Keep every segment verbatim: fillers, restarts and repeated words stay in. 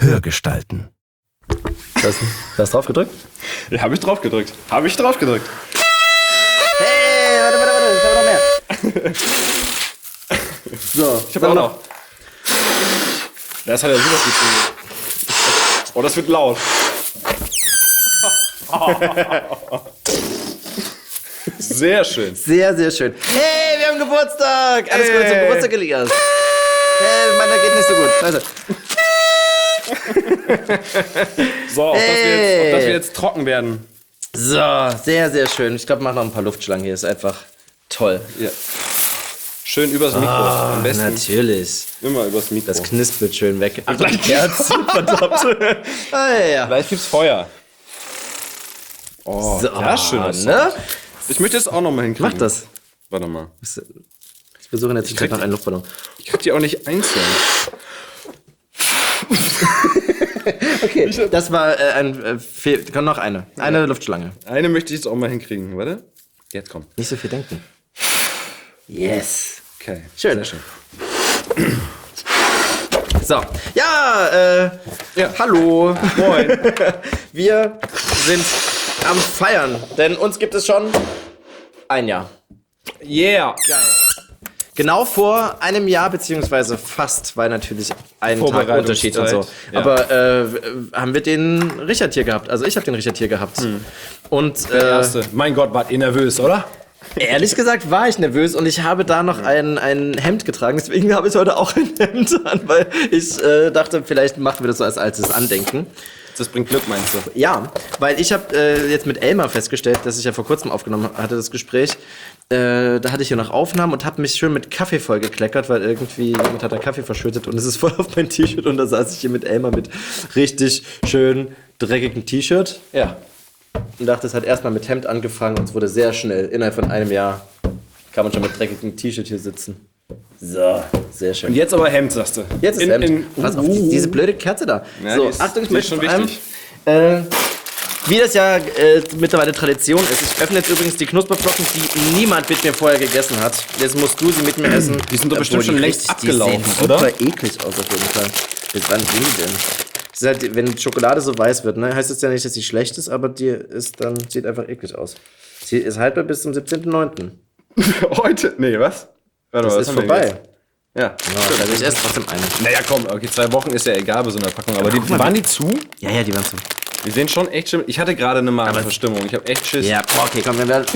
höher gestalten. Hast du hast drauf gedrückt? Ja, habe ich drauf gedrückt. Habe ich drauf gedrückt. Hey, warte, warte, warte, ich habe noch mehr. So, Ich habe auch noch. Das hat ja super funktioniert. Oh, das wird laut. Sehr schön. Sehr, sehr schön. Hey, wir haben Geburtstag! Alles Gute zum Geburtstag, Elias. Hey, meiner geht nicht so gut. Scheiße. So, auf, Hey. dass wir jetzt, auf dass wir jetzt trocken werden. So, sehr, sehr schön. Ich glaube, mach noch ein paar Luftschlangen hier. Ist einfach toll. Ja. Schön übers Mikro. Am besten Natürlich. immer übers Mikro. Das knispelt schön weg. Ach, die Kerzen, verdammt. Ah, ja. Gleich gibt's Feuer. Oh, So, ja, schön. ne? Ich möchte das auch noch mal hinkriegen. Mach das. Warte mal. Ich versuche jetzt krieg noch die- einen Luftballon. Ich krieg die auch nicht einzeln. Okay, das war äh, ein äh, Fehl. Komm, noch eine. Eine Luftschlange. Eine möchte ich jetzt auch mal hinkriegen. Warte. Jetzt kommt. Nicht so viel denken. Yes. Okay. Schön. schön. So, ja, äh, Ja. hallo. Moin. Wir sind am Feiern, denn uns gibt es schon ein Jahr. Yeah. Genau vor einem Jahr, beziehungsweise fast, weil natürlich ein Tag Unterschied und so. Vorbereitungszeit, ja. Aber äh, haben wir den Richard hier gehabt. Also ich habe den Richard hier gehabt. Und äh, Erste. Mein Gott, wart ihr nervös, oder? ehrlich gesagt war ich nervös und ich habe da noch ein, ein Hemd getragen. Deswegen habe ich heute auch ein Hemd an, weil ich äh, dachte, vielleicht machen wir das so als altes Andenken. Das bringt Glück, meinst du? Ja, weil ich habe äh, jetzt mit Elmar festgestellt, dass ich ja vor kurzem aufgenommen hatte, das Gespräch. Äh, da hatte ich hier noch Aufnahmen und habe mich schön mit Kaffee vollgekleckert, weil irgendwie jemand hat da Kaffee verschüttet und es ist voll auf mein T-Shirt und da saß ich hier mit Elmar mit richtig schön dreckigem T-Shirt. Ja. Und dachte, es hat erstmal mit Hemd angefangen und es wurde sehr schnell, innerhalb von einem Jahr, kann man schon mit dreckigem T-Shirt hier sitzen. So, sehr schön. Und jetzt aber Hemd, sagst du. Jetzt ist in, Hemd. In, Pass auf, die, diese blöde Kerze da. Ja, so, die ist- Achtung, ich die möchte ist schon vor allem, wichtig. äh, wie das ja äh, mittlerweile Tradition ist. Ich öffne jetzt übrigens die Knusperflocken, die niemand mit mir vorher gegessen hat. Jetzt musst du sie mit mir essen. Die sind doch Obwohl, bestimmt die schon längst richtig- abgelaufen, die sehen oder? super eklig aus auf jeden Fall. Bis wann sind die denn? Das ist halt, wenn Schokolade so weiß wird, ne, heißt das ja nicht, dass sie schlecht ist, aber die ist dann, sieht einfach eklig aus. Sie ist haltbar bis zum siebzehnten neunten Heute? Nee, was? Warte Das mal, ist was haben wir vorbei. jetzt? Ja. Ja, also ich esse trotzdem eine. Naja, komm, okay, zwei Wochen ist ja egal bei so einer Packung. Aber die, mal, waren die zu? Ja, ja, die waren so. Die sehen schon echt schlimm. Ich hatte gerade eine Magenverstimmung. Ich habe echt Schiss. Ja, boah, okay, komm, wir werden.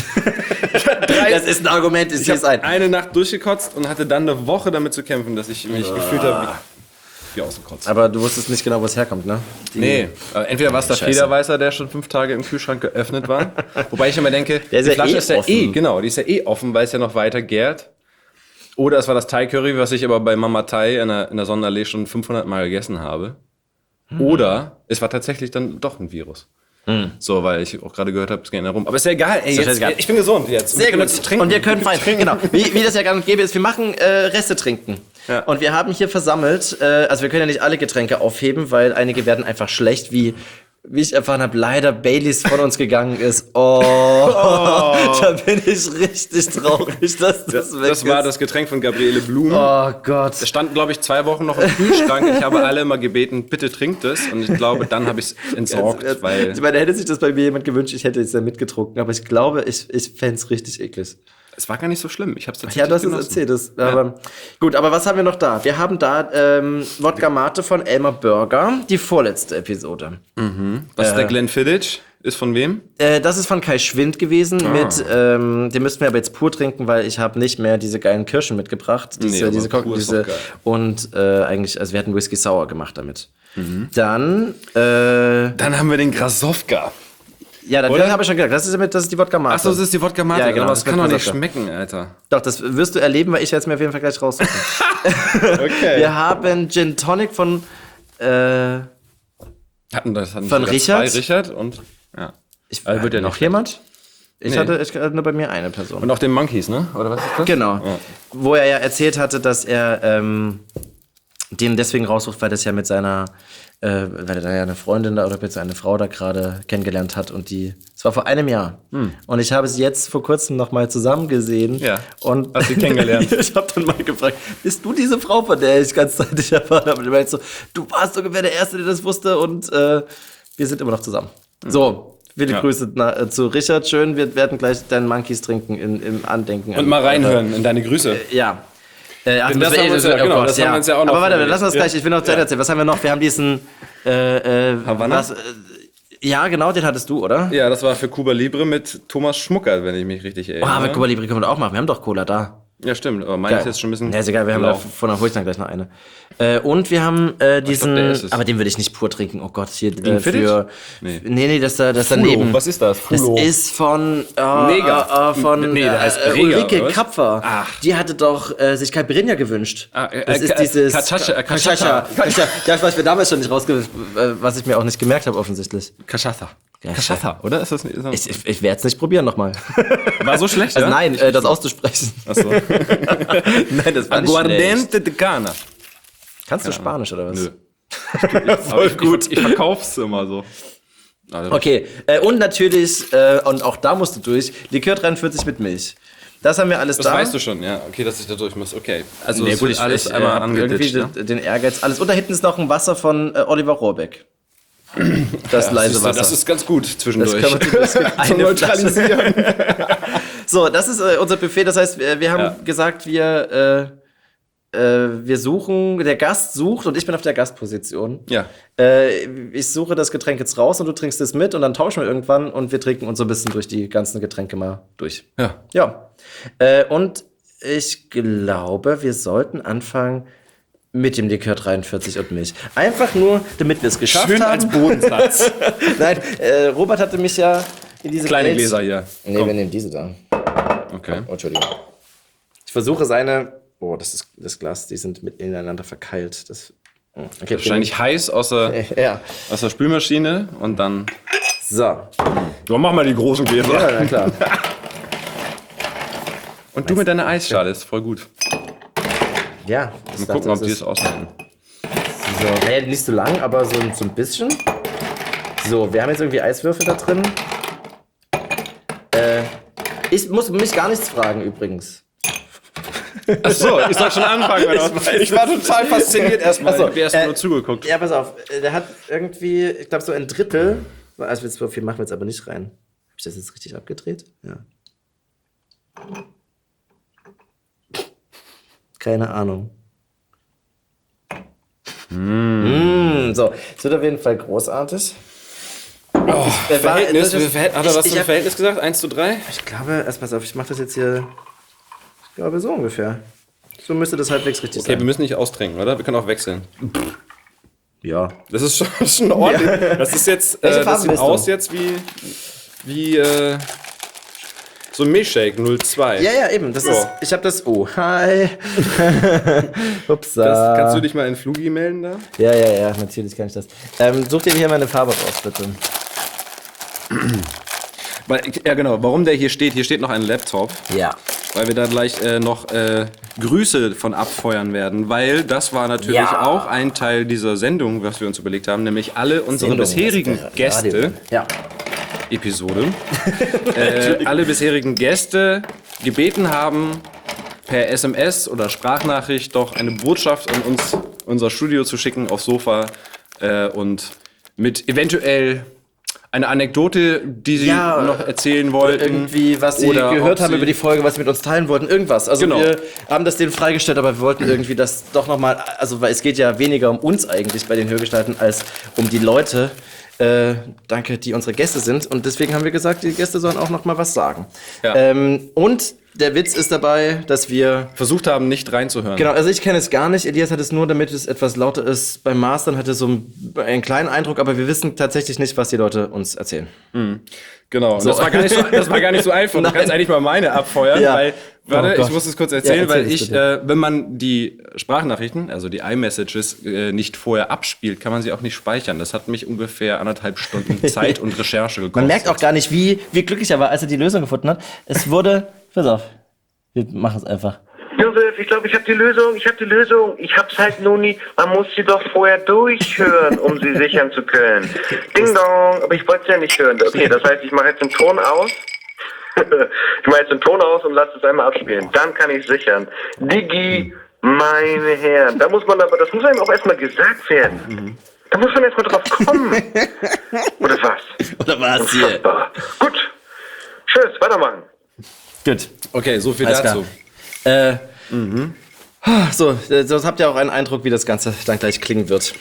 Das ist ein Argument, ich Ich sehe es habe ein. eine Nacht durchgekotzt und hatte dann eine Woche damit zu kämpfen, dass ich mich gefühlt habe wie, wie aus dem Kotz. Aber du wusstest nicht genau, wo es herkommt, ne? Die- Nee, äh, entweder war es der Scheiße. Federweißer, der schon fünf Tage im Kühlschrank geöffnet war. Wobei ich immer denke, Der ist die ja Flasche eh ist ja offen. eh, genau, die ist ja eh offen, weil es ja noch weiter gärt. Oder es war das Thai-Curry, was ich aber bei Mama Thai in der, in der Sonderallee schon fünfhundert Mal gegessen habe. Hm. Oder es war tatsächlich dann doch ein Virus. So, weil ich auch gerade gehört habe, es geht herum. Aber ist ja egal, ey, doch jetzt, egal. ich bin gesund jetzt. Sehr wir können gut. jetzt trinken. Und wir können feiern. Genau. Wie, wie das ja gar nicht gäbe ist, wir machen äh, Reste trinken. Ja. Und wir haben hier versammelt, äh, also wir können ja nicht alle Getränke aufheben, weil einige werden einfach schlecht, wie, wie ich erfahren habe, leider Baileys von uns gegangen ist. Oh, da bin ich richtig traurig, dass das, weg Das war ist. das Getränk von Gabriele Blum. Oh Gott. Es stand, glaube ich, zwei Wochen noch im Kühlschrank. Ich habe alle immer gebeten, bitte trinkt es. Und ich glaube, dann habe ich es entsorgt, Jetzt- weil ich meine, hätte sich das bei mir jemand gewünscht, ich hätte es ja mitgetrunken, aber ich glaube, ich, ich fände es richtig eklig. es war gar nicht so schlimm. Ich habe es Ja, du hast es erzählt. Das, aber, gut, aber was haben wir noch da? Wir haben da ähm, Wodka Mate von Elmar Burger, die vorletzte Episode. Was ist der Glenfiddich? Ist von wem? Äh, das ist von Kai Schwind gewesen. Mit, ähm, den müssten wir aber jetzt pur trinken, weil ich habe nicht mehr diese geilen Kirschen mitgebracht. Diese, Nee, aber diese, Cock- pur ist diese doch geil. Und äh, eigentlich, also wir hatten Whisky Sour gemacht damit. Dann, äh, Dann haben wir den Grasowka. ja, dann Oder? habe ich schon gesagt, das ist, das ist die Wodka Mate. Achso, das ist die Wodka Mate. Ja, genau, Aber das das kann doch wird nicht Grasowka. schmecken, Alter. Doch, das wirst du erleben, weil ich werde es mir auf jeden Fall gleich raussuchen. Okay. Wir haben Gin Tonic von, äh, Hatten das hatten Von sogar Richard? Zwei Richard und ja. ich, Also wird ja noch nicht jemand? Ich Nee. hatte ich hatte nur bei mir eine Person. Und auch den Monkeys, ne? Oder was ist das? Genau. Wo er ja erzählt hatte, dass er ähm, den deswegen raussucht, weil das ja mit seiner, äh, weil er da ja eine Freundin da oder mit seiner Frau da gerade kennengelernt hat und die, es war vor einem Jahr. Hm. Und ich habe sie jetzt vor kurzem nochmal zusammen gesehen. Ja. Und hast sie kennengelernt? Ich habe dann mal gefragt, bist du diese Frau, von der ich ganzzeitig erfahren habe? Und ich meinte so, du warst ungefähr der Erste, der das wusste und äh, wir sind immer noch zusammen. Hm. So. Viele ja. Grüße na, äh, zu Richard. Schön, wir werden gleich deinen Monkeys trinken in, im Andenken. Und an, mal reinhören äh, in deine Grüße. Äh, ja. Äh, ach, das, das, haben wir uns ja, oh genau, Gott, das ja. haben wir uns ja auch noch. Aber warte, lass uns gleich, ich will noch zu Ende erzählen. Was haben wir noch? Wir haben diesen. Äh, äh, Havanna? Was, äh, ja, genau, den hattest du, oder? Ja, das war für Cuba Libre mit Thomas Schmucker, wenn ich mich richtig erinnere. Oh, aber Cuba Libre können wir doch auch machen. Wir haben doch Cola da. Ja, stimmt, aber meine ist jetzt schon ein bisschen. Ja, ist egal, wir haben da von der hole ich dann gleich noch eine. Äh, und wir haben äh, diesen. Glaub, aber den würde ich nicht pur trinken. Oh Gott, hier äh, für. Nee. nee, nee, das da das daneben. Was ist das? Fulo. Das ist von. Oh, Mega. Äh, von nee, der heißt äh, Rega, Ulrike Kapfer. Ach. Die hatte doch äh, sich Caipirinha gewünscht. Ah, äh, das ist äh, dieses. Cachaça. Cachaça. Ja, ich weiß, wir damals schon nicht rausge. Was ich mir auch nicht gemerkt habe, offensichtlich. Cachaça. Cachaça, oder? Ist das nicht, ist das ich ich, ich werde es nicht probieren nochmal. War so schlecht, also ja? Nein, äh, das auszusprechen. Achso. Nein, das war nicht Aguardiente de Cana. Kannst du Spanisch oder was? Nö. Ich, Voll ich, gut. Ich, ich verkauf's immer so. Also. Okay, äh, und natürlich, äh, und auch da musst du durch, Likör dreiundvierzig mit Milch. Das haben wir alles das da. Das weißt du schon, ja. Okay, dass ich da durch muss. Okay. Also nee, gut, ich, alles ich, einmal äh, angeditscht, irgendwie ne? den Ehrgeiz. Alles. Und da hinten ist noch ein Wasser von äh, Oliver Rohrbeck. Das ja, leise Wasser. Das ist ganz gut zwischendurch. Das kann man das eine neutralisieren. So, das ist äh, unser Buffet. Das heißt, wir, wir haben ja. gesagt, wir, äh, äh, wir suchen, der Gast sucht und ich bin auf der Gastposition. Ja. Äh, ich suche das Getränk jetzt raus und du trinkst es mit und dann tauschen wir irgendwann und wir trinken uns so ein bisschen durch die ganzen Getränke mal durch. Ja. Ja. Äh, und ich glaube, wir sollten anfangen mit dem Likör dreiundvierzig und Milch. Einfach nur, damit wir es geschafft Schön haben. Schön als Bodensatz. Nein, äh, Robert hatte mich ja in diese kleine Gläser, Gläser hier. Nee, Komm. wir nehmen diese da. Okay. Oh, Entschuldigung. Ich versuche seine. Oh, das ist das Glas, die sind mit ineinander verkeilt. Das, okay, wahrscheinlich heiß aus der, ja. aus der Spülmaschine und dann. So. So, mach mal die großen Gläser. Ja, na klar. Und du mit deiner Eisschale, ist voll gut. Ja. Mal gucken, ob die es aushalten. So, naja, nicht so lang, aber so, so ein bisschen. So, wir haben jetzt irgendwie Eiswürfel da drin. Äh, ich muss mich gar nichts fragen übrigens. Ach so, ich soll schon anfangen. Oder? Ich, ich war total fasziniert erstmal. So, ich habe erst äh, nur zugeguckt. Ja, pass auf. Der hat irgendwie, ich glaube, so ein Drittel. Also so viel machen wir jetzt aber nicht rein. Habe ich das jetzt richtig abgedreht? Ja. Keine Ahnung. Mm. Mm, so, es wird auf jeden Fall großartig. Oh, ich, äh, Verhältnis, war, das, hat er was ich, zum ich Verhältnis gesagt? eins zu drei? Ich glaube, erst pass auf, ich mache das jetzt hier, ich glaube so ungefähr. So müsste das halbwegs richtig okay, sein. Okay, wir müssen nicht austrinken, oder? Wir können auch wechseln. Ja. Das ist schon, schon ordentlich. Ja. Das ist jetzt, äh, das sieht aus jetzt wie, wie äh, so ein Milchshake null zwei. Ja, ja, eben. Das so. ist, ich habe das, oh, hi. Upsa. Das, kannst du dich mal in Flugi melden da? Ja, ja, ja, natürlich kann ich das. Ähm, such dir hier mal eine Farbe raus, bitte. Weil, ja, genau. Warum der hier steht, hier steht noch ein Laptop. Ja. Weil wir da gleich äh, noch äh, Grüße von abfeuern werden. Weil das war natürlich ja. auch ein Teil dieser Sendung, was wir uns überlegt haben. Nämlich alle unsere Sendung, bisherigen Gäste. Ja. Episode. äh, alle bisherigen Gäste gebeten haben, per S M S oder Sprachnachricht doch eine Botschaft an uns, unser Studio zu schicken aufs Sofa äh, und mit eventuell eine Anekdote, die sie ja, noch erzählen wollten. Irgendwie, was sie oder gehört haben über die Folge, was sie mit uns teilen wollten, irgendwas. Also genau. Wir haben das denen freigestellt, aber wir wollten irgendwie das doch nochmal, also weil es geht ja weniger um uns eigentlich bei den Hörgestalten, als um die Leute, äh, danke, die unsere Gäste sind. Und deswegen haben wir gesagt, die Gäste sollen auch noch mal was sagen. Ja. Ähm, und der Witz ist dabei, dass wir versucht haben, nicht reinzuhören. Genau, also ich kenne es gar nicht. Elias hat es nur, damit es etwas lauter ist. Beim Mastern hatte so einen, einen kleinen Eindruck, aber wir wissen tatsächlich nicht, was die Leute uns erzählen. Mhm. Genau, so. das, war gar nicht so, das war gar nicht so einfach. Du kannst eigentlich mal meine abfeuern, ja. weil, warte, oh ich muss es kurz erzählen, ja, erzähl weil ich, äh, wenn man die Sprachnachrichten, also die iMessages, äh, nicht vorher abspielt, kann man sie auch nicht speichern. Das hat mich ungefähr anderthalb Stunden Zeit und Recherche gekostet. Man merkt auch gar nicht, wie, wie glücklich er war, als er die Lösung gefunden hat. Es wurde, pass auf, wir machen es einfach. Josef, ich glaube, ich habe die Lösung. Ich habe die Lösung. Ich hab's halt nur nie. Man muss sie doch vorher durchhören, um sie sichern zu können. Ding dong. Aber ich wollte es ja nicht hören. Okay, das heißt, ich mache jetzt den Ton aus. Ich mache jetzt den Ton aus und lasse es einmal abspielen. Dann kann ich sichern. Digi, meine Herren. Da muss man aber, das muss einem auch erstmal gesagt werden. Mhm. Da muss man erstmal drauf kommen. Oder was? Oder was hier? Unfassbar. Gut. Tschüss, weitermachen. Gut. Okay, so viel Alles dazu. Äh, mhm. So, sonst habt ihr auch einen Eindruck, wie das Ganze dann gleich klingen wird.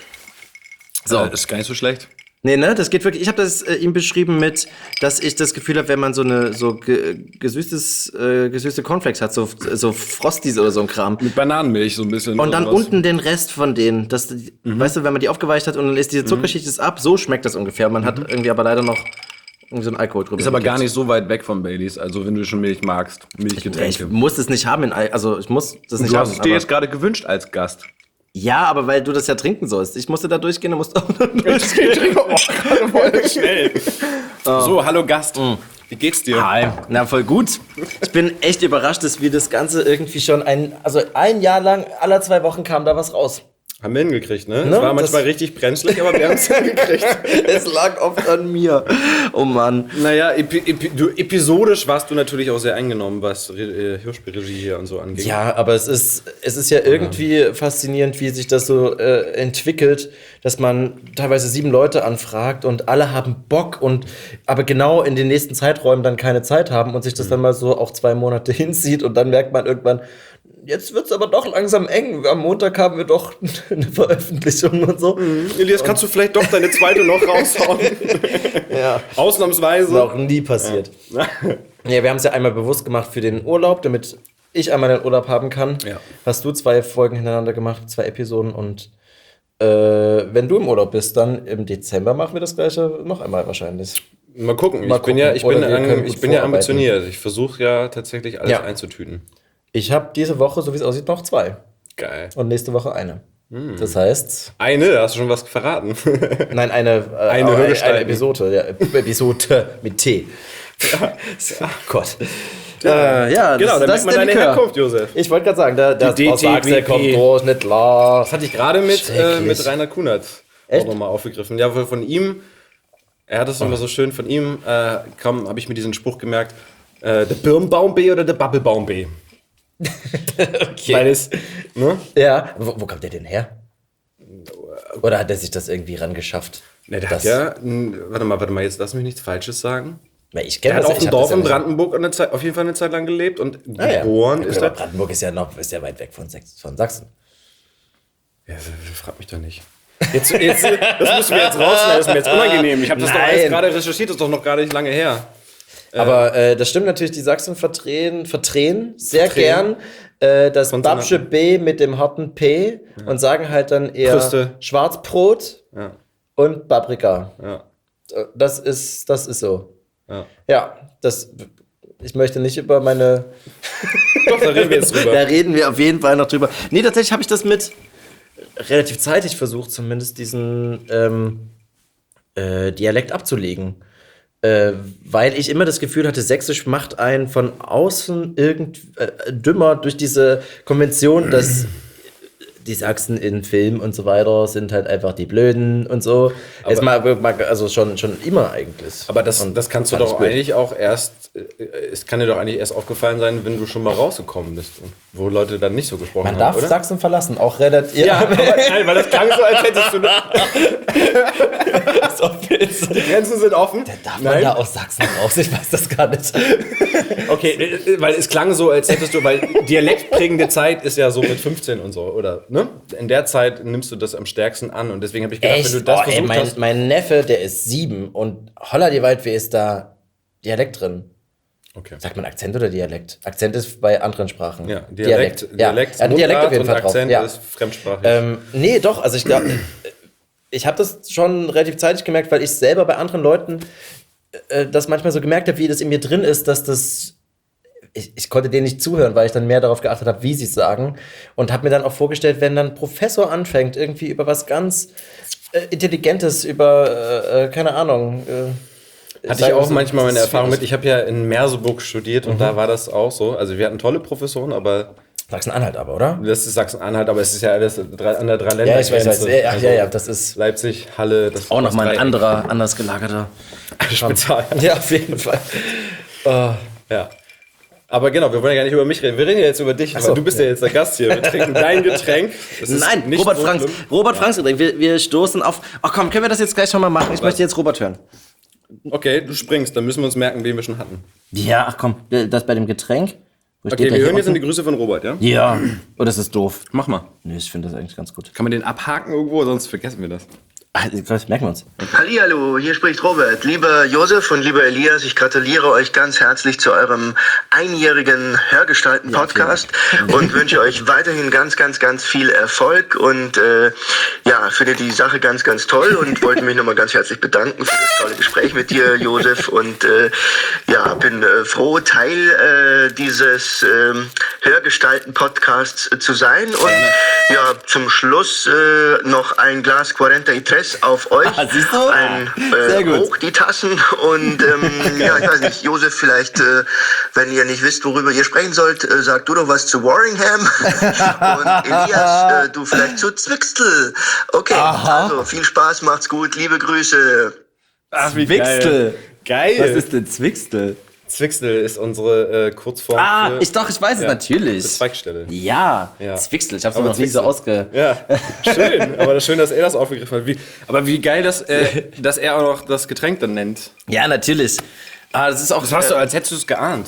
So, äh, ist gar nicht so schlecht. Nee, ne, das geht wirklich. Ich habe das äh, ihm beschrieben mit, dass ich das Gefühl habe, wenn man so eine so ge, gesüßtes, äh, gesüßte Cornflakes hat, so, so Frosties oder so ein Kram. Mit Bananenmilch so ein bisschen. Und dann was. unten den Rest von denen. Das, mhm. Weißt du, wenn man die aufgeweicht hat und dann ist diese Zuckerschicht ist ab, so schmeckt das ungefähr. Man mhm. hat irgendwie aber leider noch irgendwie so einen Alkohol drüber. Ist aber gar nicht so weit weg von Baileys, also wenn du schon Milch magst, Milchgetränke. Ich, ich muss es nicht haben, in, also ich muss das nicht du haben. Du hast es dir jetzt gerade gewünscht als Gast. Ja, aber weil du das ja trinken sollst. Ich musste da durchgehen, du musst auch durchgehen. Oh, gerade voll schnell. Oh. So, hallo Gast. Mm. Wie geht's dir? Hi. Na, voll gut. Ich bin echt überrascht, dass wir das Ganze irgendwie schon ein, also ein Jahr lang, alle zwei Wochen kam da was raus. Haben wir hingekriegt, ne? ne? Es war manchmal richtig brenzlig, aber wir haben es hingekriegt. Es lag oft an mir. Oh Mann. Naja, epi epi du, episodisch warst du natürlich auch sehr eingenommen, was Re äh, Hörspielregie hier und so angeht. Ja, aber es ist, es ist ja irgendwie ja. faszinierend, wie sich das so äh, entwickelt, dass man teilweise sieben Leute anfragt und alle haben Bock und aber genau in den nächsten Zeiträumen dann keine Zeit haben und sich das mhm. dann mal so auch zwei Monate hinzieht und dann merkt man irgendwann, jetzt wird's aber doch langsam eng. Am Montag haben wir doch eine Veröffentlichung und so. Mhm. Elias, kannst du vielleicht doch deine zweite noch raushauen? Ja. Ausnahmsweise. Das ist auch nie passiert. Ja, ja, wir haben es ja einmal bewusst gemacht für den Urlaub, damit ich einmal den Urlaub haben kann. Ja. Hast du zwei Folgen hintereinander gemacht, zwei Episoden und äh, wenn du im Urlaub bist, dann im Dezember machen wir das Gleiche noch einmal wahrscheinlich. Mal gucken. Mal ich bin ja, ich bin, an, ich bin ja ambitioniert. Ich versuche ja tatsächlich alles ja. einzutüten. Ich habe diese Woche, so wie es aussieht, noch zwei. Geil. Und nächste Woche eine. Hm. Das heißt... Eine? Da hast du schon was verraten. Nein, eine, äh, eine, eine, eine Episode. Ja, Episode mit T. Ja. Oh Gott. Ja, äh, ja genau, das, dann das merkt man deine Herkunft, Josef. Ich wollte gerade sagen, da, das aus Sachsen kommt groß, nicht klar. Das hatte ich gerade mit, äh, mit Rainer Kunert auch nochmal aufgegriffen. Ja, von ihm, er hat es oh. immer so schön, von ihm äh, habe ich mir diesen Spruch gemerkt, äh, der Birnbaum B oder der Babbelbaum B? Okay. Weil es, ne? Ja, wo, wo kommt der denn her? Oder hat er sich das irgendwie rangeschafft? Ne, der hat ja, warte mal, warte mal, jetzt lass mich nichts Falsches sagen. Na, ich kenne das. Er hat auf dem Dorf ja in Brandenburg eine Zeit, auf jeden Fall eine Zeit lang gelebt und ah, geboren ja. ist er. Brandenburg ist ja noch, ist ja weit weg von, von Sachsen. Ja, frag mich doch nicht. Jetzt, jetzt, das müssen wir jetzt rausschneiden, das ist mir jetzt unangenehm. Ich habe das Nein. doch alles gerade recherchiert, das ist doch noch gar nicht lange her. Aber äh, das stimmt natürlich, die Sachsen verdrehen, verdrehen sehr vertreten. gern äh, das Babsche B mit dem harten P ja. und sagen halt dann eher Krüste. Schwarzbrot ja. und Paprika. Ja. Das ist, das ist so. Ja, ja das, ich möchte nicht über meine... Doch, da reden wir jetzt drüber. Da reden wir auf jeden Fall noch drüber. Nee, tatsächlich habe ich das mit relativ zeitig versucht, zumindest diesen ähm, äh, Dialekt abzulegen. Äh, weil ich immer das Gefühl hatte, Sächsisch macht einen von außen irgend äh, dümmer durch diese Konvention, dass die Sachsen in Film und so weiter sind halt einfach die Blöden und so. Jetzt mal, also schon, schon immer eigentlich. Aber das, das kannst du doch gut. eigentlich auch erst, es kann dir doch eigentlich erst aufgefallen sein, wenn du schon mal rausgekommen bist, wo Leute dann nicht so gesprochen Man haben, darf oder? Sachsen verlassen, auch relativ... Ja, aber, nein, weil das klang so, als hättest du... Die Grenzen sind offen. Da darf man nein. da aus Sachsen raus, ich weiß das gar nicht. Okay, weil es klang so, als hättest du, weil dialektprägende Zeit ist ja so mit fünfzehn und so, oder, ne? In der Zeit nimmst du das am stärksten an und deswegen habe ich gedacht, Echt? wenn du das oh, versucht ey, mein, hast... mein Neffe, der ist sieben und holla die Waldfee ist da Dialekt drin. Okay. Sagt man Akzent oder Dialekt? Akzent ist bei anderen Sprachen. Ja, Dialekt, Dialekt, Dialekt, ja. Dialekt, Dialekt auf jeden Fall und Akzent drauf. Ja. ist fremdsprachig. Ähm, nee, doch, also ich glaube, ich habe das schon relativ zeitig gemerkt, weil ich selber bei anderen Leuten äh, das manchmal so gemerkt habe, wie das in mir drin ist, dass das Ich, ich konnte denen nicht zuhören, weil ich dann mehr darauf geachtet habe, wie sie es sagen. Und habe mir dann auch vorgestellt, wenn dann ein Professor anfängt, irgendwie über was ganz äh, Intelligentes, über, äh, keine Ahnung. Äh, Hatte ich auch so, manchmal meine Erfahrung mit. Ich habe ja in Merseburg studiert und mhm. da war das auch so. Also wir hatten tolle Professoren, aber Sachsen-Anhalt aber, oder? Das ist Sachsen-Anhalt, aber es ist ja alles drei, an der drei Länder. Ja, ich weiß, weiß. Ja, ja, ja, das ist Leipzig, Halle, das auch nochmal ein Dreieck. anderer, anders gelagerter. Spezial. Ja, auf jeden Fall. Oh. Ja. Aber genau, wir wollen ja gar nicht über mich reden. Wir reden ja jetzt über dich, Ach so, weil du bist ja. ja jetzt der Gast hier. Wir trinken dein Getränk. Es ist Nein, nicht Robert so Franks. schlimm. Robert Franks Getränk. Wir, wir stoßen auf. Ach komm, können wir das jetzt gleich schon mal machen? Ich möchte jetzt Robert hören. Okay, du springst, dann müssen wir uns merken, wen wir schon hatten. Ja, ach komm, das bei dem Getränk. Wo steht Okay, der wir hier hören jetzt in unten? die Grüße von Robert, ja? Ja. Oh, das ist doof. Mach mal. Nee, ich finde das eigentlich ganz gut. Kann man den abhaken irgendwo, sonst vergessen wir das. Ach, das merken wir uns. Hallihallo, hier spricht Robert. Lieber Josef und lieber Elias, ich gratuliere euch ganz herzlich zu eurem einjährigen Hörgestalten-Podcast und wünsche euch weiterhin ganz, ganz, ganz viel Erfolg und äh, ja, finde die Sache ganz, ganz toll und wollte mich nochmal ganz herzlich bedanken für das tolle Gespräch mit dir, Josef, und äh, ja, bin äh, froh, Teil äh, dieses äh, Hörgestalten-Podcasts zu sein und ja, zum Schluss äh, noch ein Glas quarantaitres auf euch. Ah, siehst du? Ein, Sehr äh, gut. hoch die Tassen und ähm, ja, ich weiß nicht, Josef, vielleicht, äh, wenn ihr nicht wisst, worüber ihr sprechen sollt, äh, sag du doch was zu Warringham und Elias, äh, du vielleicht zu Zwixtel. Okay, Aha. also viel Spaß, macht's gut, liebe Grüße. Ach, wie Zwixtel. Geil. Was ist denn Zwixtel? Zwixtel ist unsere äh, Kurzform Ah, für ich doch, ich weiß es Ja. natürlich. für Zweigstelle. Ja, Ja. Zwixtel. Ich habe es Aber noch nie so Zwixtel. ausge... Ja, schön. Aber das schön, dass er das aufgegriffen hat. Wie, aber wie geil, dass, äh, dass er auch noch das Getränk dann nennt. Ja, natürlich. Ah, das ist auch... Das hast du, als hättest du es geahnt.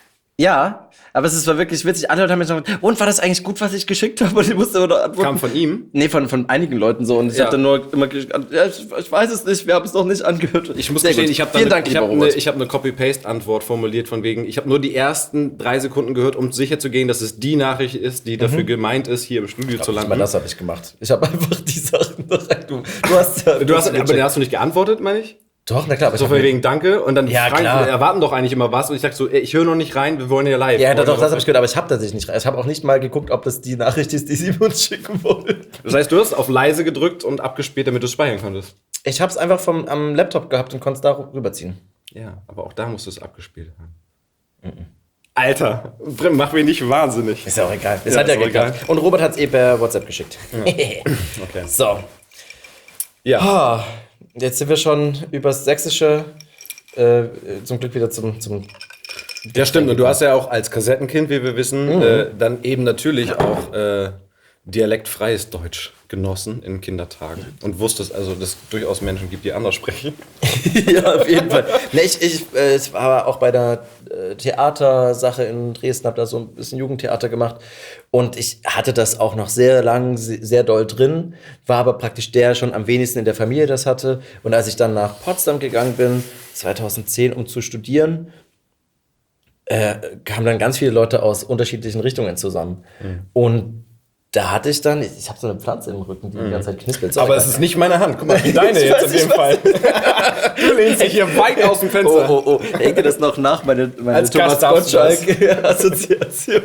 Ja, aber es war wirklich witzig. Alle Leute haben mich gesagt, und war das eigentlich gut, was ich geschickt habe? Und ich musste immer noch antworten. Kam von ihm? Nee, von, von einigen Leuten so. Und ich Ja. habe dann nur immer geantwortet, ja, ich, ich weiß es nicht, wir haben es noch nicht angehört. Ich muss Sehr gestehen, gut. ich habe Vielen eine, Dank, ich lieber hab eine, Robert. ich hab eine Copy-Paste-Antwort formuliert von wegen, ich habe nur die ersten drei Sekunden gehört, um sicher zu gehen, dass es die Nachricht ist, die dafür gemeint ist, hier im Studio zu landen. das habe ich gemacht. Ich habe einfach die Sachen noch rein. Du, du hast ja... Du hast, aber den hast du nicht geantwortet, meine ich? Doch, na klar. Aber So ich von hab- wegen Danke und dann Ja, fragen, klar. erwarten doch eigentlich immer was und ich sag so, ey, ich höre noch nicht rein, wir wollen ja live. Ja, doch, Wollen doch, wir das habe ich gehört, aber ich habe tatsächlich nicht rein. Ich habe auch nicht mal geguckt, ob das die Nachricht ist, die sie uns schicken wollen. Das heißt, du hast auf leise gedrückt und abgespielt, damit du es speichern konntest. Ich habe es einfach vom, am Laptop gehabt und konnte es da rüberziehen. Ja, aber auch da musst du es abgespielt haben. Alter, mach mich nicht wahnsinnig. Ist ja auch egal. Es Ja, hat ja ist auch geklappt. egal. Und Robert hat es eh per WhatsApp geschickt. Okay. So. Ja. Ah, jetzt sind wir schon übers Sächsische äh, zum Glück wieder zum, zum Ja, stimmt. Und du hast ja auch als Kassettenkind, wie wir wissen, äh, dann eben natürlich auch äh, dialektfreies Deutsch genossen in Kindertagen. Und wusstest also, dass es durchaus Menschen gibt, die anders sprechen. ja, auf jeden Fall. Nee, ich, ich, äh, ich war auch bei der äh, Theatersache in Dresden, habe da so ein bisschen Jugendtheater gemacht. Und ich hatte das auch noch sehr lang, se- sehr doll drin, war aber praktisch der der schon am wenigsten in der Familie das hatte. Und als ich dann nach Potsdam gegangen bin, zweitausendzehn, um zu studieren, äh, kamen dann ganz viele Leute aus unterschiedlichen Richtungen zusammen. Und da hatte ich dann, ich habe so eine Pflanze im Rücken, die die ganze Zeit knispelt. So, Aber egal. es ist nicht meine Hand. Guck mal, wie deine Ich jetzt weiß, in dem ich Fall. Du lehnst dich hier weit aus dem Fenster. Oh, oh, oh. Denke das noch nach, meine, meine Als Thomas Gast darfst du das. Gottschalk-Assoziation.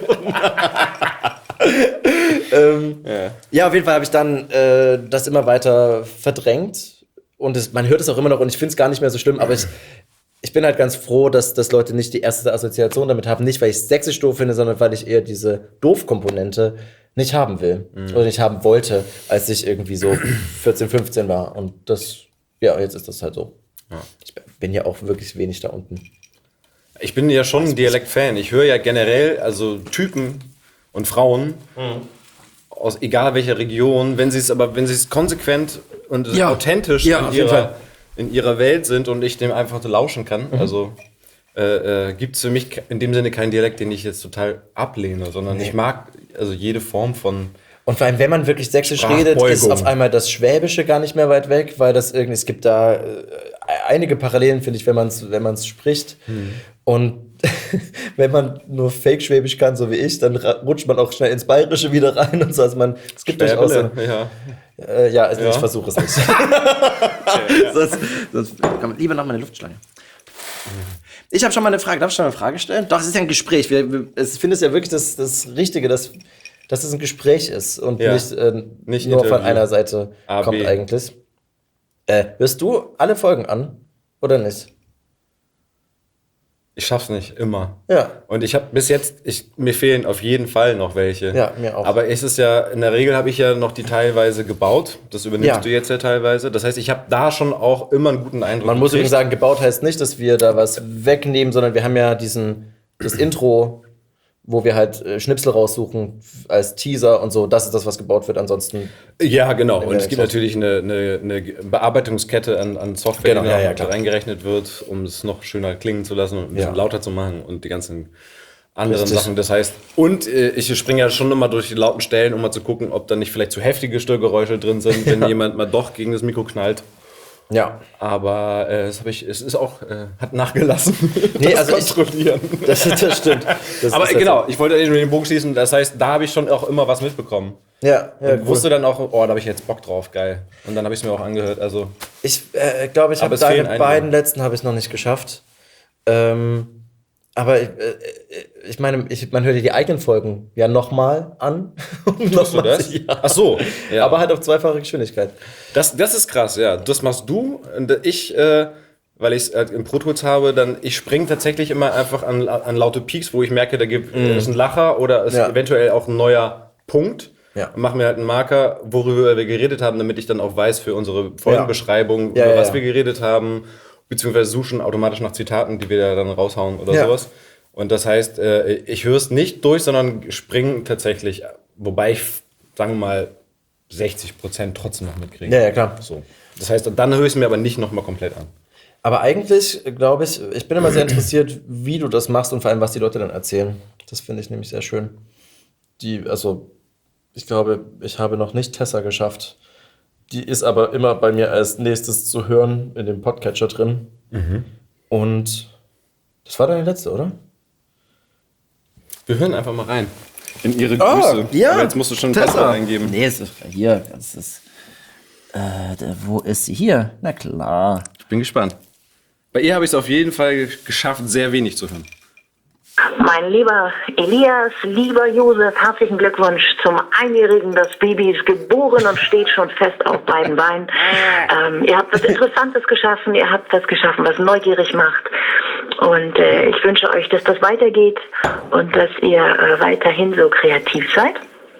ähm, Ja. ja, auf jeden Fall habe ich dann äh, das immer weiter verdrängt. Und es, man hört es auch immer noch und ich finde es gar nicht mehr so schlimm, aber ich, ich bin halt ganz froh, dass, dass Leute nicht die erste Assoziation damit haben. Nicht, weil ich sächsisch doof finde, sondern weil ich eher diese Doof-Komponente nicht haben will. Oder nicht haben wollte, als ich irgendwie so vierzehn, fünfzehn war. Und das, ja, jetzt ist das halt so. Ich bin ja auch wirklich wenig da unten. Ich bin ja schon ein Dialekt-Fan. Ich höre ja generell, also Typen und Frauen aus egal welcher Region, wenn sie es aber, wenn sie es konsequent und Ja. authentisch Ja, in, auf jeden ihrer, Fall. in ihrer Welt sind und ich dem einfach lauschen kann, also äh, äh, gibt es für mich ke- in dem Sinne keinen Dialekt, den ich jetzt total ablehne, sondern ich mag also jede Form von Und vor allem, wenn man wirklich sächsisch redet, Sprachbeugung. ist auf einmal das Schwäbische gar nicht mehr weit weg, weil das irgendwie, es gibt da äh, einige Parallelen, finde ich, wenn man es wenn man's spricht. Und wenn man nur Fake-Schwäbisch kann, so wie ich, dann ra- rutscht man auch schnell ins Bayerische wieder rein und so. Also man, es gibt durchaus so, Schwäbele, ja. äh, ja, also Ja. ich versuche es nicht. sonst, sonst kann man lieber noch mal eine Luftschlange. Ich habe schon mal eine Frage. Darf ich schon mal eine Frage stellen? Doch, es ist ja ein Gespräch. Wir, wir, es- ich finde es ja wirklich das, das Richtige, dass, dass es ein Gespräch ist und Ja. nicht, äh, Nicht nur von Interview. einer Seite A, kommt B. eigentlich. Äh, hörst du alle Folgen an oder nicht? Ich schaff's nicht, immer. Ja. Und ich habe bis jetzt, ich, mir fehlen auf jeden Fall noch welche. Ja, mir auch. Aber es ist ja, in der Regel habe ich ja noch die teilweise gebaut. Das übernimmst Ja. du jetzt ja teilweise. Das heißt, ich habe da schon auch immer einen guten Eindruck. Man muss übrigens gekriegt. sagen, gebaut heißt nicht, dass wir da was wegnehmen, sondern wir haben ja diesen, das Intro, wo wir halt äh, Schnipsel raussuchen als Teaser und so. Das ist das, was gebaut wird. Ansonsten. Ja, genau. Und Ja, es gibt so. natürlich eine, eine, eine Bearbeitungskette an, an Software, Genau, die ja, da ja, noch klar. reingerechnet wird, um es noch schöner klingen zu lassen und ein bisschen Ja. lauter zu machen und die ganzen anderen Richtig. Sachen. Das heißt, und äh, ich springe ja schon immer durch die lauten Stellen, um mal zu gucken, ob da nicht vielleicht zu heftige Störgeräusche drin sind, wenn jemand mal doch gegen das Mikro knallt. Ja. Aber äh, das habe ich, es ist auch, äh, hat nachgelassen. Nee, das also ich- kontrollieren. Das, das stimmt. Das Aber ist das genau, ich wollte eigentlich nur den Bogen schließen. Das heißt, da habe ich schon auch immer was mitbekommen. so. Ja, ja Und wusste dann auch, oh, da habe ich jetzt Bock drauf, geil. Und dann habe ich es mir auch angehört. Also Ich äh, glaube, ich Aber habe es fehlen deine einige. beiden letzten habe ich noch nicht geschafft. Ähm, aber ich, äh, ich meine, ich, man hört ja die eigenen Folgen ja nochmal an. Um tust du nochmal das? zu- Ja. Ach so, ja. Aber halt auf zweifache Geschwindigkeit. Das, das ist krass, ja. Das machst du. Und ich, äh, weil ich es halt im Pro Tools habe, dann ich springe tatsächlich immer einfach an, an laute Peaks, wo ich merke, da gibt es ein Lacher oder ist Ja. eventuell auch ein neuer Punkt. Ja. Und mach mir halt einen Marker, worüber wir geredet haben, damit ich dann auch weiß für unsere Folgenbeschreibung, Ja, über ja, was ja. wir geredet haben, beziehungsweise suchen automatisch nach Zitaten, die wir da dann raushauen oder Ja. sowas. Und das heißt, äh, ich höre es nicht durch, sondern springe tatsächlich, wobei ich, sagen wir mal, sechzig Prozent trotzdem noch mitkriege. Ja, ja, klar. So. Das heißt, dann höre ich es mir aber nicht nochmal komplett an. Aber eigentlich glaube ich, ich bin immer sehr interessiert, wie du das machst und vor allem, was die Leute dann erzählen. Das finde ich nämlich sehr schön. Die, also, ich glaube, ich habe noch nicht Tessa geschafft. Die ist aber immer bei mir als nächstes zu hören in dem Podcatcher drin. Und das war deine letzte, oder? Wir hören einfach mal rein. In ihre Grüße. Ah, ja. Aber jetzt musst du schon ein Tessa. Passwort eingeben. Nee, es ist hier. Das ist. Äh, da, wo ist sie? Hier. Na klar. Ich bin gespannt. Bei ihr habe ich es auf jeden Fall geschafft, sehr wenig zu hören. Mein lieber Elias, lieber Josef, herzlichen Glückwunsch zum Einjährigen des Babys, geboren und steht schon fest auf beiden Beinen. Ähm, ihr habt was Interessantes geschaffen, ihr habt was geschaffen, was neugierig macht. Und äh, ich wünsche euch, dass das weitergeht und dass ihr äh, weiterhin so kreativ seid.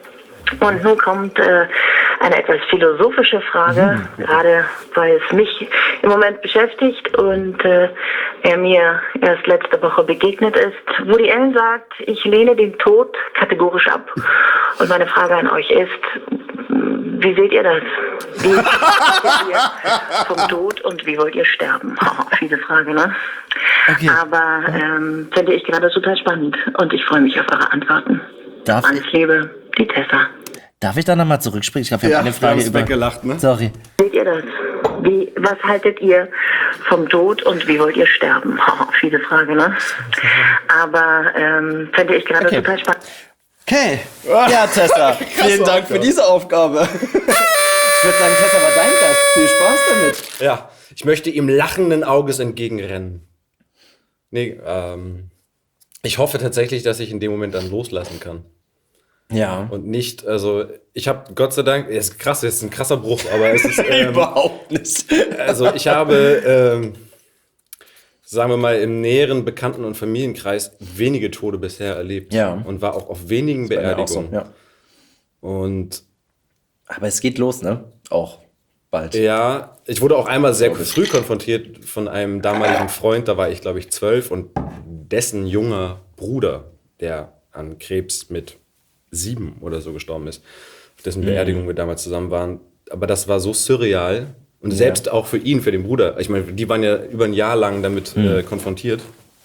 Und nun kommt äh, eine etwas philosophische Frage, gerade weil es mich im Moment beschäftigt und äh, er mir erst letzte Woche begegnet ist. Woody Allen sagt, ich lehne den Tod kategorisch ab. Und meine Frage an euch ist, wie seht ihr das? Wie seht ihr vom Tod und wie wollt ihr sterben? Viele Frage, ne? Okay. Aber ähm, finde ich gerade total spannend und ich freue mich auf eure Antworten. Darf, Alles Liebe, die Tessa. darf ich da nochmal zurückspringen? Ich glaube, wir Ja, haben eine wir Frage haben's über. weggelacht, ne? Sorry. Seht ihr das? Wie, was haltet ihr vom Tod und wie wollt ihr sterben? Viele Frage, ne? Aber ähm, finde ich gerade Okay. total spannend. Okay. Ja, Tessa. Vielen Dank für diese Aufgabe. Ich würde sagen, Tessa war dein Gast. Viel Spaß damit. Ja, ich möchte ihm lachenden Auges entgegenrennen. Nee, ähm, ich hoffe tatsächlich, dass ich in dem Moment dann loslassen kann. Ja. Und nicht, also, ich habe Gott sei Dank, es ist krass, es ist ein krasser Bruch, aber es ist, ähm, Überhaupt nicht. also ich habe, ähm, sagen wir mal, im näheren Bekannten- und Familienkreis wenige Tode bisher erlebt. Ja. Und war auch auf wenigen Beerdigungen. Ja. Und Aber es geht los, ne? Auch bald. ja, ich wurde auch einmal sehr früh konfrontiert von einem damaligen Freund, da war ich, glaube ich, zwölf und dessen junger Bruder, der an Krebs mit sieben oder so gestorben ist, auf dessen Beerdigung wir damals zusammen waren. Aber das war so surreal und selbst auch für ihn, für den Bruder. Ich meine, die waren ja über ein Jahr lang damit äh, konfrontiert,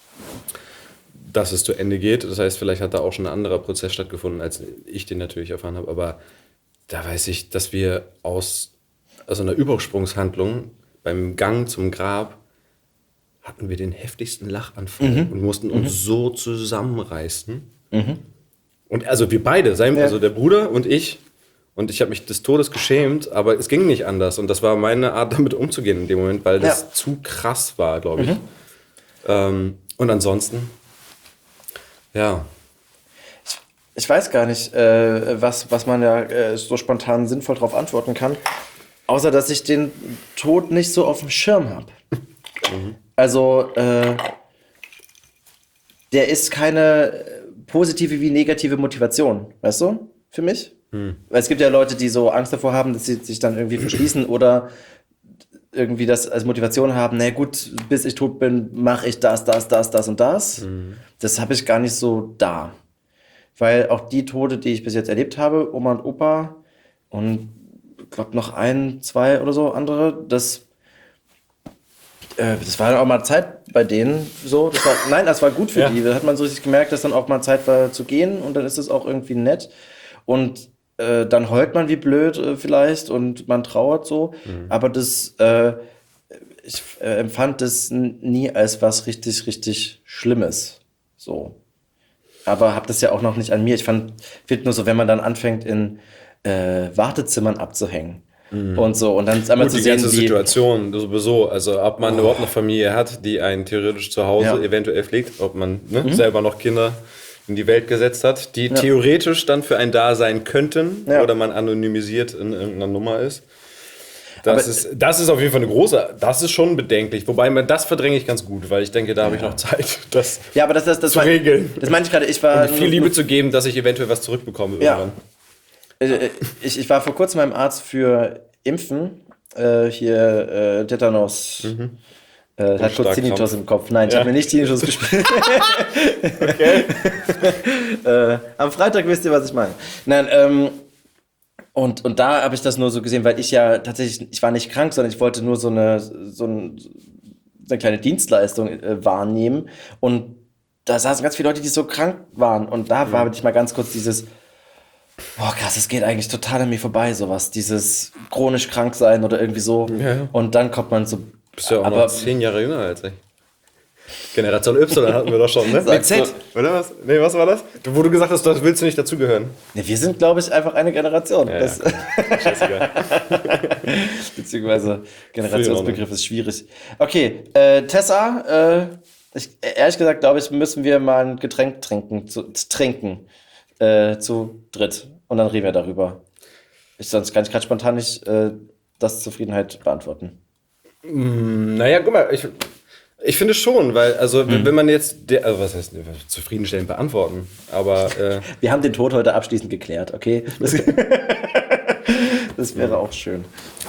dass es zu Ende geht. Das heißt, vielleicht hat da auch schon ein anderer Prozess stattgefunden, als ich den natürlich erfahren habe. Aber da weiß ich, dass wir aus also einer Übersprungshandlung beim Gang zum Grab hatten wir den heftigsten Lachanfall und mussten uns so zusammenreißen. Und also wir beide, sein, also der Bruder und ich. Und ich habe mich des Todes geschämt, aber es ging nicht anders. Und das war meine Art, damit umzugehen in dem Moment, weil das Ja. zu krass war, glaube ich. Ähm, und ansonsten, ja, Ich weiß gar nicht, äh, was, was man ja äh, so spontan sinnvoll darauf antworten kann. Außer, dass ich den Tod nicht so auf dem Schirm habe. Also, äh, der ist keine äh, positive wie negative Motivation, weißt du, für mich? Hm. Weil es gibt ja Leute, die so Angst davor haben, dass sie sich dann irgendwie verschließen oder irgendwie das als Motivation haben, na gut, bis ich tot bin, mache ich das, das, das, das und das. Mhm. Das habe ich gar nicht so da. Weil auch die Tode, die ich bis jetzt erlebt habe, Oma und Opa und ich glaube noch ein, zwei oder so andere, das, äh, das war dann auch mal Zeit bei denen so. Das war, nein, das war gut für ja. die. Da hat man so richtig gemerkt, dass dann auch mal Zeit war zu gehen und dann ist es auch irgendwie nett. Und Äh, dann heult man wie blöd äh, vielleicht und man trauert so, mhm. aber das, äh, ich äh, empfand das n- nie als was richtig, richtig Schlimmes, so. Aber hab das ja auch noch nicht an mir. Ich fand, finde nur so, wenn man dann anfängt in äh, Wartezimmern abzuhängen mhm. und so und dann einmal Gut, zu die sehen, ganze wie Situation sowieso, also ob man oh. überhaupt eine Familie hat, die einen theoretisch zu Hause ja. eventuell pflegt, ob man ne, mhm. selber noch Kinder in die Welt gesetzt hat, die ja. theoretisch dann für ein da sein könnten ja. oder man anonymisiert in irgendeiner Nummer ist. Das ist, das ist auf jeden Fall eine große, das ist schon bedenklich. Wobei, das verdränge ich ganz gut, weil ich denke, da ja. habe ich noch Zeit, das ja, aber das, das, das zu mein, regeln. Das meine ich gerade, ich war... Und viel Liebe zu geben, dass ich eventuell was zurückbekomme ja. irgendwann. Ich, ich war vor kurzem beim Arzt für Impfen, äh, hier äh, Tetanus... Mhm. Äh, hat kurz Tinnitus im Kopf. Nein, ich ja. habe mir nicht Tinnitus gespielt. Okay. äh, am Freitag wisst ihr, was ich meine. Nein, ähm, und, und da habe ich das nur so gesehen, weil ich ja tatsächlich, ich war nicht krank, sondern ich wollte nur so eine, so ein, so eine kleine Dienstleistung äh, wahrnehmen. Und da saßen ganz viele Leute, die so krank waren. Und da war ich mal ganz kurz dieses, boah krass, es geht eigentlich total an mir vorbei, sowas. Dieses chronisch krank sein oder irgendwie so. Ja. Und dann kommt man so. Bist ja auch aber noch zehn Jahre jünger als ich. Generation Y hatten wir doch schon, ne? Mit Z. Oder was? Nee, was war das? Wo du gesagt hast, das willst du nicht dazugehören. Ne, wir sind, glaube ich, einfach eine Generation. Ja, das ja. Scheißegal. Beziehungsweise Generationsbegriff ist schwierig. Okay, äh, Tessa, äh, ich, ehrlich gesagt, glaube ich, müssen wir mal ein Getränk trinken, zu, trinken, äh, zu dritt. Und dann reden wir darüber. Ich, sonst kann ich gerade spontan nicht äh, das Zufriedenheit beantworten. Naja, guck mal, ich, ich finde schon, weil, also, mhm. wenn man jetzt, der, also was heißt, zufriedenstellend beantworten, aber. Äh, Wir haben den Tod heute abschließend geklärt, okay? Das, das wäre auch schön.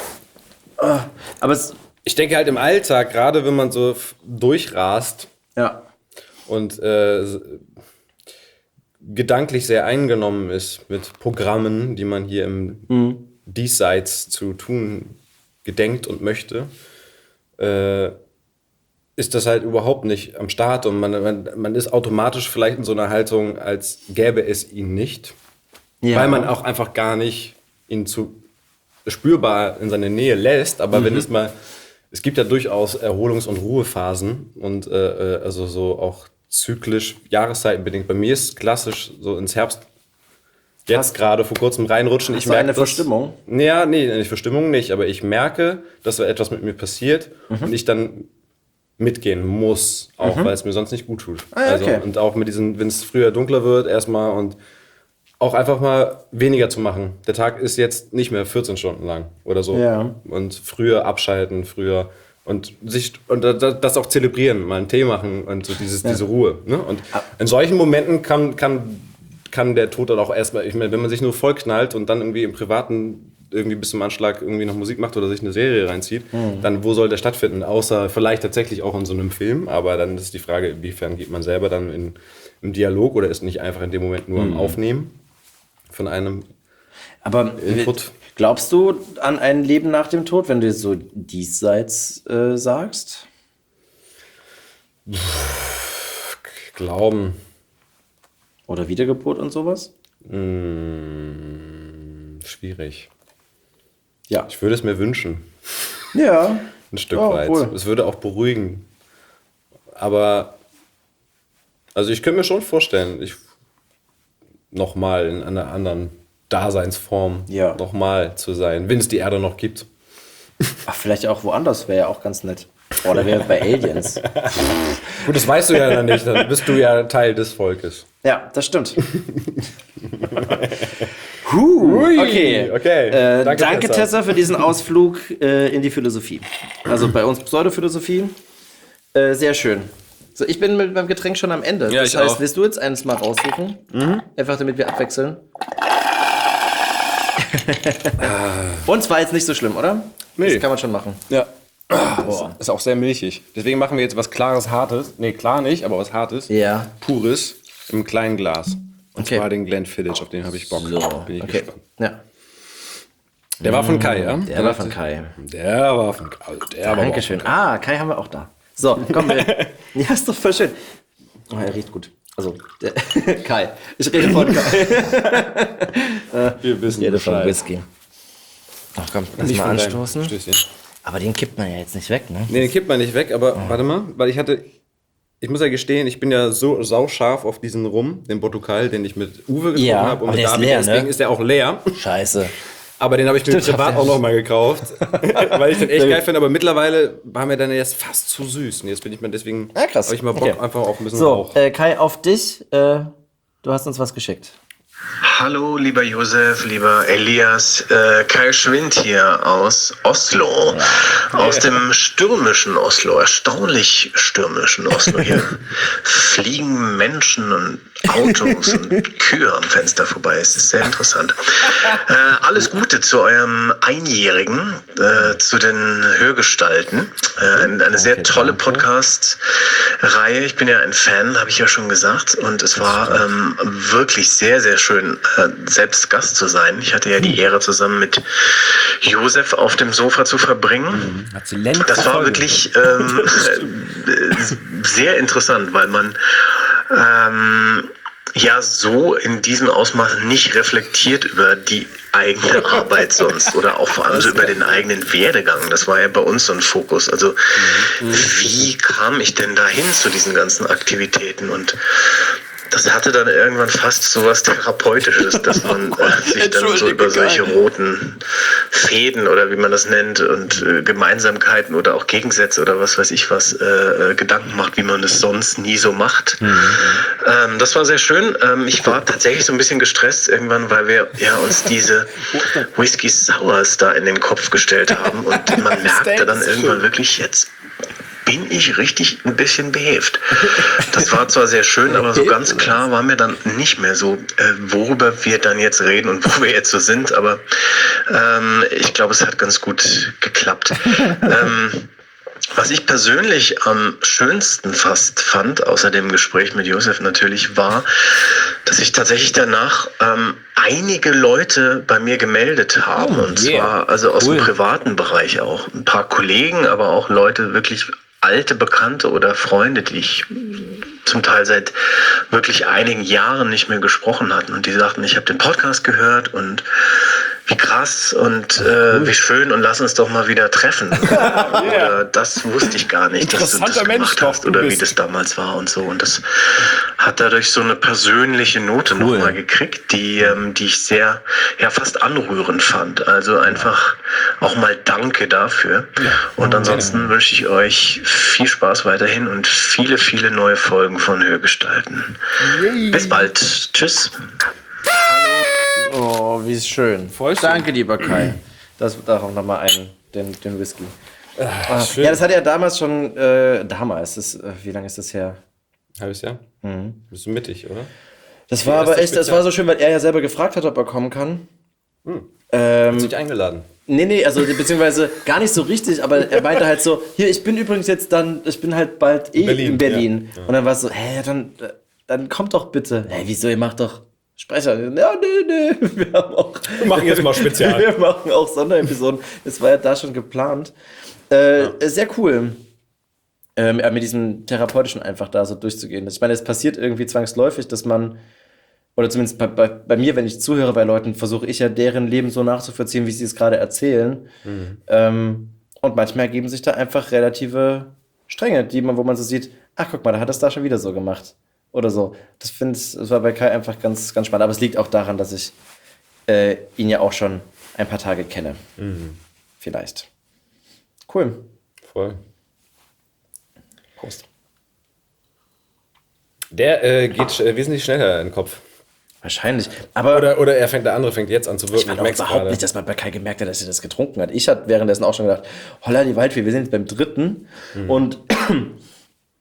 Aber es, ich denke halt im Alltag, gerade wenn man so f- durchrast ja. und äh, gedanklich sehr eingenommen ist mit Programmen, die man hier im mhm. Diesseits zu tun gedenkt und möchte, äh, ist das halt überhaupt nicht am Start und man, man, man ist automatisch vielleicht in so einer Haltung, als gäbe es ihn nicht, ja. weil man auch einfach gar nicht ihn zu spürbar in seine Nähe lässt, aber mhm. wenn es mal, es gibt ja durchaus Erholungs- und Ruhephasen und äh, also so auch zyklisch, jahreszeitenbedingt. Bei mir ist es klassisch so ins Herbst jetzt gerade vor kurzem reinrutschen. Ich merke eine Verstimmung? Ja, nee, eine Verstimmung nicht, aber ich merke, dass etwas mit mir passiert mhm. und ich dann mitgehen muss, auch mhm. weil es mir sonst nicht gut tut. Ah, ja, okay. Also, und auch mit diesen, wenn es früher dunkler wird, erstmal und auch einfach mal weniger zu machen. Der Tag ist jetzt nicht mehr vierzehn Stunden lang oder so. Ja. Und früher abschalten, früher und sich und das auch zelebrieren, mal einen Tee machen und so dieses, ja. diese Ruhe. Ne? Und in solchen Momenten kann, kann kann der Tod dann auch erstmal, ich meine, wenn man sich nur vollknallt und dann irgendwie im Privaten irgendwie bis zum Anschlag irgendwie noch Musik macht oder sich eine Serie reinzieht, mhm. dann wo soll der stattfinden? Außer vielleicht tatsächlich auch in so einem Film, aber dann ist die Frage, inwiefern geht man selber dann in, im Dialog oder ist nicht einfach in dem Moment nur mhm. am Aufnehmen von einem aber Input? Glaubst du an ein Leben nach dem Tod, wenn du jetzt so diesseits äh, sagst? Glauben. Oder Wiedergeburt und sowas? Mmh, schwierig. Ja. Ich würde es mir wünschen. Ja. Ein Stück oh, weit. Cool. Es würde auch beruhigen. Aber, also ich könnte mir schon vorstellen, ich nochmal in einer anderen Daseinsform ja. nochmal zu sein, wenn es die Erde noch gibt. Ach, vielleicht auch woanders, wäre ja auch ganz nett. Oder wäre bei Aliens. Gut, das weißt du ja dann nicht, dann bist du ja Teil des Volkes. Ja, das stimmt. huh, okay. okay. Äh, danke, danke Tessa. Tessa, für diesen Ausflug äh, in die Philosophie. Also bei uns Pseudophilosophie. Äh, sehr schön. So, ich bin mit meinem Getränk schon am Ende. Ja, das ich heißt, auch. willst du jetzt eines mal raussuchen? Mhm. Einfach damit wir abwechseln. Und zwar jetzt nicht so schlimm, oder? Nee. Das kann man schon machen. Ja. Oh, ist auch sehr milchig. Deswegen machen wir jetzt was klares, hartes. Nee, klar nicht, aber was hartes. Ja. Pures im kleinen Glas. Und Okay. zwar den Glenfiddich, auf den habe ich Bock. So, Bin ich okay. gespannt. Ja. Der war von Kai, ja? Der war von Kai. Der war von Kai. Also der war Dankeschön. Ah, Kai haben wir auch da. So, komm. Wir. Ja, ist doch voll schön. Oh, er riecht gut. Also, der Kai. Ich rede von Kai. Wir wissen Ich rede von Bescheid. Whisky. Ach komm, lass Nicht mal von deinem anstoßen. Stößchen. Aber den kippt man ja jetzt nicht weg, ne? Nee, den kippt man nicht weg, aber warte mal, weil ich hatte, ich muss ja gestehen, ich bin ja so sauscharf auf diesen Rum, den Botukal, den ich mit Uwe getrunken Ja, habe und aber mit der ist David, leer, deswegen ne? ist der auch leer. Scheiße. Aber den habe ich mir privat auch noch mal gekauft, weil ich den echt geil finde, aber mittlerweile war mir dann jetzt fast zu süß und jetzt bin ich mir deswegen, Ah, krass. habe ich mal Bock Okay. einfach auf ein bisschen So, Rauch. äh, Kai, auf dich. Äh, du hast uns was geschickt. Hallo, lieber Josef, lieber Elias, äh, Kai Schwind hier aus Oslo, aus dem stürmischen Oslo, erstaunlich stürmischen Oslo. Hier fliegen Menschen und Autos und Kühe am Fenster vorbei. Es ist sehr interessant. Äh, alles Gute zu eurem Einjährigen, äh, zu den Hörgestalten. Äh, eine, eine sehr tolle Podcast-Reihe. Ich bin ja ein Fan, habe ich ja schon gesagt. Und es war ähm, wirklich sehr, sehr schön, äh, selbst Gast zu sein. Ich hatte ja die Ehre, zusammen mit Josef auf dem Sofa zu verbringen. Hat sie längst Das war Folge. wirklich ähm, äh, sehr interessant, weil man ähm, ja so in diesem Ausmaß nicht reflektiert über die eigene Arbeit sonst oder auch vor allem so über den eigenen Werdegang. Das war ja bei uns so ein Fokus. Also wie kam ich denn dahin zu diesen ganzen Aktivitäten? Und das hatte dann irgendwann fast so was Therapeutisches, dass man äh, sich dann so über solche roten Fäden oder wie man das nennt und äh, Gemeinsamkeiten oder auch Gegensätze oder was weiß ich was äh, Gedanken macht, wie man es sonst nie so macht. Mhm. Ähm, das war sehr schön. Ähm, ich war tatsächlich so ein bisschen gestresst irgendwann, weil wir ja uns diese Whisky Sours da in den Kopf gestellt haben und man merkte dann irgendwann wirklich, jetzt bin ich richtig ein bisschen behelft. Das war zwar sehr schön, aber so ganz klar war mir dann nicht mehr so, äh, worüber wir dann jetzt reden und wo wir jetzt so sind, aber ähm, ich glaube, es hat ganz gut geklappt. ähm, Was ich persönlich am schönsten fast fand, außer dem Gespräch mit Josef natürlich, war, dass sich tatsächlich danach ähm, einige Leute bei mir gemeldet haben. Und zwar also aus dem privaten Bereich auch. Ein paar Kollegen, aber auch Leute, wirklich alte Bekannte oder Freunde, die ich zum Teil seit wirklich einigen Jahren nicht mehr gesprochen hatten. Und die sagten, ich habe den Podcast gehört und wie krass und äh, wie schön und lass uns doch mal wieder treffen. Oder das wusste ich gar nicht, dass du das gemacht hast oder wie das damals war und so. Und das hat dadurch so eine persönliche Note cool. nochmal gekriegt, die, ähm, die ich sehr, ja fast anrührend fand. Also einfach auch mal danke dafür. Und ansonsten wünsche ich euch viel Spaß weiterhin und viele, viele neue Folgen von Hörgestalten. Bis bald. Tschüss. Oh, wie schön. Voll schön. Danke, lieber Kai. Das darauf nochmal einen, den, den Whisky. Ah, schön. ja, das hatte ja damals schon, äh, damals, das, äh, wie lange ist das her? Halbes Jahr? Mhm. Bist du mittig, oder? Das war aber echt, das war so schön, weil er ja selber gefragt hat, ob er kommen kann. Hm. Ähm, Hast du dich eingeladen? Nee, nee, also beziehungsweise gar nicht so richtig, aber er meinte halt so, hier, ich bin übrigens jetzt dann, ich bin halt bald eh Berlin, in Berlin. ja. Ja. Und dann war es so, hä, dann, dann kommt doch bitte. Hä, wieso, ihr macht doch Sprecher. Ja, nee, nee, wir haben auch... Wir machen jetzt mal Spezial. Wir machen auch Sonderepisoden. Das war ja da schon geplant. Äh, Ja. Sehr cool. Ähm, mit diesem Therapeutischen einfach da so durchzugehen. Ich meine, es passiert irgendwie zwangsläufig, dass man, oder zumindest bei, bei, bei mir, wenn ich zuhöre bei Leuten, versuche ich ja deren Leben so nachzuvollziehen, wie sie es gerade erzählen. Mhm. Ähm, und manchmal ergeben sich da einfach relative Stränge, die man, wo man so sieht, ach guck mal, da hat es da schon wieder so gemacht. Oder so. Das finde ich, das war bei Kai einfach ganz, ganz spannend. Aber es liegt auch daran, dass ich äh, ihn ja auch schon ein paar Tage kenne. Mhm. Vielleicht. Cool. Voll. Prost. Der äh, geht äh, wesentlich schneller in den Kopf. Wahrscheinlich. Aber Oder, oder er fängt, der andere fängt jetzt an zu wirken. ich meine auch merk's überhaupt gerade. nicht, dass man bei Kai gemerkt hat, dass er das getrunken hat. Ich hatte währenddessen auch schon gedacht, holla die Waldfee, wir sind jetzt beim dritten. Mhm. Und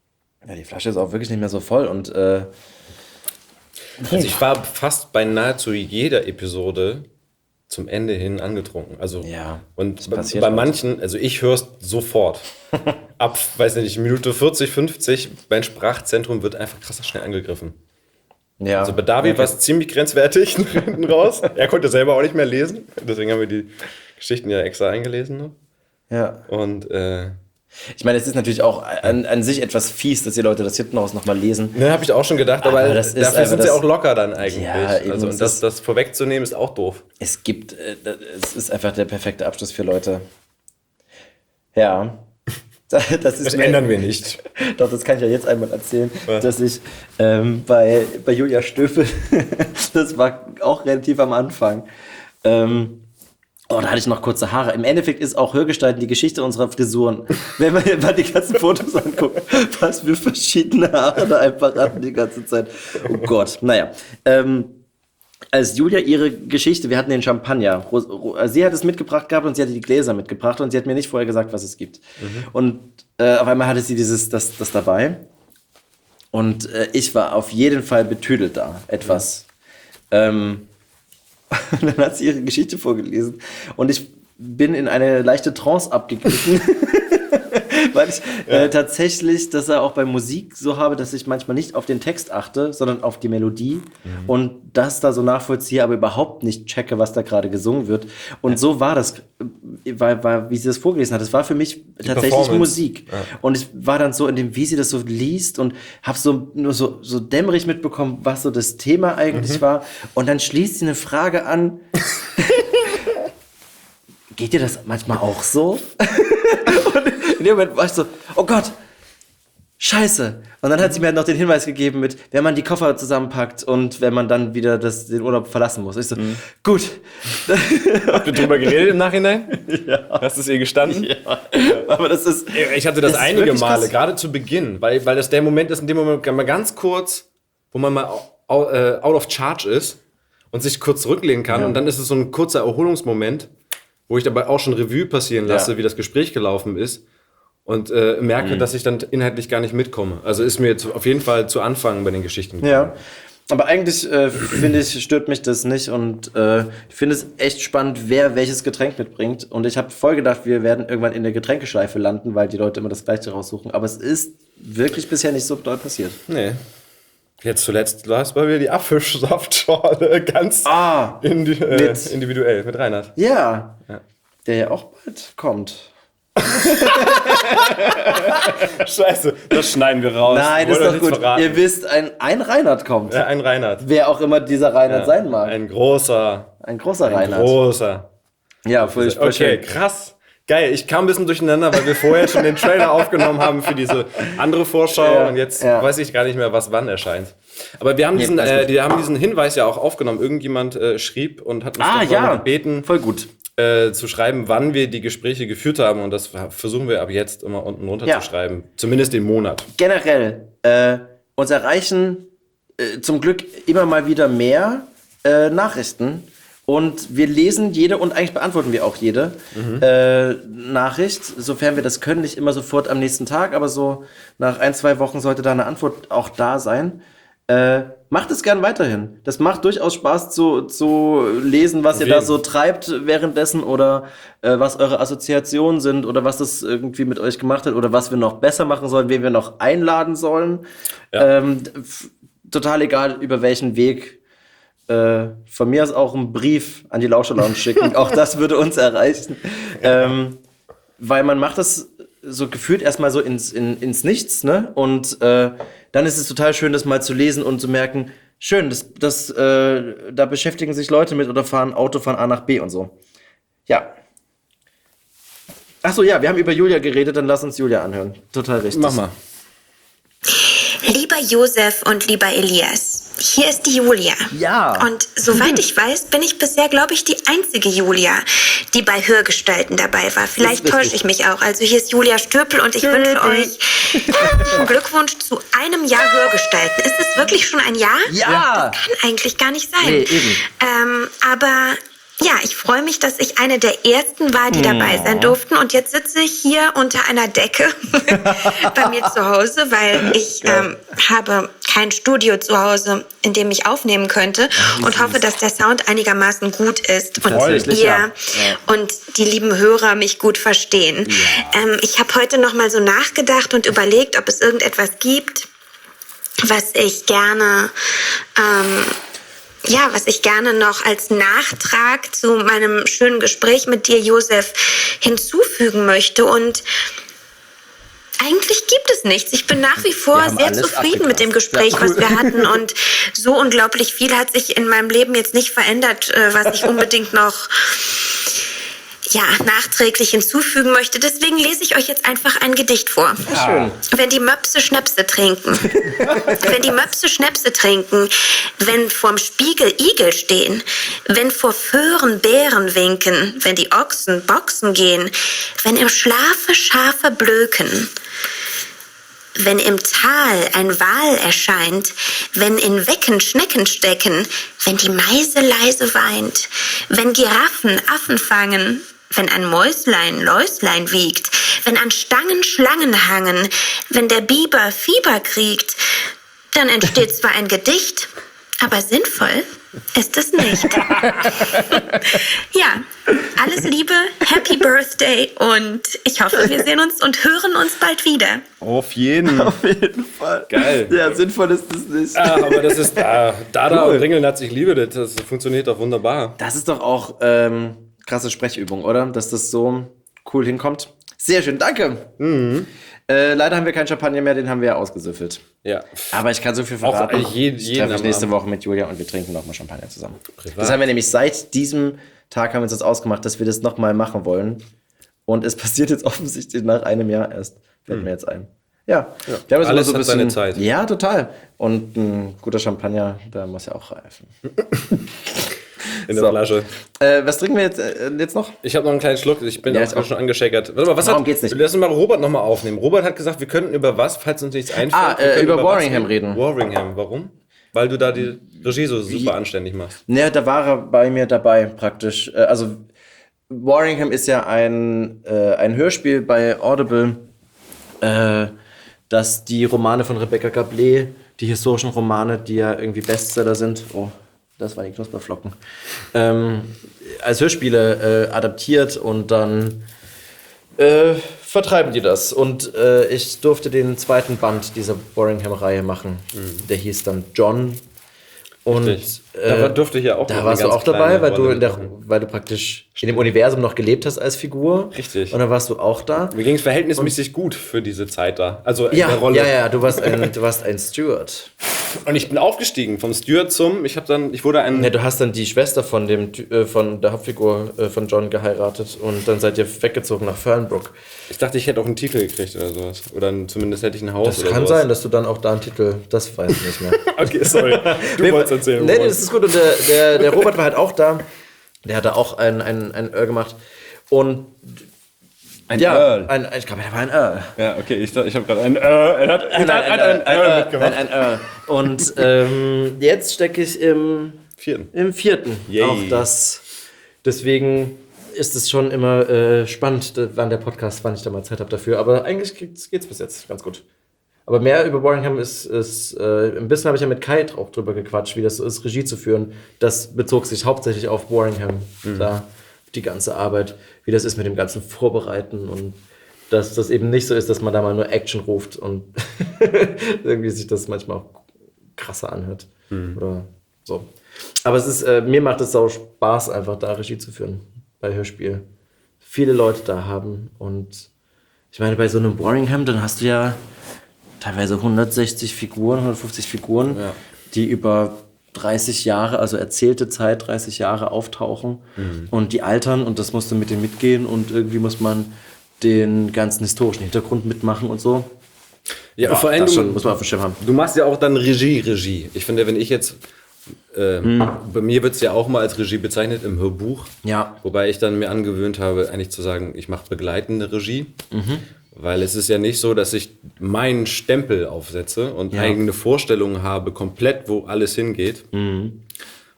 Ja, die Flasche ist auch wirklich nicht mehr so voll und äh, Also ich war fast bei nahezu jeder Episode zum Ende hin angetrunken. Also Ja, und bei, passiert bei halt. manchen, also ich höre es sofort. Ab, weiß nicht, Minute vierzig, fünfzig, mein Sprachzentrum wird einfach krass schnell angegriffen. ja. Also bei David war es ziemlich grenzwertig hinten raus. Er konnte selber auch nicht mehr lesen. Deswegen haben wir die Geschichten ja extra eingelesen. Noch. ja. Und äh, Ich meine, es ist natürlich auch an, an sich etwas fies, dass die Leute das hinten raus nochmal lesen. ne, habe ich auch schon gedacht, aber, Aber das ist dafür einfach sind sie das- auch locker dann eigentlich. Ja, eben, also das und das, ist- das vorwegzunehmen ist auch doof. Es gibt, äh, das- es ist einfach der perfekte Abschluss für Leute. Ja. Das, ist Das mir- ändern wir nicht. Doch, das kann ich ja jetzt einmal erzählen, Was? dass ich ähm, bei, bei Julia Stöfel, das war auch relativ am Anfang, ähm, oh, da hatte ich noch kurze Haare. Im Endeffekt ist auch Hörgestalten die Geschichte unserer Frisuren. Wenn man mal die ganzen Fotos anguckt, was für verschiedene Haare da einfach hatten die ganze Zeit. Oh Gott, naja. Ähm, als Julia ihre Geschichte, wir hatten den Champagner, Ro- Ro- sie hat es mitgebracht gehabt und sie hatte die Gläser mitgebracht und sie hat mir nicht vorher gesagt, was es gibt. Und äh, auf einmal hatte sie dieses, das, das dabei und äh, ich war auf jeden Fall betüdelt da, etwas. Ähm, und dann hat sie ihre Geschichte vorgelesen und ich bin in eine leichte Trance abgeglichen. Weil ich äh, tatsächlich das ja auch bei Musik so habe, dass ich manchmal nicht auf den Text achte, sondern auf die Melodie und das da so nachvollziehe, aber überhaupt nicht checke, was da gerade gesungen wird. Und so war das, äh, war, war, wie sie das vorgelesen hat. Das war für mich tatsächlich Performance. Musik. Und ich war dann so in dem, wie sie das so liest und habe so nur so, so dämmerig mitbekommen, was so das Thema eigentlich war. Und dann schließt sie eine Frage an. Geht dir das manchmal auch so? Und in dem Moment war ich so, oh Gott, scheiße. Und dann hat sie mir halt noch den Hinweis gegeben mit, wenn man die Koffer zusammenpackt und wenn man dann wieder das, den Urlaub verlassen muss. Ich so, gut. Habt ihr drüber geredet im Nachhinein? Ja. Hast du es ihr gestanden? Ja. Aber das ist... Ich hatte das, Das ist einige wirklich Male, krass. gerade zu Beginn, weil, weil das der Moment ist, in dem Moment mal ganz kurz, wo man mal au- äh, out of charge ist und sich kurz zurücklehnen kann. Und dann ist es so ein kurzer Erholungsmoment, wo ich dabei auch schon Revue passieren lasse, Ja. wie das Gespräch gelaufen ist. Und äh, merke, dass ich dann inhaltlich gar nicht mitkomme. Also ist mir jetzt auf jeden Fall zu Anfang bei den Geschichten gekommen. Ja, aber eigentlich äh, finde ich, stört mich das nicht und äh, ich finde es echt spannend, wer welches Getränk mitbringt. Und ich habe voll gedacht, wir werden irgendwann in der Getränkeschleife landen, weil die Leute immer das Gleiche raussuchen. Aber es ist wirklich bisher nicht so doll passiert. Nee. Jetzt zuletzt war es bei mir die Apfelsaftschorle, ganz Ah, indi äh, mit- individuell, mit Reinhard. Ja, Ja. der ja auch bald kommt. Scheiße, das schneiden wir raus. Nein, Wollen ist wir doch nicht gut. verraten. Ihr wisst, ein, ein Reinhard kommt. Ja, ein Reinhard. Wer auch immer dieser Reinhard Ja, sein mag. Ein, Ein großer, großer ein Reinhard. großer. Ja, voll, voll Okay, schön. krass. Geil, ich kam ein bisschen durcheinander, weil wir vorher schon den Trailer aufgenommen haben für diese andere Vorschau Ja, und jetzt ja. weiß ich gar nicht mehr, was wann erscheint. Aber wir haben, diesen, alles äh, gut. wir haben diesen Hinweis ja auch aufgenommen. Irgendjemand äh, schrieb und hat uns Ah, doch mal ja. gebeten, Voll gut. äh, zu schreiben, wann wir die Gespräche geführt haben. Und das versuchen wir ab jetzt immer unten runter Ja. zu schreiben. Zumindest den Monat. Generell, äh, uns erreichen äh, zum Glück immer mal wieder mehr äh, Nachrichten. Und wir lesen jede und eigentlich beantworten wir auch jede äh, Nachricht, sofern wir das können, nicht immer sofort am nächsten Tag, aber so nach ein, zwei Wochen sollte da eine Antwort auch da sein. Äh, macht es gern weiterhin. Das macht durchaus Spaß zu, zu lesen, was ihr da jeden. so treibt währenddessen oder äh, was eure Assoziationen sind oder was das irgendwie mit euch gemacht hat oder was wir noch besser machen sollen, wen wir noch einladen sollen. Ja. Ähm, f- total egal, über welchen Weg. Äh, von mir aus auch einen Brief an die Lauscher Lounge schicken. Auch das würde uns erreichen. Ähm, weil man macht das so gefühlt erstmal so ins, in, ins Nichts, ne? Und äh, dann ist es total schön, das mal zu lesen und zu merken, schön, das, das, äh, da beschäftigen sich Leute mit oder fahren Auto von A nach B und so. Ja. Ach so, ja, wir haben über Julia geredet, dann lass uns Julia anhören. Total richtig. Mach mal. Lieber Josef und lieber Elias, hier ist die Julia. Ja. Und soweit ich weiß, bin ich bisher, glaube ich, die einzige Julia, die bei Hörgestalten dabei war. Vielleicht richtig. täusche ich mich auch. Also hier ist Julia Stöpel und ich wünsche euch Glückwunsch zu einem Jahr Hörgestalten. Ist es wirklich schon ein Jahr? Ja. Das kann eigentlich gar nicht sein. Nee, eben. Ähm, aber ja, ich freue mich, dass ich eine der ersten war, die dabei sein durften. Und jetzt sitze ich hier unter einer Decke bei mir zu Hause, weil ich ähm, habe kein Studio zu Hause, in dem ich aufnehmen könnte. Und hoffe, dass der Sound einigermaßen gut ist. Und Tatsächlich, ihr ja. und die lieben Hörer mich gut verstehen. Ähm, ich habe heute noch mal so nachgedacht und überlegt, ob es irgendetwas gibt, was ich gerne... Ähm, Ja, was ich gerne noch als Nachtrag zu meinem schönen Gespräch mit dir, Josef, hinzufügen möchte. Und eigentlich gibt es nichts. Ich bin nach wie vor Wir haben sehr alles zufrieden mit dem abgegrast. Gespräch, Ja, was wir hatten. Und so unglaublich viel hat sich in meinem Leben jetzt nicht verändert, äh, was ich unbedingt noch ja, nachträglich hinzufügen möchte. Deswegen lese ich euch jetzt einfach ein Gedicht vor. Schön. Wenn die Möpse Schnäpse trinken, wenn die Möpse Schnäpse trinken, wenn vorm Spiegel Igel stehen, wenn vor Föhren Bären winken, wenn die Ochsen boxen gehen, wenn im Schlafe Schafe blöken, wenn im Tal ein Wal erscheint, wenn in Wecken Schnecken stecken, wenn die Meise leise weint, wenn Giraffen Affen fangen, wenn ein Mäuslein Läuslein wiegt, wenn an Stangen Schlangen hangen, wenn der Biber Fieber kriegt, dann entsteht zwar ein Gedicht, aber sinnvoll ist es nicht. Ja, alles Liebe, Happy Birthday und ich hoffe, wir sehen uns und hören uns bald wieder. Auf jeden. Auf jeden Fall. Geil. Ja, sinnvoll ist das nicht. Ah, aber das ist, ah, Dada Cool. und Ringelnatz, ich liebe das. Das funktioniert doch wunderbar. Das ist doch auch ähm, krasse Sprechübung, oder? Dass das so cool hinkommt. Sehr schön, danke. Äh, leider haben wir keinen Champagner mehr, den haben wir ja ausgesüffelt. Ja. Aber ich kann so viel Auch verraten. jeden- ich jeden treffe mich am nächste Abend. Woche mit Julia und wir trinken nochmal Champagner zusammen. Das haben wir nämlich seit diesem Tag haben wir uns das ausgemacht, dass wir das nochmal machen wollen. Und es passiert jetzt offensichtlich nach einem Jahr erst. Fällt mir jetzt ein. Ja, wir haben jetzt Alles immer hat seine Zeit. Ja, total. Und ein guter Champagner, der muss ja auch reifen. In der So. Flasche. Äh, was trinken wir jetzt, äh, jetzt noch? Ich habe noch einen kleinen Schluck, ich bin Ja, auch, ich auch. schon angeschäkert. Warte mal, was Darum hat, geht's nicht. Lass uns mal Robert nochmal aufnehmen. Robert hat gesagt, wir könnten über was, falls uns nichts einfällt. Ah, wir äh, können über was Warringham reden. Warringham, warum? Weil du da die Regie so super anständig machst. Naja, da war er bei mir dabei praktisch. Äh, Also Warringham ist ja ein, äh, ein Hörspiel bei Audible, äh, das die Romane von Rebecca Gablé, die historischen Romane, die ja irgendwie Bestseller sind, oh, das waren die Knusperflocken, ähm, als Hörspiele äh, adaptiert und dann äh, vertreiben die das. Und äh, ich durfte den zweiten Band dieser Warringham-Reihe machen. Der hieß dann John. Und Richtig. äh, Da war- durfte ich ja auch noch Da eine warst du ganz auch dabei, kleine weil du, Rolle in der, machen. weil du praktisch in dem Universum noch gelebt hast als Figur. Richtig. Und dann warst du auch da. Mir ging es verhältnismäßig gut für diese Zeit da. Also in Ja, der Rolle. ja, ja, du warst ein, du warst ein Steward. Und ich bin aufgestiegen vom Steward zum, ich habe dann, ich wurde ein... Ja, du hast dann die Schwester von dem Ty- äh, von der Hauptfigur äh, von John geheiratet und dann seid ihr weggezogen nach Fernbrook. Ich dachte, ich hätte auch einen Titel gekriegt oder sowas. Oder ein, zumindest hätte ich ein Haus Das oder kann sowas. sein, dass du dann auch da einen Titel, das weiß ich nicht mehr. Okay, sorry. Du Nee, wolltest erzählen. Nee, nee, Robert. das ist gut. Und der, der, der Robert war halt auch da. Der hatte auch ein, ein, ein Earl gemacht. Und ein ja, Earl. Ein, ich glaube, der war ein Earl. Ja, okay, ich, ich habe gerade ein Earl. Er hat, er hat, Nein, hat einen Earl mitgemacht. Nein, ein Earl. Und ähm, jetzt stecke ich im, Vierten. im vierten. Yay. Auch das. Deswegen ist es schon immer äh, spannend, wann der Podcast, wann ich da mal Zeit habe dafür. Aber eigentlich geht's, geht's bis jetzt ganz gut. Aber mehr über Warringham ist, ist äh, ein bisschen habe ich ja mit Kai auch drüber gequatscht, wie das so ist, Regie zu führen. Das bezog sich hauptsächlich auf Warringham, da die ganze Arbeit, wie das ist mit dem ganzen Vorbereiten und dass das eben nicht so ist, dass man da mal nur Action ruft und irgendwie sich das manchmal auch krasser anhört oder so. Aber es ist, äh, mir macht es sau Spaß, einfach da Regie zu führen bei Hörspiel. Viele Leute da haben und ich meine, bei so einem Warringham, dann hast du ja teilweise hundertsechzig Figuren, hundertfünfzig Figuren, Ja. die über dreißig Jahre, also erzählte Zeit, dreißig Jahre auftauchen und die altern und das musst du mit denen mitgehen und irgendwie muss man den ganzen historischen Hintergrund mitmachen und so. Ja, vor allem, das du, schon, muss man auf dem Schirm haben. du machst ja auch dann Regie, Regie. Ich finde, wenn ich jetzt, äh, bei mir wird es ja auch mal als Regie bezeichnet im Hörbuch. Ja. Wobei ich dann mir angewöhnt habe, eigentlich zu sagen, ich mache begleitende Regie. Weil es ist ja nicht so, dass ich meinen Stempel aufsetze und Ja. eigene Vorstellungen habe, komplett, wo alles hingeht.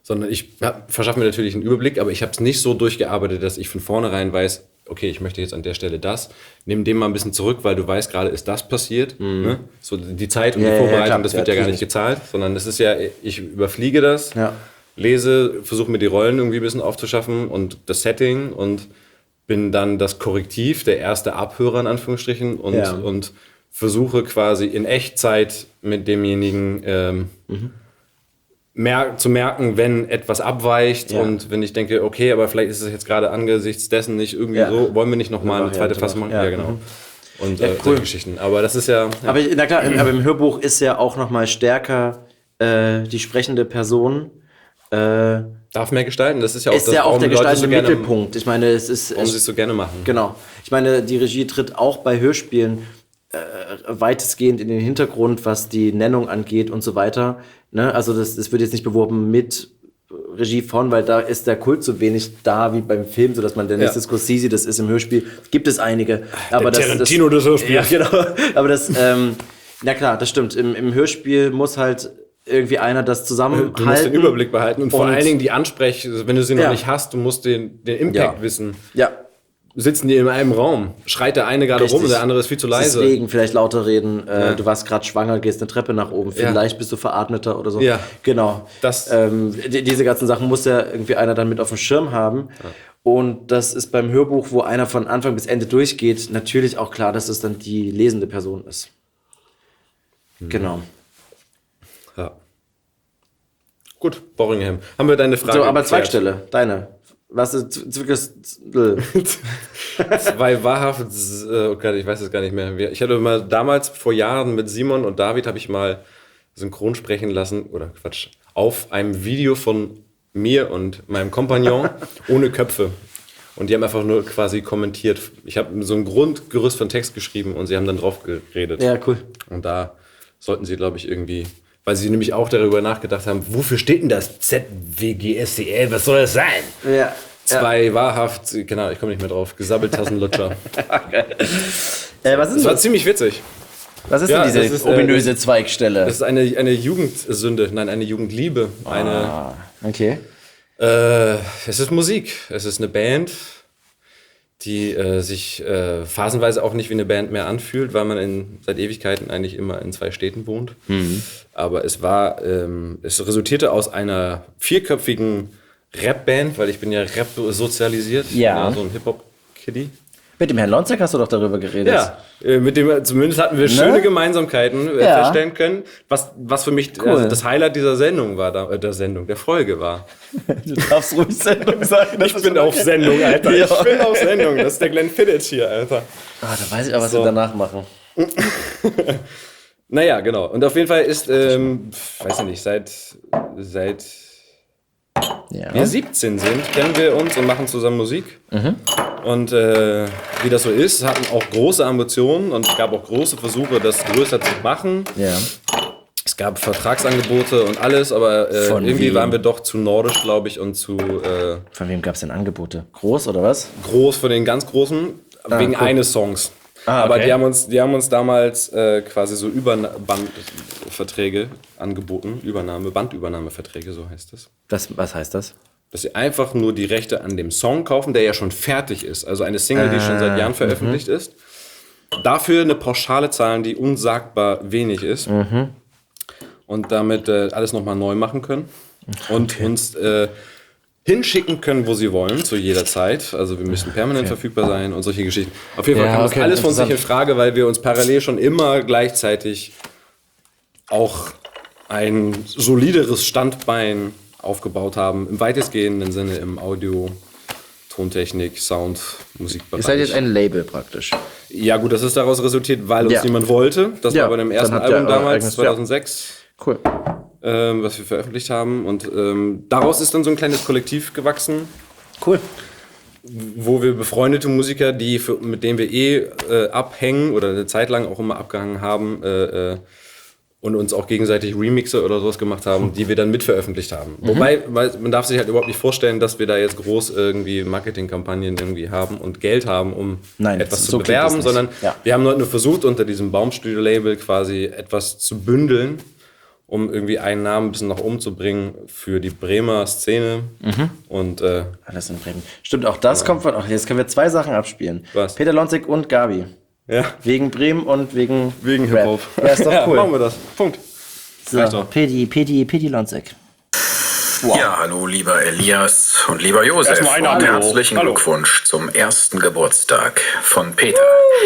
Sondern ich verschaffe mir natürlich einen Überblick, aber ich habe es nicht so durchgearbeitet, dass ich von vornherein weiß, okay, ich möchte jetzt an der Stelle das. Nimm dem mal ein bisschen zurück, weil du weißt, gerade ist das passiert. Mhm. Ne? So die Zeit und Ja, die ja, Vorbereitung, klar. das wird Ja, ja gar nicht gezahlt, sondern es ist ja, ich überfliege das, Ja. lese, versuche mir die Rollen irgendwie ein bisschen aufzuschaffen und das Setting und bin dann das Korrektiv, der erste Abhörer in Anführungsstrichen und, Ja. und versuche quasi in Echtzeit mit demjenigen ähm, Mhm. mer- zu merken, wenn etwas abweicht Ja. und wenn ich denke, okay, aber vielleicht ist es jetzt gerade angesichts dessen nicht irgendwie Ja. so, wollen wir nicht nochmal eine zweite Variante Fassung machen? machen. Ja, Ja. genau. Mhm. Und Ja, äh, cool. solche Geschichten. Aber das ist ja, ja. Aber na klar, aber im Hörbuch ist ja auch noch mal stärker äh, die sprechende Person. Äh, darf mehr gestalten. Das ist ja auch ist das, ja auch warum der die Leute gestaltende so gerne, Mittelpunkt. Ich meine, es ist warum sie es so gerne machen. genau. Ich meine, die Regie tritt auch bei Hörspielen äh, weitestgehend in den Hintergrund, was die Nennung angeht und so weiter. Ne? Also das, das wird jetzt nicht beworben mit Regie von, weil da ist der Kult so wenig da wie beim Film, sodass man der Ja. nächste Scorsese, das ist im Hörspiel, gibt es einige. Aber das, Tarantino das, des Hörspiels. Ja, genau. Aber das, ähm, na klar, das stimmt. Im, im Hörspiel muss halt irgendwie einer das zusammenhalten. Du musst den Überblick behalten und vor Und- allen Dingen die Ansprech, wenn du sie noch Ja. nicht hast, du musst den, den Impact Ja. wissen. Ja, Sitzen die in einem Raum, schreit der eine gerade rum und der andere ist viel zu leise. Deswegen vielleicht lauter reden. Äh, Ja. Du warst gerade schwanger, gehst eine Treppe nach oben. Ja. Vielleicht bist du veratmeter oder so. Ja. Genau. Das- ähm, die, diese ganzen Sachen muss ja irgendwie einer dann mit auf dem Schirm haben. Und das ist beim Hörbuch, wo einer von Anfang bis Ende durchgeht, natürlich auch klar, dass es dann die lesende Person ist. Mhm. Genau. Ja. Gut, Borringham. Haben wir deine Frage So, aber geklärt? Zweigstelle, deine. Was ist Zwickers? Zwei wahrhaft, äh, oh Gott, ich weiß es gar nicht mehr. Wir- Ich hatte mal damals vor Jahren mit Simon und David habe ich mal synchron sprechen lassen, oder Quatsch, auf einem Video von mir und meinem Kompagnon ohne Köpfe. Und die haben einfach nur quasi kommentiert. Ich habe so ein Grundgerüst von Text geschrieben und sie haben dann drauf geredet. Ja, cool. Und da sollten sie, glaube ich, irgendwie, weil sie nämlich auch darüber nachgedacht haben, wofür steht denn das Z W G S C L, was soll das sein? Ja. Zwei wahrhaft, genau, ich komme nicht mehr drauf, Gesabbeltassenlutscher. Äh, was ist Das war das? ziemlich witzig. Was ist Ja, denn diese das ist, äh, ominöse Zweigstelle? Das ist eine, eine Jugendsünde, nein, eine Jugendliebe. Eine, ah, okay. äh, es ist Musik, es ist eine Band, die äh, sich äh, phasenweise auch nicht wie eine Band mehr anfühlt, weil man in, seit Ewigkeiten eigentlich immer in zwei Städten wohnt. Aber es war, ähm, es resultierte aus einer vierköpfigen Rap-Band, weil ich bin ja Rap sozialisiert, Ja. so ein Hip-Hop-Kiddie. Mit dem Herrn Lonzek hast du doch darüber geredet. Ja, äh, mit dem zumindest hatten wir schöne Gemeinsamkeiten äh, Ja. feststellen können, was, was für mich Cool. also das Highlight dieser Sendung war, da, äh, der Sendung, der Folge war. Du darfst ruhig Sendung sagen. Ich bin auf Sendung, Alter. Ja. Ich bin auf Sendung. Das ist der Glenn Fiddich hier, Alter. Ah, da weiß ich aber, was So. wir danach machen. Naja, genau. Und auf jeden Fall ist, ähm, weiß ich nicht, seit, seit Ja. wir siebzehn sind, kennen wir uns und machen zusammen Musik. Und äh, wie das so ist, hatten auch große Ambitionen und es gab auch große Versuche, das größer zu machen. Ja. Es gab Vertragsangebote und alles, aber äh, Von irgendwie wem? waren wir doch zu nordisch, glaube ich, und zu äh, Von wem gab es denn Angebote? Groß oder was? groß von den ganz Großen, wegen cool. eines Songs. Ah, Aber okay. die haben uns, die haben uns damals äh, quasi so Überbandverträge angeboten, Übernahme, Bandübernahmeverträge, so heißt es. Das, was heißt das? Dass sie einfach nur die Rechte an dem Song kaufen, der ja schon fertig ist. Also eine Single, die schon seit Jahren veröffentlicht ist. Dafür eine Pauschale zahlen, die unsagbar wenig ist. Und damit äh, alles nochmal neu machen können. Und uns äh, hinschicken können, wo sie wollen, zu jeder Zeit. Also wir müssen permanent verfügbar sein und solche Geschichten. Auf jeden Fall Ja, kam das okay, alles von sich in interessant. Frage, weil wir uns parallel schon immer gleichzeitig auch ein solideres Standbein aufgebaut haben, im weitestgehenden Sinne im Audio, Tontechnik, Sound, Musikbereich. Ihr seid jetzt ein Label praktisch. Ja gut, das ist daraus resultiert, weil uns Ja. niemand wollte. Das Ja, war bei dem ersten dann habt ihr Album euer damals, eigenes- zweitausendsechs, Cool. ähm, was wir veröffentlicht haben. Und ähm, daraus ist dann so ein kleines Kollektiv gewachsen, Cool. wo wir befreundete Musiker, die für, mit denen wir eh äh, abhängen oder eine Zeit lang auch immer abgehangen haben äh, äh, und uns auch gegenseitig Remixe oder sowas gemacht haben, die wir dann mitveröffentlicht haben. Mhm. Wobei, weil man darf sich halt überhaupt nicht vorstellen, dass wir da jetzt groß irgendwie Marketingkampagnen irgendwie haben und Geld haben, um Nein, etwas so zu klingt es bewerben, nicht. sondern Ja. wir haben nur versucht, unter diesem Baumstudio-Label quasi etwas zu bündeln um irgendwie einen Namen ein bisschen nach oben zu bringen für die Bremer Szene. Mhm. Und äh, alles in Bremen. Stimmt, auch das ja. kommt von. Ach, jetzt können wir zwei Sachen abspielen. Was? Peter Lonzig und Gabi. Ja. Wegen Bremen und wegen, wegen Hip-Hop. Ja, ist doch cool. Ja, machen wir das. Punkt. So, Pedi, Pedi, Pedi Lonzig. Wow. Ja, hallo lieber Elias und lieber Josef und Hallo. herzlichen Hallo. Glückwunsch zum ersten Geburtstag von Peter.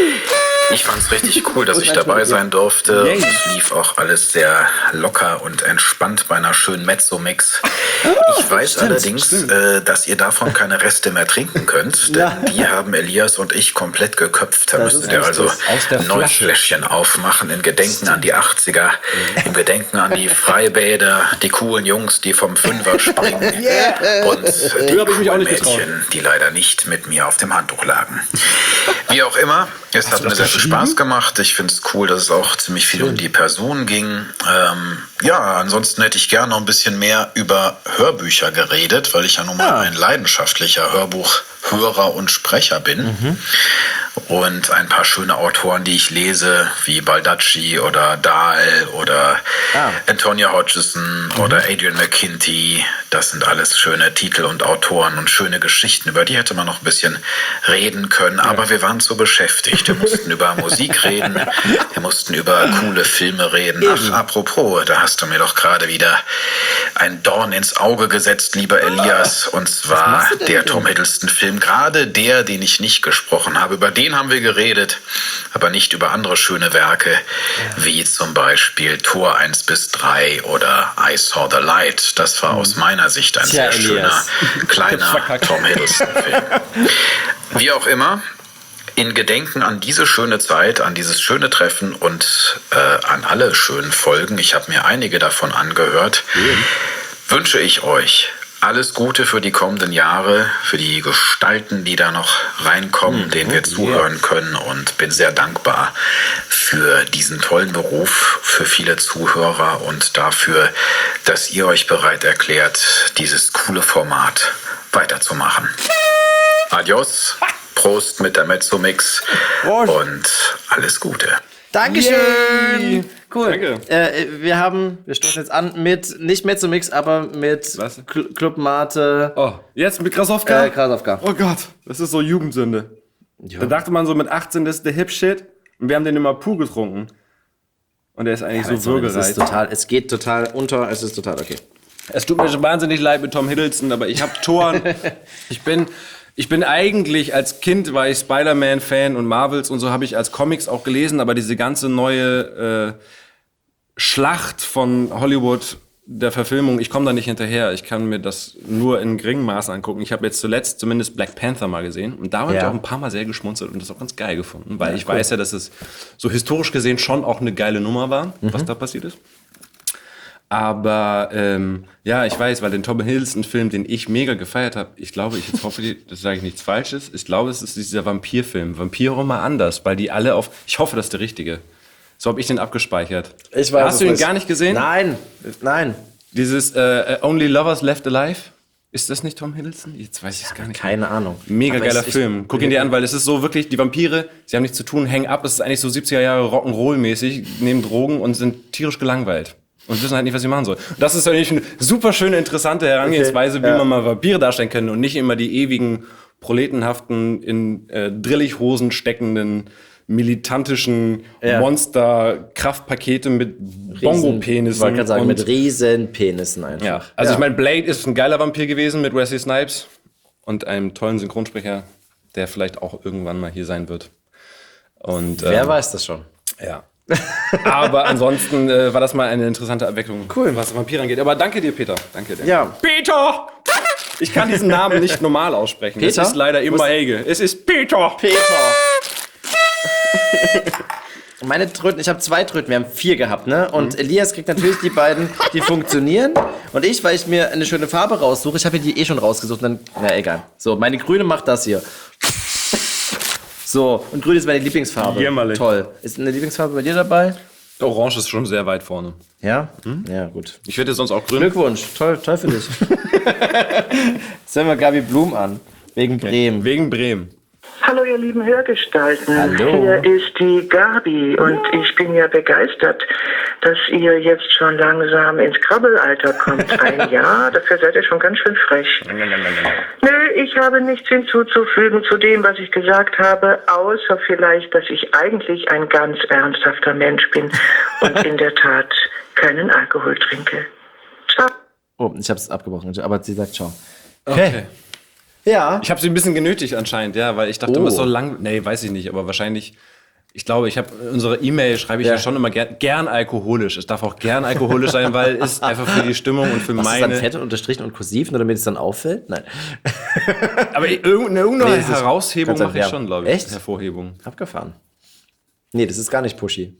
Ich fand's richtig cool, dass ich dabei sein durfte. Yay. Und es lief auch alles sehr locker und entspannt bei einer schönen Mezzo-Mix. Ich weiß stimmt, allerdings, stimmt. Äh, dass ihr davon keine Reste mehr trinken könnt, denn Ja. die haben Elias und ich komplett geköpft. Da Das müsstet ist ihr also richtig. Aus der ein neues Flasche. Fläschchen aufmachen in Gedenken an die achtziger, im Gedenken an die Freibäder, die coolen Jungs, die vom Fünfer springen und die hab ich mich auch coolen nicht getraut. Mädchen, die leider nicht mit mir auf dem Handtuch lagen. Wie auch immer, es hat mir sehr viel Spaß gemacht. Ich finde es cool, dass es auch ziemlich viel um die Person ging. Ähm, ja, ansonsten hätte ich gerne noch ein bisschen mehr über Hörbücher geredet, weil ich ja nun mal ein leidenschaftlicher Hörbuchhörer und Sprecher bin. Mhm. Und ein paar schöne Autoren, die ich lese, wie Baldacci oder Dahl oder Ah. Antonia Hodgson oder Adrian McKinty. Das sind alles schöne Titel und Autoren und schöne Geschichten. Über die hätte man noch ein bisschen reden können, aber wir waren zu beschäftigt. Wir mussten über Musik reden, wir mussten über coole Filme reden. Ach, apropos, da hast du mir doch gerade wieder ein Dorn ins Auge gesetzt, lieber Elias. Und zwar der Tom Hiddleston-Film, gerade der, den ich nicht gesprochen habe. Über den haben wir geredet, aber nicht über andere schöne Werke, wie zum Beispiel Tor eins bis drei oder I Saw the Light. Das war aus meiner Sicht ein Tja, sehr schöner, Elias. kleiner Tom Hiddleston-Film. Wie auch immer, in Gedenken an diese schöne Zeit, an dieses schöne Treffen und äh, an alle schönen Folgen, ich habe mir einige davon angehört, wünsche ich euch alles Gute für die kommenden Jahre, für die Gestalten, die da noch reinkommen, denen wir zuhören können, und bin sehr dankbar für diesen tollen Beruf, für viele Zuhörer und dafür, dass ihr euch bereit erklärt, dieses coole Format weiterzumachen. Adios, Prost mit der Mezzo-Mix und alles Gute. Dankeschön! Cool. Danke. Äh, wir haben, wir stoßen jetzt an mit, nicht Mezzomix, aber mit Was? Cl- Club Mate. Oh, jetzt mit Krasowka? Äh, Krasowka. Oh Gott, das ist so Jugendsünde. Da dachte man so mit achtzehn, das ist der Hip-Shit. Und wir haben den immer pur getrunken. Und der ist eigentlich Ja, so es ist würgereich. total, es geht total unter, es ist total okay. Es tut mir schon wahnsinnig leid mit Tom Hiddleston, aber ich habe Toren. ich bin... Ich bin eigentlich, als Kind war ich Spider-Man-Fan und Marvels und so habe ich als Comics auch gelesen, aber diese ganze neue äh, Schlacht von Hollywood der Verfilmung, ich komme da nicht hinterher. Ich kann mir das nur in geringem Maß angucken. Ich habe jetzt zuletzt zumindest Black Panther mal gesehen und da habe ich Ja. auch ein paar Mal sehr geschmunzelt und das auch ganz geil gefunden, weil Ja, ich cool. weiß ja, dass es so historisch gesehen schon auch eine geile Nummer war, was da passiert ist. Aber ähm, ja, ich weiß, weil den Tom Hiddleston-Film, den ich mega gefeiert habe, ich glaube, ich jetzt hoffe, das sage ich nichts Falsches, ich glaube, es ist dieser Vampirfilm. Vampire mal anders, weil die alle auf, ich hoffe, das ist der richtige. So habe ich den abgespeichert. Ich weiß Hast es du ihn nicht. gar nicht gesehen? Nein, nein. Dieses äh, Only Lovers Left Alive? Ist das nicht Tom Hiddleston? Jetzt weiß ich es gar nicht. Keine Ahnung. Mega Aber geiler ich- ich- Film. Guck ihn dir an, weil es ist so wirklich, die Vampire, sie haben nichts zu tun, hängen ab, es ist eigentlich so siebziger Jahre Rock'n'Roll-mäßig, nehmen Drogen und sind tierisch gelangweilt. Und wissen halt nicht, was sie machen sollen. Und das ist eigentlich eine super schöne, interessante Herangehensweise, Okay, wie ja. man mal Vampire darstellen kann und nicht immer die ewigen, proletenhaften, in äh, Drillichhosen steckenden, militantischen Ja. Monster-Kraftpakete mit Ich Bongo-Penissen. wollte gerade sagen, und- mit riesen Penissen einfach. ja, also ich meine, Blade ist ein geiler Vampir gewesen mit Wesley Snipes und einem tollen Synchronsprecher, der vielleicht auch irgendwann mal hier sein wird. Und, Wer ähm, weiß das schon? Ja. Aber ansonsten äh, war das mal eine interessante Erweckung, Cool. was Vampire angeht. Aber danke dir, Peter. Danke dir. Ja. Peter! Ich kann diesen Namen nicht normal aussprechen. Peter? Es ist leider immer Helge. Es ist Peter. Peter. Meine Tröten, ich habe zwei Tröten, wir haben vier gehabt, ne? Und Elias kriegt natürlich die beiden, die funktionieren. Und ich, weil ich mir eine schöne Farbe raussuche, ich habe hier die eh schon rausgesucht, dann, na egal. So, meine grüne macht das hier. So, und grün ist meine Lieblingsfarbe. Jämmerlich. Toll. Ist eine Lieblingsfarbe bei dir dabei? Orange ist schon sehr weit vorne. Ja? Ja, gut. Ich hätte sonst auch grün. Glückwunsch, toll, toll für dich. Jetzt hören wir Gabi Blum an, wegen Bremen. Wegen Bremen. Hallo ihr lieben Hörgestalten, Hallo. hier ist die Gabi und ich bin ja begeistert, dass ihr jetzt schon langsam ins Krabbelalter kommt. Ein Jahr, dafür seid ihr schon ganz schön frech. Nö, ich habe nichts hinzuzufügen zu dem, was ich gesagt habe, außer vielleicht, dass ich eigentlich ein ganz ernsthafter Mensch bin und in der Tat keinen Alkohol trinke. Ciao. Oh, ich hab's abgebrochen, aber sie sagt ciao. Okay. Ja. Ich habe sie ein bisschen genötigt anscheinend, ja, weil ich dachte Oh. immer so lang. Nee, weiß ich nicht, aber wahrscheinlich. Ich glaube, ich habe unsere E-Mail schreibe ich ja. Ja. schon immer gern, gern alkoholisch. Es darf auch gern alkoholisch sein, weil es einfach für die Stimmung und für Was ist meine. dann fett unterstrichen und kursiv, nur damit es dann auffällt? Nein. Aber irgendeine, irgendeine Nee, es ist- Heraushebung kannst du- mache ich ja. schon, glaube ich. Echt? Hervorhebung. Abgefahren. Nee, das ist gar nicht pushy.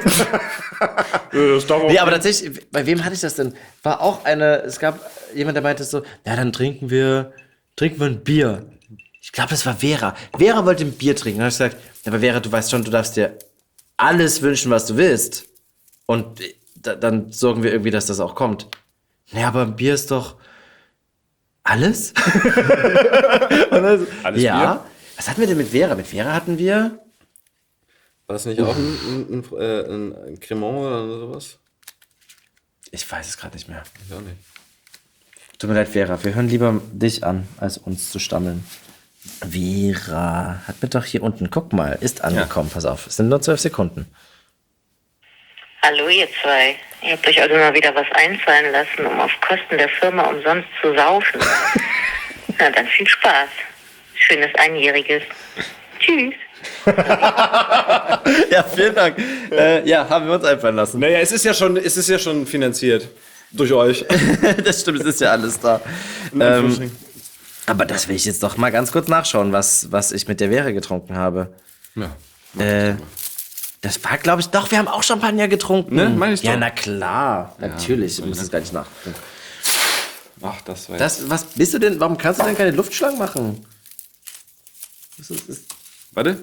Das darf auch Nee, aber tatsächlich, bei wem hatte ich das denn? War auch eine, es gab jemand, der meinte so, ja, dann trinken wir, trinken wir ein Bier. Ich glaube, das war Vera. Vera wollte ein Bier trinken. Dann habe ich gesagt, aber Vera, du weißt schon, du darfst dir alles wünschen, was du willst. Und da, dann sorgen wir irgendwie, dass das auch kommt. Naja, aber ein Bier ist doch alles? Und dann so, Alles ja. Bier? Was hatten wir denn mit Vera? Mit Vera hatten wir... War das nicht auch ein, ein, ein, äh, ein, ein Cremant oder sowas? Ich weiß es gerade nicht mehr. Ich auch nicht. Tut mir leid, Vera. Wir hören lieber dich an, als uns zu stammeln. Vera hat mir doch hier unten, guck mal, ist angekommen. Pass auf, es sind nur zwölf Sekunden. Hallo ihr zwei. Ihr habt euch also mal wieder was einfallen lassen, um auf Kosten der Firma umsonst zu saufen. Na dann viel Spaß. Schönes Einjähriges. Tschüss. Ja, vielen Dank. Äh, ja, haben wir uns einfallen lassen. Naja, es ist ja schon, es ist ja schon finanziert. Durch euch. Das stimmt, es ist ja alles da. Ähm, aber das will ich jetzt doch mal ganz kurz nachschauen, was, was ich mit der Vera getrunken habe. Ja. Äh, das war, glaube ich, doch, wir haben auch Champagner getrunken. Ne, meine ich Ja, doch. na klar, natürlich. Ich muss es gar nicht nachgucken. Ach, das war Das, was bist du denn, warum kannst du denn keine Luftschlangen machen? Das ist, ist, Warte.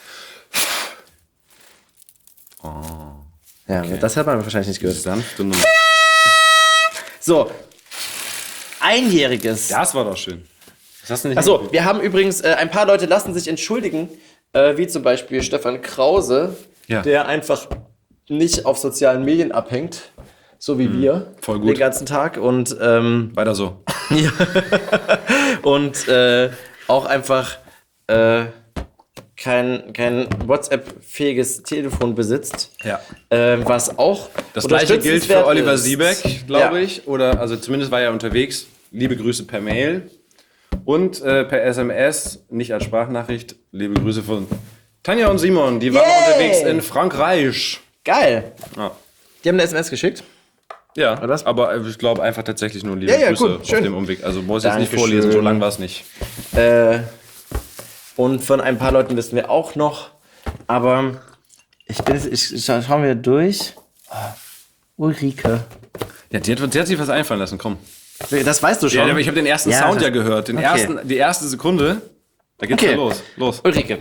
ja, das hat man wahrscheinlich nicht gehört. Sanfte Nummer. So, einjähriges. Das war doch schön. Das hast du nicht Achso, wir haben übrigens, äh, ein paar Leute lassen sich entschuldigen, äh, wie zum Beispiel Stefan Krause, Ja. der einfach nicht auf sozialen Medien abhängt, so wie wir, voll gut. den ganzen Tag. Und, ähm, Weiter so. ja. und äh, auch einfach äh, kein, kein WhatsApp-fähiges Telefon besitzt. Ja. Äh, was auch Das gleiche gilt für unterstützenswert Oliver ist. Siebeck, glaube Ja. ich. Oder, also zumindest war er unterwegs. Liebe Grüße per Mail. Und äh, per S M S, nicht als Sprachnachricht. Liebe Grüße von Tanja und Simon. Die waren Yay! unterwegs in Frankreich. Geil. Ja. Die haben eine S M S geschickt. Ja, Oder was? aber ich glaube einfach tatsächlich nur liebe Ja, ja, Grüße gut, auf schön. dem Umweg. Also muss ich jetzt nicht Dankeschön. vorlesen, so lang war es nicht. Äh, und von ein paar Leuten wissen wir auch noch. Aber ich bin jetzt, ich scha schauen wir durch. Oh, Ulrike. Ja, die hat, die hat sich was einfallen lassen, komm. Das weißt du schon. Ja, aber ich habe den ersten Ja, Sound das- ja gehört. Den Okay. ersten, die erste Sekunde. Da geht's Okay. ja los. Los. Ulrike.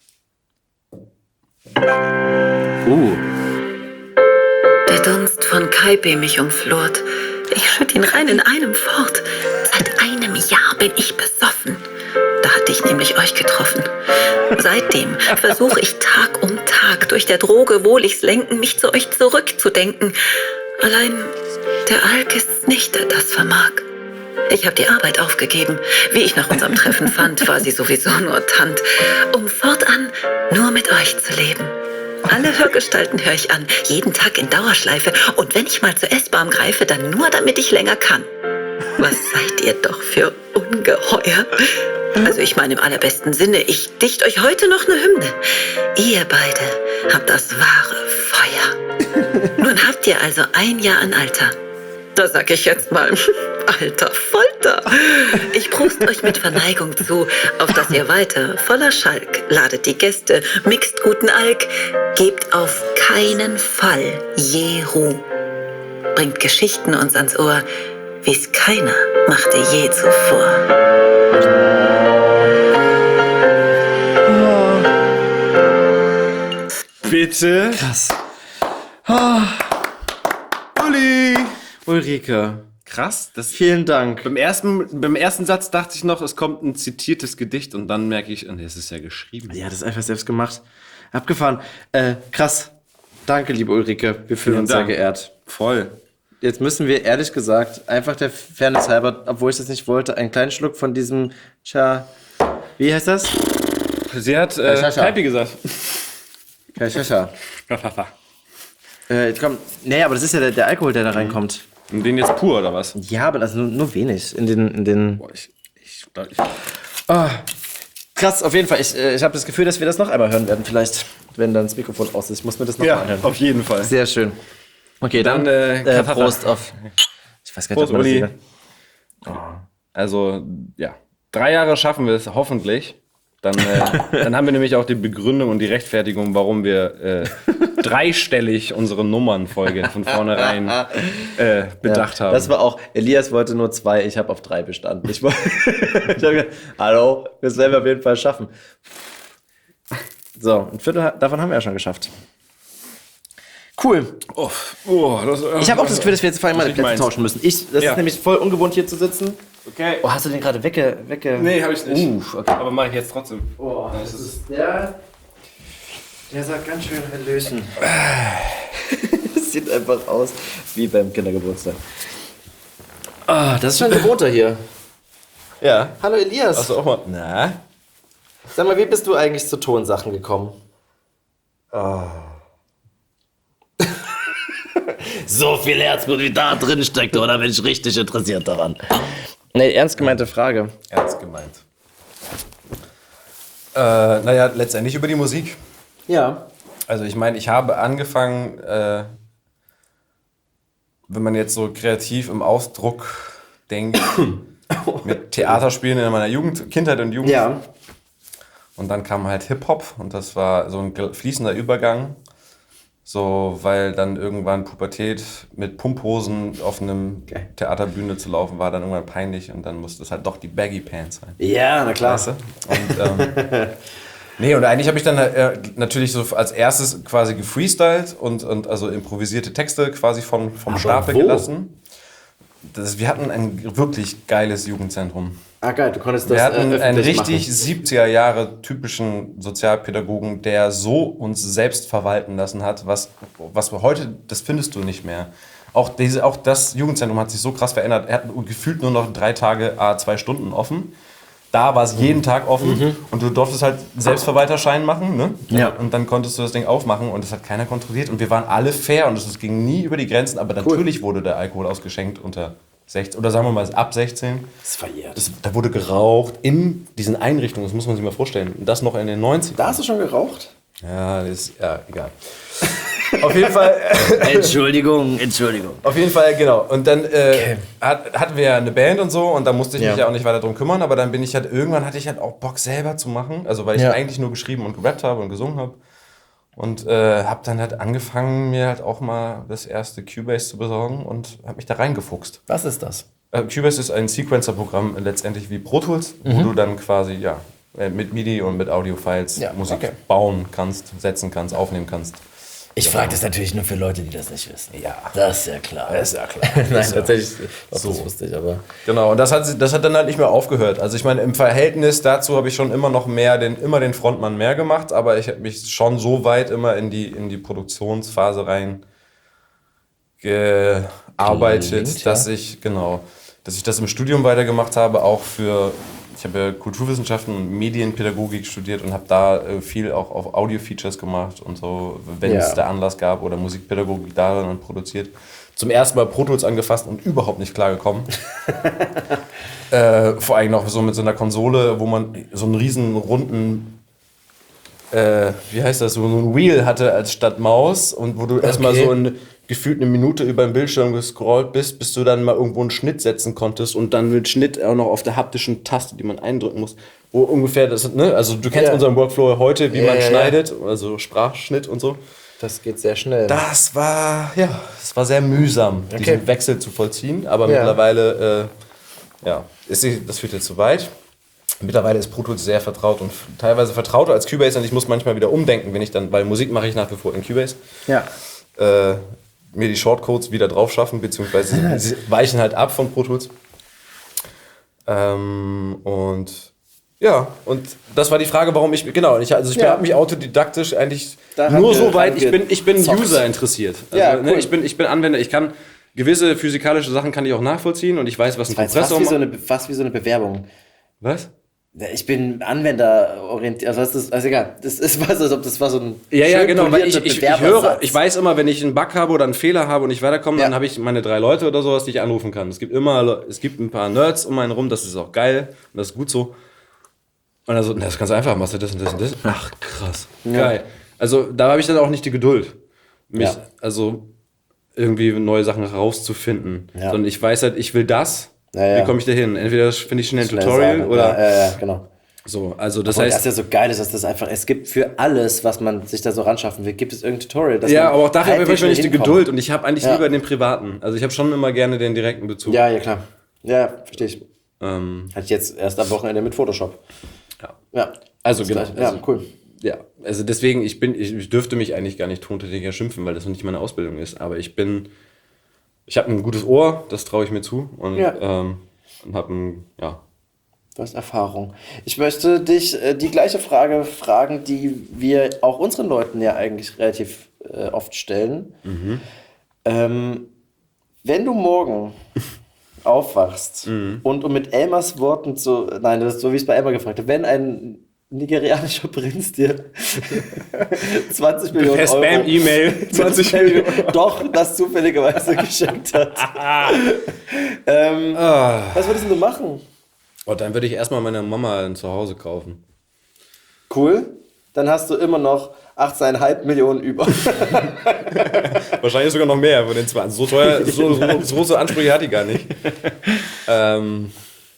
Uh. Der Dunst von Kaipe mich umflort. Ich schütt ihn rein in einem fort. Seit einem Jahr bin ich besoffen. Da hatte ich nämlich euch getroffen. Seitdem versuche ich Tag um Tag durch der Droge wohligs Lenken, mich zu euch zurückzudenken. Allein der Alk ist's nicht, der das vermag. Ich habe die Arbeit aufgegeben. Wie ich nach unserem Treffen fand, war sie sowieso nur Tant, um fortan nur mit euch zu leben. Alle Hörgestalten höre ich an, jeden Tag in Dauerschleife. Und wenn ich mal zur S-Bahn greife, dann nur, damit ich länger kann. Was seid ihr doch für Ungeheuer? Also ich meine im allerbesten Sinne, ich dicht euch heute noch eine Hymne. Ihr beide habt das wahre Feuer. Nun habt ihr also ein Jahr an Alter. Da sag ich jetzt mal, alter Folter. Ich prost euch mit Verneigung zu, auf dass ihr weiter voller Schalk ladet die Gäste, mixt guten Alk, gebt auf keinen Fall je Ruh. Bringt Geschichten uns ans Ohr, wie's keiner machte je zuvor. Bitte. Krass. Uli. Ulrike. krass. Das Vielen Dank. Beim ersten, beim ersten Satz dachte ich noch, es kommt ein zitiertes Gedicht und dann merke ich, nee, es ist ja geschrieben. Ja, das ist einfach selbst gemacht. Abgefahren. Äh, krass. Danke, liebe Ulrike. Wir fühlen Vielen uns Dank. sehr geehrt. Voll. Jetzt müssen wir ehrlich gesagt, einfach der Fairness halber, obwohl ich das nicht wollte, einen kleinen Schluck von diesem Cha. Wie heißt das? Sie hat äh, Kaipi gesagt. Kaichacha. äh, komm, nee, aber das ist ja der, der Alkohol, der da reinkommt. Und den jetzt pur, oder was? Ja, aber das nur, nur wenig. In den. In den Boah, ich, ich, ich oh. Krass, auf jeden Fall. Ich, äh, ich habe das Gefühl, dass wir das noch einmal hören werden, vielleicht, wenn dann das Mikrofon aus ist. Ich muss mir das noch Ja, mal anhören. auf jeden Fall. Sehr schön. Okay, dann, Dann, äh, äh, Katata. Prost auf. Ich weiß gar nicht, Prost, ob man das Uli. sieht. Also, ja. Drei Jahre schaffen wir es, hoffentlich. Dann, äh, dann haben wir nämlich auch die Begründung und die Rechtfertigung, warum wir äh, dreistellig unsere Nummernfolge von vornherein äh, bedacht Ja, haben. das war auch, Elias wollte nur zwei, ich habe auf drei bestanden. Ich, wollte- ich habe gesagt, hallo, das werden wir auf jeden Fall schaffen. So, ein Viertel davon haben wir ja schon geschafft. Cool. Oh, oh, das, Ich habe auch das Gefühl, dass wir jetzt vor allem mal die ich Plätze meins. tauschen müssen. Ich, das Ja. ist nämlich voll ungewohnt, hier zu sitzen. Okay. Oh, hast du den gerade wegge... wegge Nee, habe ich nicht. Uh, okay. Aber mache ich jetzt trotzdem. Oh, das ist der... Der sagt ganz schön Hallöchen. Das sieht einfach aus wie beim Kindergeburtstag. Ah, das ist schon ein Gewohnter hier. Ja. Hallo Elias. Hast du auch mal. Na? Sag mal, wie bist du eigentlich zu Tonsachen gekommen? So viel Herzblut wie da drin steckt, oder bin ich richtig interessiert daran? Nee, ernst gemeinte Frage. Ernst gemeint. Äh, naja, letztendlich über die Musik. Ja. Also ich meine, ich habe angefangen, äh, wenn man jetzt so kreativ im Ausdruck denkt, mit Theaterspielen in meiner Jugend, Kindheit und Jugend. Ja. Und dann kam halt Hip-Hop und das war so ein gl- fließender Übergang. So, weil dann irgendwann Pubertät mit Pumphosen auf einem Okay. Theaterbühne zu laufen, war dann irgendwann peinlich und dann musste es halt doch die Baggy Pants sein. Ja, na klar. Weißt du? Und, ähm, nee, und eigentlich habe ich dann äh, natürlich so als erstes quasi gefreestylt und, und also improvisierte Texte quasi von, vom Aber Stapel wo? gelassen. Das, wir hatten ein wirklich geiles Jugendzentrum. Ah, geil, du konntest das Wir hatten äh, einen öffentlich richtig machen. siebziger Jahre typischen Sozialpädagogen, der so uns selbst verwalten lassen hat, was, was wir heute, das findest du nicht mehr. Auch, diese, auch das Jugendzentrum hat sich so krass verändert. Er hat gefühlt nur noch drei Tage, a zwei Stunden offen. Da war es jeden Tag offen Mhm. und du durftest halt Selbstverwalterschein machen. Ne? Ja. Und dann konntest du das Ding aufmachen und das hat keiner kontrolliert. Und wir waren alle fair und es ging nie über die Grenzen. Aber natürlich wurde der Alkohol ausgeschenkt unter sechzehn oder sagen wir mal ab sechzehn. Das ist verjährt. Das, da wurde geraucht in diesen Einrichtungen, das muss man sich mal vorstellen. Und das noch in den neunzigern. Da hast du schon geraucht? Ja, das ist, ja, egal. Auf jeden Fall, Entschuldigung, Entschuldigung. auf jeden Fall, genau. Und dann äh, hat, hatten wir ja eine Band und so und da musste ich Ja. mich ja auch nicht weiter drum kümmern, aber dann bin ich halt, irgendwann hatte ich halt auch Bock selber zu machen, also weil ich Ja. eigentlich nur geschrieben und gerappt habe und gesungen habe. Und äh, habe dann halt angefangen, mir halt auch mal das erste Cubase zu besorgen und habe mich da reingefuchst. Was ist das? Äh, Cubase ist ein Sequencer-Programm, letztendlich wie Pro Tools, wo du dann quasi ja, äh, mit MIDI und mit Audio-Files Ja, Musik okay. bauen kannst, setzen kannst, aufnehmen kannst. Ich frage das natürlich nur für Leute, die das nicht wissen. Ja. Das ist ja klar. Das ist ja klar. Nein, tatsächlich. Auch So. das wusste ich, aber. Genau, und das hat, das hat dann halt nicht mehr aufgehört. Also ich meine, im Verhältnis dazu habe ich schon immer noch mehr, den, immer den Frontmann mehr gemacht, aber ich habe mich schon so weit immer in die, in die Produktionsphase rein gearbeitet, Gelingt, dass ja. ich, genau, dass ich das im Studium weitergemacht habe, auch für, ich habe ja Kulturwissenschaften und Medienpädagogik studiert und habe da äh, viel auch auf Audio-Features gemacht und so, wenn Ja. es der Anlass gab oder Musikpädagogik da dann produziert. Zum ersten Mal Pro Tools angefasst und überhaupt nicht klargekommen. äh, vor allem noch so mit so einer Konsole, wo man so einen riesen runden, äh, wie heißt das, so ein Wheel hatte als statt Maus und wo du erstmal so in, gefühlt eine Minute über den Bildschirm gescrollt bist, bis du dann mal irgendwo einen Schnitt setzen konntest und dann mit Schnitt auch noch auf der haptischen Taste, die man eindrücken muss, wo ungefähr das, ne, also du kennst Ja. unseren Workflow heute, wie Ja, man ja, ja. schneidet, also Sprachschnitt und so. Das geht sehr schnell. Das war, ja, das war sehr mühsam, Okay. diesen Wechsel zu vollziehen. Aber Ja. mittlerweile, äh, ja, ist, die- das führt jetzt zu weit. Mittlerweile ist Pro Tools sehr vertraut und f- teilweise vertrauter als Cubase. Und ich muss manchmal wieder umdenken, wenn ich dann, weil Musik mache ich nach wie vor in Cubase. Ja. Äh, mir die Shortcodes wieder drauf schaffen, beziehungsweise sie weichen halt ab von Pro Tools. Ähm, und ja, und das war die Frage, warum ich, genau, ich, also ich Ja. habe mich autodidaktisch eigentlich Da haben nur wir- so weit, haben ich wir bin, ich bin zockt. User interessiert. Also, Ja, ne, cool. ich, bin, ich bin Anwender, ich kann gewisse physikalische Sachen kann ich auch nachvollziehen und ich weiß, was ein Das war jetzt fast Kompressor wie, so macht. eine, fast wie so eine Bewerbung. Was? Ja, ich bin anwenderorientiert, also das ist, also egal, das ist was, als ob das war so ein Ja, ja, schön genau, weil ich, polierter ich, ich höre, Bewerbersatz. ich weiß immer, wenn ich einen Bug habe oder einen Fehler habe und ich weiterkomme, Ja. dann habe ich meine drei Leute oder sowas, die ich anrufen kann. Es gibt immer, Le- es gibt ein paar Nerds um einen rum, das ist auch geil und das ist gut so. Und also, na, das ist ganz einfach, machst du das und das und das. Ach, krass, geil. Also, da habe ich dann auch nicht die Geduld, mich, Ja. also, irgendwie neue Sachen rauszufinden. Ja. Sondern ich weiß halt, ich will das, Ja, ja. wie komme ich da hin? Entweder finde ich schnell ein Schnell Tutorial sagen. oder Ja, ja, ja, genau. so. Also, das Obwohl heißt... das ja so geil ist, dass das einfach, es gibt für alles, was man sich da so ranschaffen will, gibt es irgendein Tutorial. dass Ja, man aber auch dafür habe ich halbwegs manchmal nicht die hinkommt. Geduld und ich habe eigentlich Ja. lieber den privaten. Also ich habe schon immer gerne den direkten Bezug. Ja, ja, klar. Ja, verstehe ich. Ähm, Hatte ich jetzt erst am Wochenende mit Photoshop. Ja. Ja. also Das genau. gleiche. Ja, Also, cool. Ja, also deswegen, ich bin, ich, ich dürfte mich eigentlich gar nicht Tontechniker schimpfen, weil das noch nicht meine Ausbildung ist. Aber ich bin, ich habe ein gutes Ohr, das traue ich mir zu und, Ja. ähm, und habe ein, ja. Du hast Erfahrung. Ich möchte dich äh, die gleiche Frage fragen, die wir auch unseren Leuten ja eigentlich relativ äh, oft stellen. Mhm. Ähm, wenn du morgen aufwachst Mhm. und um mit Elmers Worten zu, nein, das ist so wie ich es bei Elmar gefragt habe, wenn ein nigerianischer Prinz dir zwanzig Millionen Per Euro Spam-E-Mail zwanzig Millionen doch das zufälligerweise geschenkt hat. ähm, Was würdest du machen? Und Oh, dann würde ich erstmal meiner Mama ein Zuhause kaufen. Cool. Dann hast du immer noch achtzehn Komma fünf Millionen über. Wahrscheinlich sogar noch mehr von den zwanzig. So teuer, so, so, so große Ansprüche hat die gar nicht. ähm.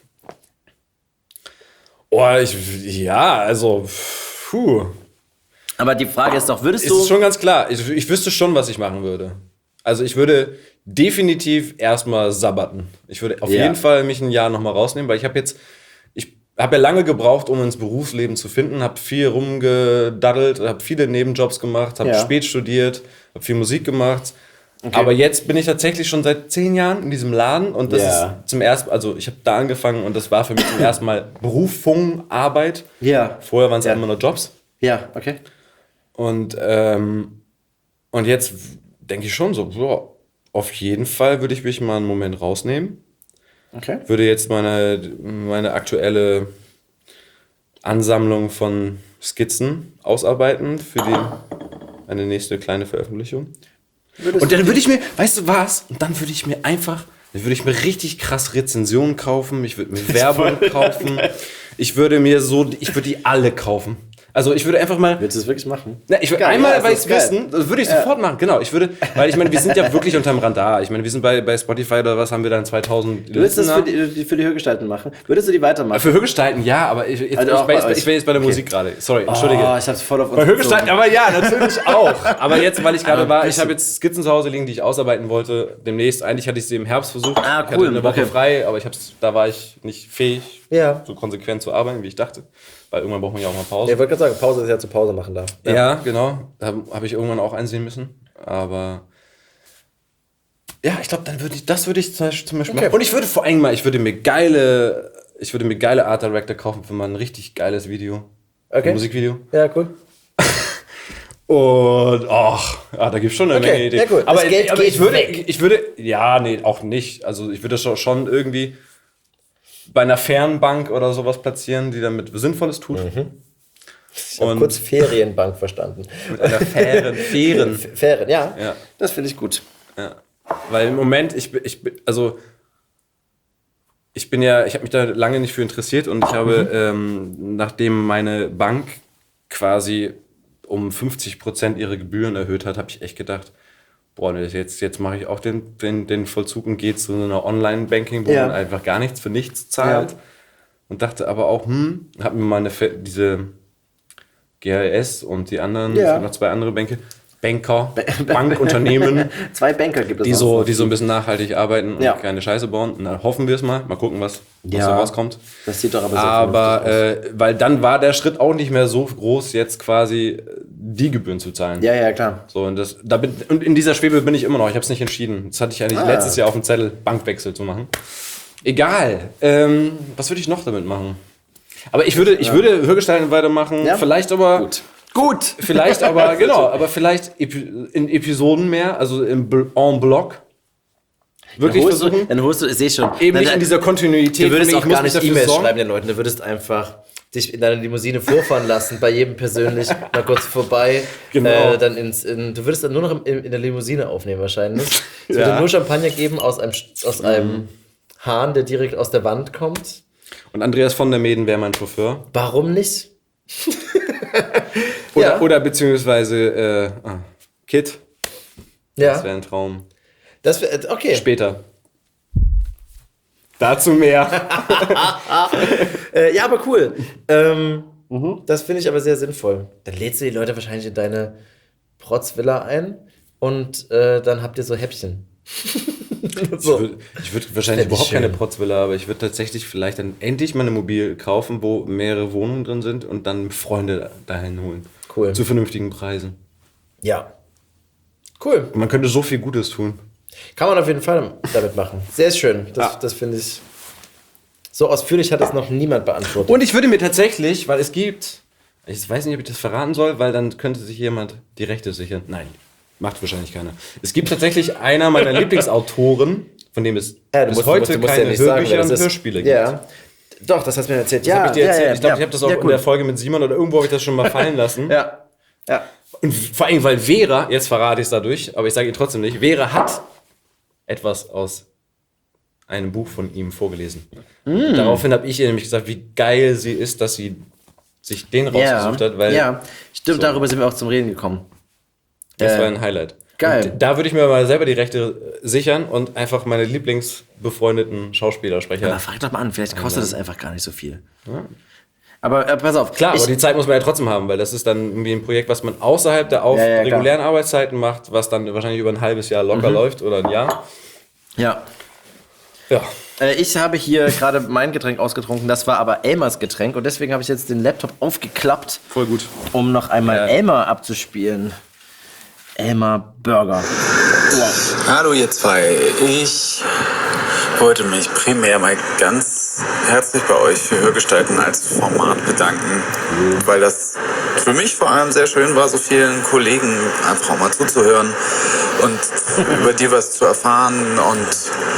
Oh, ich, ja, also, puh. Aber die Frage ist doch, würdest Es du... ist schon ganz klar. Ich, ich wüsste schon, was ich machen würde. Also ich würde definitiv erstmal sabbaten. Ich würde auf Ja. jeden Fall mich ein Jahr nochmal rausnehmen, weil ich habe jetzt, ich habe ja lange gebraucht, um ins Berufsleben zu finden, habe viel rumgedaddelt, habe viele Nebenjobs gemacht, habe Ja. spät studiert, habe viel Musik gemacht. Aber jetzt bin ich tatsächlich schon seit zehn Jahren in diesem Laden und das Ja. ist zum ersten, also ich habe da angefangen und das war für mich zum ersten Mal Berufung, Arbeit. Ja. Vorher waren es Ja. immer nur Jobs. Ja, okay. Und, ähm, und jetzt denke ich schon so, ja, auf jeden Fall würde ich mich mal einen Moment rausnehmen. Okay. Würde jetzt meine, meine aktuelle Ansammlung von Skizzen ausarbeiten für die, eine nächste kleine Veröffentlichung. Und dann würde ich mir, weißt du was? Und dann würde ich mir einfach, dann würde ich mir richtig krass Rezensionen kaufen, ich würde mir Werbung kaufen, ich würde mir so, ich würde die alle kaufen. Also ich würde einfach mal... Willst du es wirklich machen? Na, ich würde Geil, einmal, ja, weil das ich ist geil. wissen, das würde ich Ja. sofort machen, genau. Ich würde, weil ich meine, wir sind ja wirklich unterm Radar. Ich meine, wir sind bei, bei Spotify oder was haben wir dann zweitausend Du willst das für Listener. die, für die Hörgestalten machen? Würdest du die weitermachen? Für Hörgestalten, ja, aber ich, jetzt, Also ich, auch bin bei jetzt, euch. ich bin jetzt bei der Okay. Musik gerade. Sorry, entschuldige. Oh, ich hab's voll auf uns Bei Hörgestalten, bezogen. aber ja, natürlich auch. Aber jetzt, weil ich gerade Aber war, ich bisschen- habe jetzt Skizzen zu Hause liegen, die ich ausarbeiten wollte. Demnächst, eigentlich hatte ich sie im Herbst versucht. Ah, Ich hatte cool, eine Woche okay. frei, aber ich hab's, da war ich nicht fähig, Ja. so konsequent zu arbeiten, wie ich dachte. Weil irgendwann braucht man ja auch mal Pause. Ich wollte gerade sagen, Pause ist ja zu Pause machen darf. Ja, genau. Da habe ich irgendwann auch einsehen müssen. Aber ja, ich glaube, dann würde ich, das würde ich zum Beispiel, zum Beispiel Okay. machen. Und ich würde vor allem mal, ich würde mir geile, ich würde mir geile Art Director kaufen für mal ein richtig geiles Video. Okay. Ein Musikvideo. Ja, cool. Und ach, ah, da gibt es schon eine Okay, Menge Ideen. ja gut. Aber, Das Geld aber geht ich würde, weg. ich würde, ja, nee, auch nicht. Also ich würde schon, schon irgendwie bei einer Fernbank oder sowas platzieren, die damit Sinnvolles tut. Ich habe Und- kurz Ferienbank verstanden. Mit einer fairen, fairen. F- Ferien, ja. Ja. Das finde ich gut. Ja. Weil im Moment, ich, bin- ich bin, also ich bin ja, ich habe mich da lange nicht für interessiert und ich habe, ähm, nachdem meine Bank quasi um fünfzig Prozent ihre Gebühren erhöht hat, habe ich echt gedacht, boah, nee, jetzt, jetzt mache ich auch den, den, den Vollzug und gehe zu einer Online-Banking, wo Ja. man einfach gar nichts für nichts zahlt. Ja. Und dachte aber auch, hm, habe mir mal eine, Fe- diese G H S und die anderen, Ja. es gibt noch zwei andere Bänke, Banker, Bankunternehmen. Zwei Banker gibt es die auch. so, die so ein bisschen nachhaltig arbeiten und Ja. keine Scheiße bauen. Na, hoffen wir es mal. Mal gucken, was, was Ja. so rauskommt. Das sieht doch aber sehr Aber, vernünftig äh, weil dann war der Schritt auch nicht mehr so groß, jetzt quasi die Gebühren zu zahlen. Ja, ja, klar. So, und, das, da bin, und in dieser Schwebe bin ich immer noch. Ich habe es nicht entschieden. Das hatte ich eigentlich Ah. letztes Jahr auf dem Zettel, Bankwechsel zu machen. Egal. Ähm, was würde ich noch damit machen? Aber ich würde, ich Ja. würde Hörgestalten weitermachen. Ja. Vielleicht aber... Gut. Gut. Vielleicht aber, genau, aber vielleicht epi- in Episoden mehr, also im Bl- en bloc. Wirklich dann holst versuchen. Du, dann holst du, ich sehe schon. Eben dann, nicht in dieser Kontinuität. Du würdest von, auch ich muss gar mich nicht dafür E-Mails sorgen. schreiben den Leuten. Du würdest einfach dich in deiner Limousine vorfahren lassen, bei jedem persönlich mal kurz vorbei. Genau. Äh, dann ins, in, du würdest dann nur noch im, in, in der Limousine aufnehmen wahrscheinlich. Es Ja. würde nur Champagner geben aus einem, aus einem Hahn, der direkt aus der Wand kommt. Und Andreas von der Meeden wäre mein Chauffeur. Warum nicht? Oder, Ja. oder beziehungsweise äh, ah, Kit. Ja. Das wäre ein Traum. Das wär, okay. Später. Dazu mehr. äh, ja, aber cool. Ähm, Das finde ich aber sehr sinnvoll. Dann lädst du die Leute wahrscheinlich in deine Protzvilla ein und äh, dann habt ihr so Häppchen. So. Ich würde würd wahrscheinlich Fänd ich überhaupt keine schön. Protzvilla, aber ich würde tatsächlich vielleicht dann endlich mal eine Mobil kaufen, wo mehrere Wohnungen drin sind und dann Freunde dahin holen. Cool. Zu vernünftigen Preisen. Ja. Cool. Man könnte so viel Gutes tun. Kann man auf jeden Fall damit machen. Sehr schön. Das, Ja. das finde ich. So ausführlich hat das noch niemand beantwortet. Und ich würde mir tatsächlich, weil es gibt, ich weiß nicht, ob ich das verraten soll, weil dann könnte sich jemand die Rechte sichern. Nein, macht wahrscheinlich keiner. Es gibt tatsächlich einer meiner Lieblingsautoren, von dem es Ja, du bis musst- heute du musst ja keine nicht sagen, Hörbücher wer das und ist. Hörspiele gibt. Ja. Doch, das hast du mir erzählt. Das Ja, hab ich dir ja, erzählt. ja, ich glaube, ja. ich habe das auch Ja, in cool. der Folge mit Simon oder irgendwo habe ich das schon mal fallen lassen. Ja. Ja. Und vor allem, weil Vera, jetzt verrate ich es dadurch, aber ich sage ihr trotzdem nicht, Vera hat etwas aus einem Buch von ihm vorgelesen. Mm. Daraufhin habe ich ihr nämlich gesagt, wie geil sie ist, dass sie sich den rausgesucht hat, weil ja, stimmt, darüber sind wir auch zum Reden gekommen. das Äh, war ein Highlight. geil. Und da würde ich mir mal selber die Rechte sichern und einfach meine lieblingsbefreundeten Schauspielersprecher. Aber frag doch mal an, vielleicht kostet das einfach gar nicht so viel. Aber äh, pass auf. Klar, ich, aber die Zeit muss man ja trotzdem haben, weil das ist dann irgendwie ein Projekt, was man außerhalb der auf Ja, ja, klar. regulären Arbeitszeiten macht, was dann wahrscheinlich über ein halbes Jahr locker Mhm. läuft oder ein Jahr. Ja. Ja. Äh, ich habe hier gerade mein Getränk ausgetrunken, das war aber Elmers Getränk und deswegen habe ich jetzt den Laptop aufgeklappt. Voll gut. Um noch einmal Ja. Elmar abzuspielen. Elmar Burger. Hallo ihr zwei. Ich wollte mich primär mal ganz herzlich bei euch für Hörgestalten als Format bedanken, weil das für mich vor allem sehr schön war, so vielen Kollegen einfach auch mal zuzuhören und über die was zu erfahren, und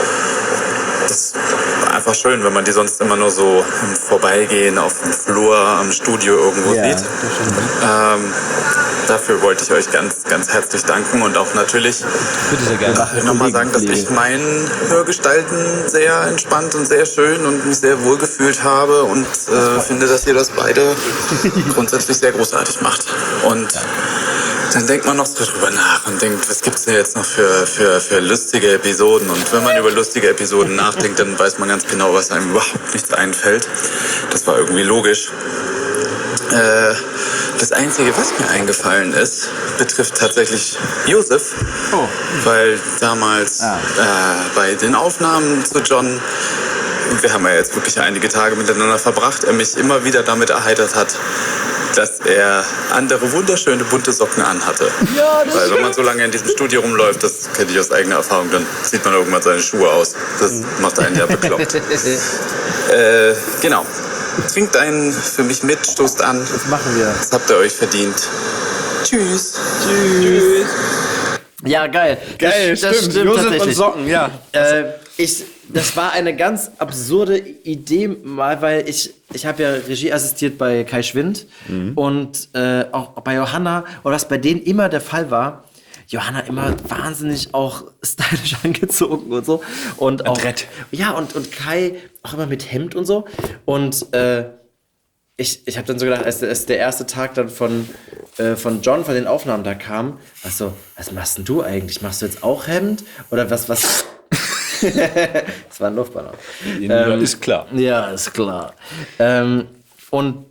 das war einfach schön, wenn man die sonst immer nur so im Vorbeigehen auf dem Flur am Studio irgendwo Ja, sieht. Ähm, dafür wollte ich euch ganz, ganz herzlich danken und auch natürlich Bitte sehr gerne. nochmal sagen, dass ich meinen Hörgestalten sehr entspannt und sehr schön und mich sehr wohl gefühlt habe und äh, finde, dass ihr das beide grundsätzlich sehr großartig macht. Und dann denkt man noch so drüber nach und denkt, was gibt's denn jetzt noch für, für, für lustige Episoden? Und wenn man über lustige Episoden nachdenkt, dann weiß man ganz genau, was einem überhaupt nichts einfällt. Das war irgendwie logisch. Äh, das Einzige, was mir eingefallen ist, betrifft tatsächlich Josef, weil damals äh, bei den Aufnahmen zu John, wir haben ja jetzt wirklich einige Tage miteinander verbracht, er mich immer wieder damit erheitert hat, dass er andere wunderschöne bunte Socken anhatte. Ja, das Weil wenn man so lange in diesem Studio rumläuft, das kenne ich aus eigener Erfahrung, dann sieht man irgendwann seine Schuhe aus. Das macht einen ja bekloppt. äh, genau. Trinkt einen für mich mit, stoßt an. Das machen wir. Das habt ihr euch verdient. Tschüss. Tschüss. Ja, geil. Geil, das, das stimmt. stimmt Josef tatsächlich. und Socken, ja. Äh, ich, das war eine ganz absurde Idee mal, weil ich, ich habe ja Regie assistiert bei Kai Schwind und äh, auch bei Johanna, und was bei denen immer der Fall war, Johanna immer wahnsinnig auch stylisch angezogen und so. Und auch, Adrett. ja, und, und Kai auch immer mit Hemd und so. Und äh, ich, ich habe dann so gedacht, als, als der erste Tag dann von, äh, von John, von den Aufnahmen da kam, war so, was machst denn du eigentlich? Machst du jetzt auch Hemd? Oder was, was? Das war ein Luftballon. Ja, ist klar. Ja, ist klar. Ähm, und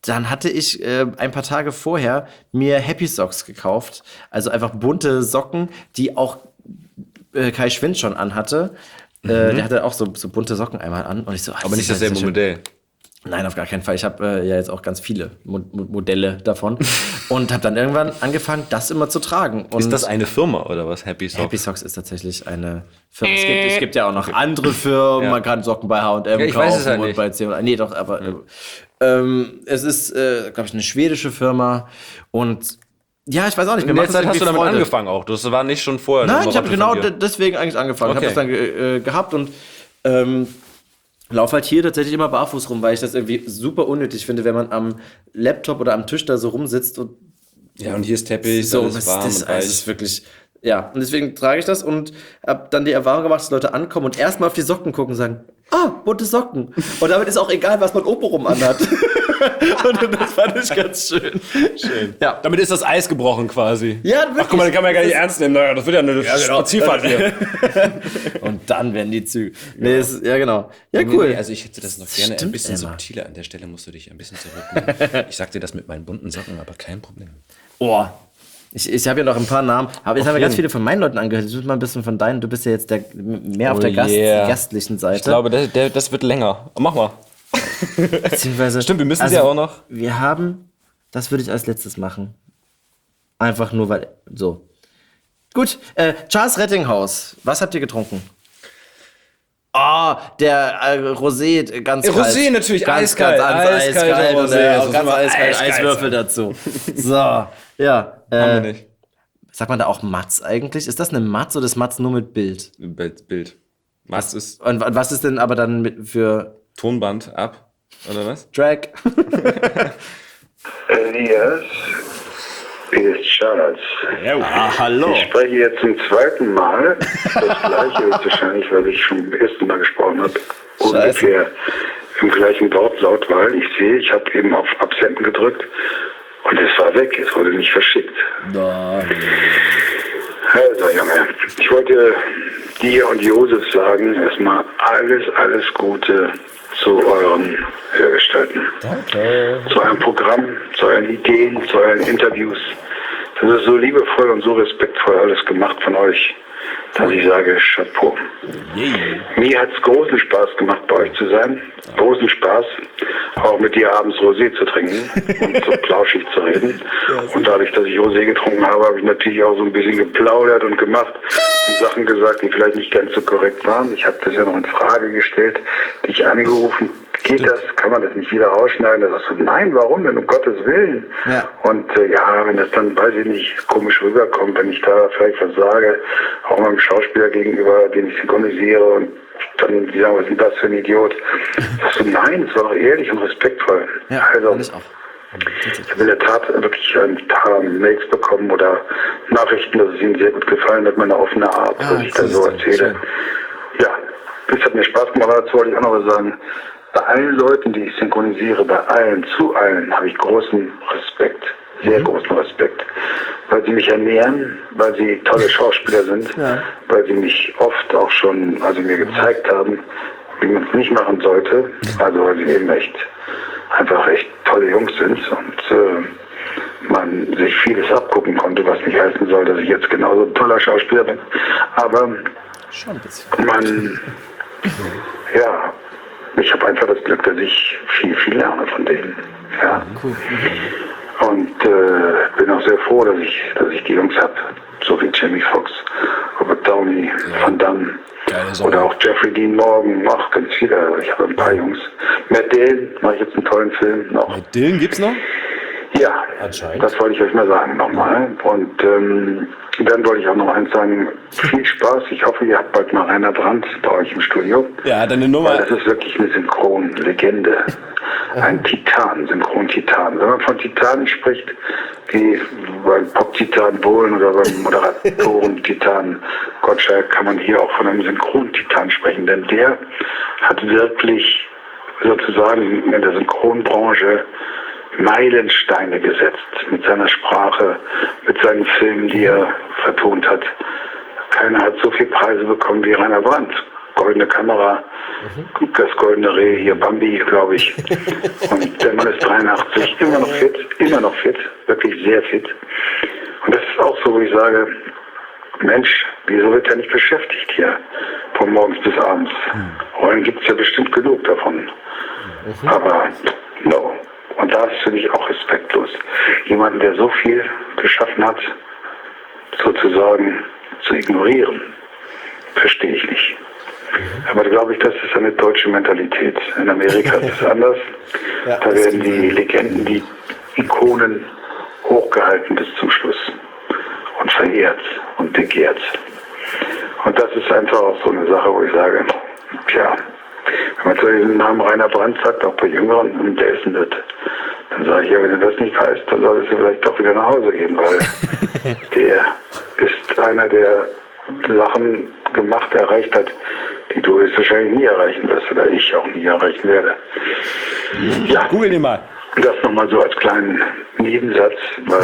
dann hatte ich äh, ein paar Tage vorher mir Happy Socks gekauft. Also einfach bunte Socken, die auch äh, Kai Schwind schon anhatte. Mhm. Äh, der hatte auch so, so bunte Socken einmal an. Und ich so, ach, aber nicht dasselbe Modell. Nein, auf gar keinen Fall. Ich habe äh, ja jetzt auch ganz viele Mo- Modelle davon und habe dann irgendwann angefangen, das immer zu tragen. Und ist das eine Firma oder was? Happy Socks? Happy Socks ist tatsächlich eine Firma. Es gibt, es gibt ja auch noch andere Firmen. Ja. Man kann Socken bei H und M ja, ich kaufen weiß es halt und nicht. bei C und A. Nee, doch, aber ja. ähm, es ist, äh, glaube ich, eine schwedische Firma und ja, ich weiß auch nicht. In der Zeit hast du damit Freude. angefangen auch. Das war nicht schon vorher. Nein, ich habe genau d- deswegen eigentlich angefangen. Okay. Ich habe das dann äh, gehabt und ähm, laufe halt hier tatsächlich immer barfuß rum, weil ich das irgendwie super unnötig finde, wenn man am Laptop oder am Tisch da so rumsitzt und ja, und hier ist Teppich, so, alles warm das, und das ist wirklich, ja, und deswegen trage ich das und habe dann die Erfahrung gemacht, dass Leute ankommen und erstmal auf die Socken gucken und sagen, ah, bunte Socken. Und damit ist auch egal, was man obenrum anhat. Und das fand ich ganz schön. Schön. Ja. Damit ist das Eis gebrochen quasi. Ja, wirklich. Ach guck mal, den kann man ja gar nicht ernst nehmen. Das wird ja eine ja, genau. Spazierfahrt hier. Und dann werden die Züge. Nee, ist, ja, genau. Ja, cool. Nee, nee, also ich hätte das noch gerne Stimmt, ein bisschen Emma. subtiler. An der Stelle musst du dich ein bisschen zurücknehmen. Ich sag dir das mit meinen bunten Socken, aber kein Problem. Oh. Ich, ich habe ja noch ein paar Namen, aber jetzt okay. haben wir ganz viele von meinen Leuten angehört. Ich muss mal ein bisschen von deinen. Du bist ja jetzt der, mehr auf oh der Gast, yeah. gastlichen Seite. Ich glaube, der, der, das wird länger. Mach mal. Beziehungsweise, Stimmt, wir müssen also, ja auch noch. Wir haben, das würde ich als letztes machen. Einfach nur, weil, so. Gut, äh, Charles Rettinghaus, was habt ihr getrunken? Oh, der äh, Rosé, ganz kalt. Rosé natürlich, ganz, eiskalt. Ganz, ganz eiskalt, eiskalt Rosé, äh, also ganz eiskalt, eiskalt Eiswürfel dazu. So, ja. Äh, Haben wir nicht. Sagt man da auch Matz eigentlich? Ist das eine Matz oder ist Matz nur mit Bild? Bild, Bild. Matz ist... Und was ist denn aber dann mit für... Tonband ab, oder was? Track. Elias, hier ist Charles. Ah, hallo. Ich spreche jetzt zum zweiten Mal. Das gleiche ist wahrscheinlich, weil ich schon beim ersten Mal gesprochen habe. Ungefähr im gleichen Wortlaut, weil ich sehe, ich habe eben auf Absenden gedrückt und es war weg, es wurde nicht verschickt. Nein. Also Junge, ich wollte dir und Josef sagen, erstmal alles, alles Gute zu euren Hörgestalten. Danke. Zu eurem Programm, zu euren Ideen, zu euren Interviews. Das ist so liebevoll und so respektvoll alles gemacht von euch, dass ich sage, Chapeau. Yeah. Mir hat es großen Spaß gemacht, bei euch zu sein. Großen Spaß, auch mit dir abends Rosé zu trinken und so plauschig zu reden. Und dadurch, dass ich Rosé getrunken habe, habe ich natürlich auch so ein bisschen geplaudert und gemacht und Sachen gesagt, die vielleicht nicht ganz so korrekt waren. Ich habe das ja noch in Frage gestellt, dich angerufen. Geht das? Kann man das nicht wieder rausschneiden? Da sagst du, nein, warum denn? Um Gottes Willen. Ja. Und äh, ja, wenn das dann, weiß ich nicht, komisch rüberkommt, wenn ich da vielleicht was sage, auch meinem Schauspieler gegenüber, den ich synchronisiere und dann, die sagen, was ist denn das für ein Idiot? Sagst du, nein, es war doch ehrlich und respektvoll. Ja, also, ich auch. Ich habe in der Tat wirklich ein paar Mails bekommen oder Nachrichten, dass es Ihnen sehr gut gefallen hat, meine offene Art, ah, dass ich da so erzähle. Schön. Ja, das hat mir Spaß gemacht, aber dazu wollte ich auch noch was sagen. Bei allen Leuten, die ich synchronisiere, bei allen, zu allen, habe ich großen Respekt, sehr mhm. großen Respekt. Weil sie mich ernähren, weil sie tolle Schauspieler sind, ja. weil sie mich oft auch schon, also mir gezeigt haben, wie man es nicht machen sollte. Also weil sie eben echt, einfach echt tolle Jungs sind und äh, man sich vieles abgucken konnte, was nicht heißen soll, dass ich jetzt genauso ein toller Schauspieler bin. Aber schon ein bisschen. man, ja, ich habe einfach das Glück, dass ich viel, viel lerne von denen. Ja. Cool. Und äh, bin auch sehr froh, dass ich, dass ich die Jungs habe. So wie Jamie Foxx, Robert Downey, ja. Van Damme. Oder auch Jeffrey Dean Morgan. Ach, ganz viele. Ich habe ein paar Jungs. Matt Dillon mache ich jetzt einen tollen Film noch. Matt Dillon gibt's noch? Ja, das wollte ich euch mal sagen nochmal. Und ähm, dann wollte ich auch noch eins sagen, viel Spaß. Ich hoffe, ihr habt bald mal Rainer Brandt bei euch im Studio. Ja, deine Nummer. Weil das ist wirklich eine Synchronlegende. Ein Titan, Synchron-Titan. Wenn man von Titanen spricht, wie beim Pop-Titan Bohlen oder beim Moderatoren-Titan Gottschalk, kann man hier auch von einem Synchron-Titan sprechen. Denn der hat wirklich sozusagen in der Synchronbranche Meilensteine gesetzt mit seiner Sprache, mit seinen Filmen, die er vertont hat. Keiner hat so viele Preise bekommen wie Rainer Brandt. goldene Kamera, das goldene Reh, hier Bambi, glaube ich. Und der Mann ist dreiundachtzig, immer noch fit, immer noch fit, wirklich sehr fit. Und das ist auch so, wo ich sage, Mensch, wieso wird er nicht beschäftigt hier von morgens bis abends? Rollen gibt es ja bestimmt genug davon. Mhm. Aber no. Und da ist für mich auch respektlos. Jemanden, der so viel geschaffen hat, sozusagen zu ignorieren, verstehe ich nicht. Aber glaube ich, das ist eine deutsche Mentalität. In Amerika ist es anders. Ja, da werden die Legenden, die Ikonen hochgehalten bis zum Schluss und verehrt und begehrt. Und das ist einfach auch so eine Sache, wo ich sage, tja, wenn man so den Namen Rainer Brandt sagt, auch bei Jüngeren, und der ist ein Nüt, dann sage ich, ja, wenn du das nicht weißt, dann solltest du vielleicht doch wieder nach Hause gehen, weil der ist einer, der Sachen gemacht, erreicht hat, die du höchstwahrscheinlich nie erreichen wirst oder ich auch nie erreichen werde. Ja, google den mal. Das nochmal so als kleinen Nebensatz, weil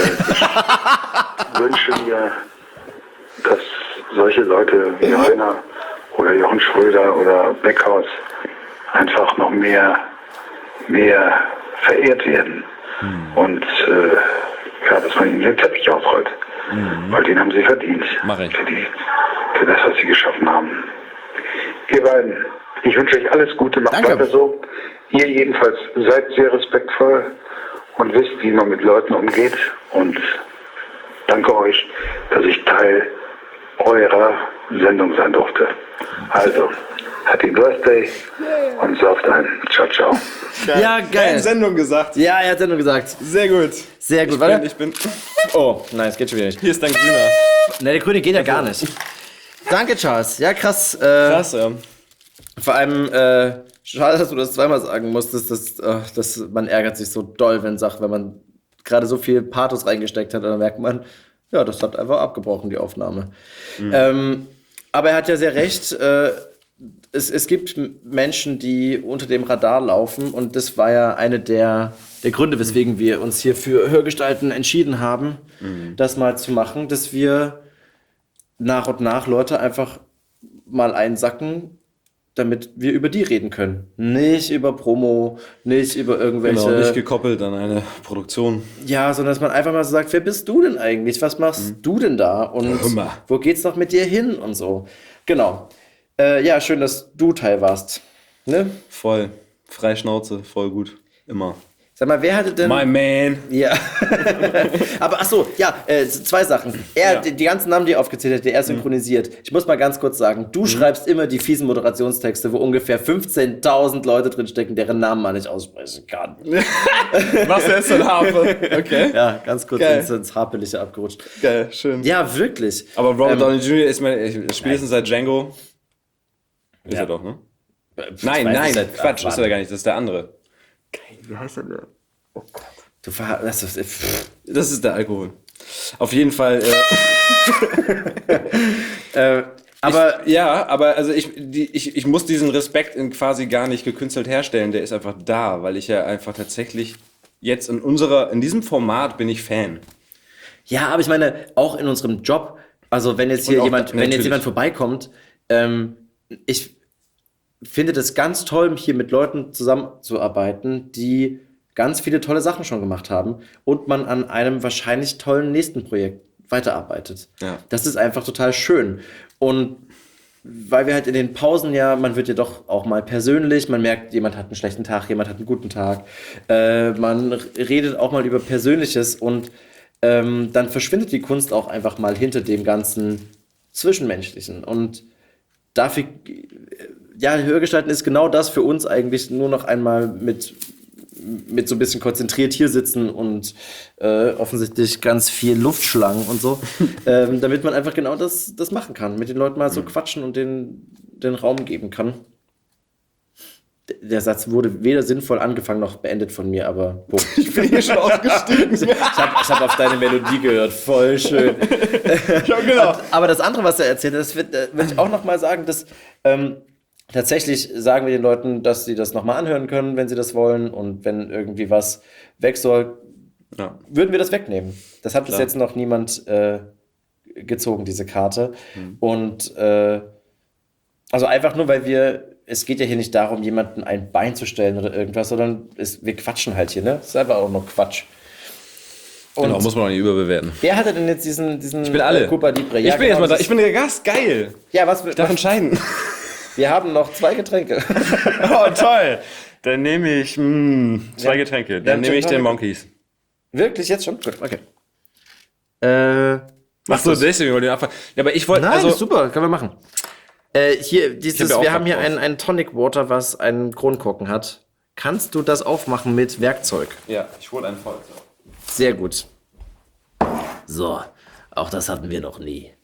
ich wünsche mir, dass solche Leute wie Rainer oder Jochen Schröder oder Beckhaus einfach noch mehr, mehr verehrt werden. Hm. Und äh, ja, dass man ihnen den Teppich ausrollt. Hm. Weil den haben sie verdient. Mach ich. Für, die, für das, was sie geschaffen haben. Ihr beiden, ich wünsche euch alles Gute, macht Danke. weiter so. Ihr jedenfalls seid sehr respektvoll und wisst, wie man mit Leuten umgeht. Und danke euch, dass ich Teil eurer Sendung sein durfte. Also, Happy Birthday und sauft ein. Ciao, ciao. Ja, geil. Sendung gesagt. Ja, er hat Sendung gesagt. Sehr gut. Sehr gut, Ich warte. bin, ich bin. Oh, nein, es geht schon wieder nicht. Hier ist dein Grüner. Ne, der Grüne geht ja gar nicht. Danke, Charles. Ja, krass. Äh, Krass, ja. Vor allem, äh, schade, dass du das zweimal sagen musstest, dass, äh, dass man ärgert sich so doll, wenn Sachen, wenn man gerade so viel Pathos reingesteckt hat, dann merkt man, ja, das hat einfach abgebrochen, die Aufnahme. Mhm. Ähm, aber er hat ja sehr recht, äh, es, es gibt Menschen, die unter dem Radar laufen und das war ja eine der, der Gründe, weswegen wir uns hier für Hörgestalten entschieden haben, mhm. das mal zu machen, dass wir nach und nach Leute einfach mal einsacken, damit wir über die reden können. Nicht über Promo, nicht über irgendwelche... Genau, nicht gekoppelt an eine Produktion. Ja, sondern dass man einfach mal so sagt, wer bist du denn eigentlich? Was machst mhm. du denn da? Und Hummer. Wo geht's noch mit dir hin? Und so. Genau. Äh, ja, schön, dass du Teil warst. Ne? Voll. Freischnauze, voll gut. Immer. Sag mal, wer hatte denn... My man. Ja. Aber ach so, ja, äh, zwei Sachen. Er, Ja. die, die ganzen Namen, die er aufgezählt hat, die er synchronisiert. Mhm. Ich muss mal ganz kurz sagen, du mhm. schreibst immer die fiesen Moderationstexte, wo ungefähr fünfzehntausend Leute drinstecken, deren Namen man nicht aussprechen kann. Was ist denn Harpe? Okay. Ja, ganz kurz Geil. ins, ins Harpeliche abgerutscht. Geil, schön. Ja, wirklich. Aber Robert Ähm, Downey Junior ist mein, spätestens seit Django. Ist Ja. er doch, ne? Ich Nein, weiß nein, es nicht. Quatsch, Ach, ist er gar nicht, das ist der andere. Wie heißt er denn? Oh Gott. Du ver... Das ist, pff. Das ist der Alkohol. Auf jeden Fall. Äh, äh, aber ich, ja, aber also ich, die, ich, ich muss diesen Respekt in quasi gar nicht gekünstelt herstellen, der ist einfach da, weil ich ja einfach tatsächlich jetzt in unserer, in diesem Format bin ich Fan. Ja, aber ich meine, auch in unserem Job, also wenn jetzt hier Und auch jemand, da- wenn jetzt natürlich. jemand vorbeikommt, ähm, ich finde das ganz toll, hier mit Leuten zusammenzuarbeiten, die ganz viele tolle Sachen schon gemacht haben und man an einem wahrscheinlich tollen nächsten Projekt weiterarbeitet. Ja. Das ist einfach total schön. Und weil wir halt in den Pausen ja, man wird ja doch auch mal persönlich, man merkt, jemand hat einen schlechten Tag, jemand hat einen guten Tag, äh, man redet auch mal über Persönliches und ähm, dann verschwindet die Kunst auch einfach mal hinter dem ganzen Zwischenmenschlichen. Und dafür, ja, Hörgestalten ist genau das für uns eigentlich, nur noch einmal mit, mit so ein bisschen konzentriert hier sitzen und äh, offensichtlich ganz viel Luftschlangen und so, ähm, damit man einfach genau das, das machen kann, mit den Leuten mal so quatschen und den, den Raum geben kann. D- Der Satz wurde weder sinnvoll angefangen noch beendet von mir, aber Punkt. Ich bin hier schon ausgestiegen. Ich habe ich hab auf deine Melodie gehört, voll schön. Ja, genau. Aber das andere, was er erzählt hat, das wird, äh, würde ich auch noch mal sagen, dass ähm, tatsächlich sagen wir den Leuten, dass sie das noch mal anhören können, wenn sie das wollen. Und wenn irgendwie was weg soll, Ja. würden wir das wegnehmen. Das hat bis Klar. jetzt noch niemand äh, gezogen, diese Karte. Mhm. Und äh, Also einfach nur, weil wir, es geht ja hier nicht darum, jemanden ein Bein zu stellen oder irgendwas, sondern es, wir quatschen halt hier, ne? Das ist einfach auch nur Quatsch. Und genau, muss man auch nicht überbewerten. wer hatte denn jetzt diesen, diesen Ich bin alle. äh, Cuba Libre? Ich Ja, bin genau, jetzt mal da. das Ich bin der Gast. Geil. Ja, was Ich darf entscheiden. Wir haben noch zwei Getränke. Oh, toll. Dann nehme ich mh, zwei Ja. Getränke. Ja, Dann nehme ich Gin den Tonic. Monkeys. Wirklich jetzt schon? Gut, okay. Äh, Ach so, deswegen wollte ich anfangen. Ja, aber ich wollte, Nein, also, ist super, können wir machen. Äh, hier, dieses, hab ja auch wir haben Bock hier drauf. ein, ein Tonic Water, was einen Kronkorken hat. Kannst du das aufmachen mit Werkzeug? ja, ich hole einen voll. Sehr gut. So, auch das hatten wir noch nie.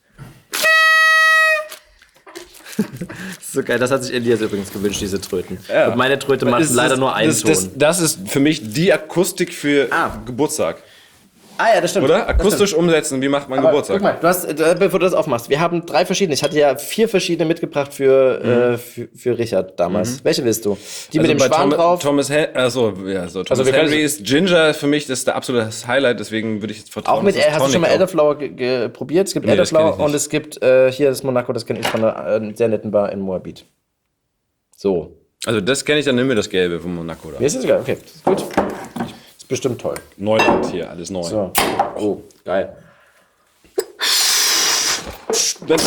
So geil, das hat sich Elias übrigens gewünscht, diese Tröten. Ja. Und meine Tröte macht Das ist- leider nur einen das, Ton. das, das ist für mich die Akustik für Geburtstag. Ah ja, das stimmt. Oder? Das Akustisch stimmt. umsetzen, wie macht man Aber Geburtstag? guck mal, du hast, äh, bevor du das aufmachst, wir haben drei verschiedene. Ich hatte ja vier verschiedene mitgebracht für, Mhm. äh, für, für Richard damals. Mhm. Welche willst du? Die Also mit dem bei Schwan Tom, drauf? Thomas Hen also, ja, so, Thomas Also wir können- Henry ist Ginger für mich, das ist der absolute Highlight, deswegen würde ich jetzt vertrauen. Auch mit, dass es hast du schon mal Tonic Elderflower ge- ge- probiert? Es gibt Nee, das kenn Elderflower ich nicht. und es gibt äh, hier das Monaco, das kenne ich von einer äh, sehr netten Bar in Moabit. So. auch. Also das kenne ich, dann nimm mir das Gelbe von Monaco da. Mir ist es egal, okay, das ist gut. Ist bestimmt toll. Neuland hier, alles neu. So. Oh, geil. Dann,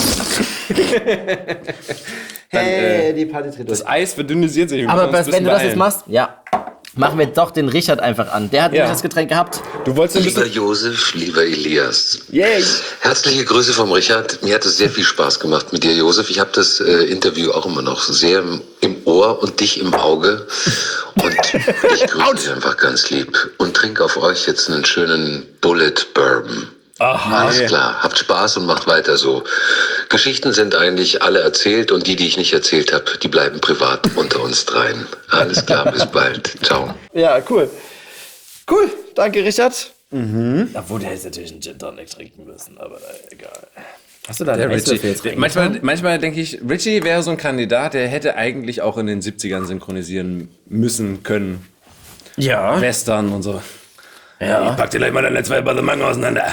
Hey, äh, die Party tritt das durch. Eis verdünnisiert sich. wir Aber müssen uns was, ein wenn du bisschen das jetzt beeilen. machst, ja, machen wir doch den Richard einfach an. Der hat Ja. nämlich das Getränk gehabt. Du wolltest ein Lieber bisschen... Josef, lieber Elias. Yay! Herzliche Grüße vom Richard. Mir hat es sehr viel Spaß gemacht mit dir, Josef. Ich habe das äh, Interview auch immer noch sehr im, im Ohr und dich im Auge. Und ich grüße dich einfach ganz lieb. Und trinke auf euch jetzt einen schönen Bullet Bourbon. Aha. Alles klar. Habt Spaß und macht weiter so. Geschichten sind eigentlich alle erzählt und die, die ich nicht erzählt habe, die bleiben privat unter uns dreien. Alles klar, bis bald. Ciao. Ja, cool. Cool, danke Richard. Mhm. Obwohl, der hätte natürlich einen Gin Tonic trinken müssen, aber äh, egal. Hast du da Der einen Esslöffel Richie. jetzt Der, reingetan? manchmal, manchmal denke ich, Richie wäre so ein Kandidat, der hätte eigentlich auch in den siebzigern synchronisieren müssen können. Ja. Western und so. Ja. Ich pack dir gleich mal deine zwei Ballermann auseinander.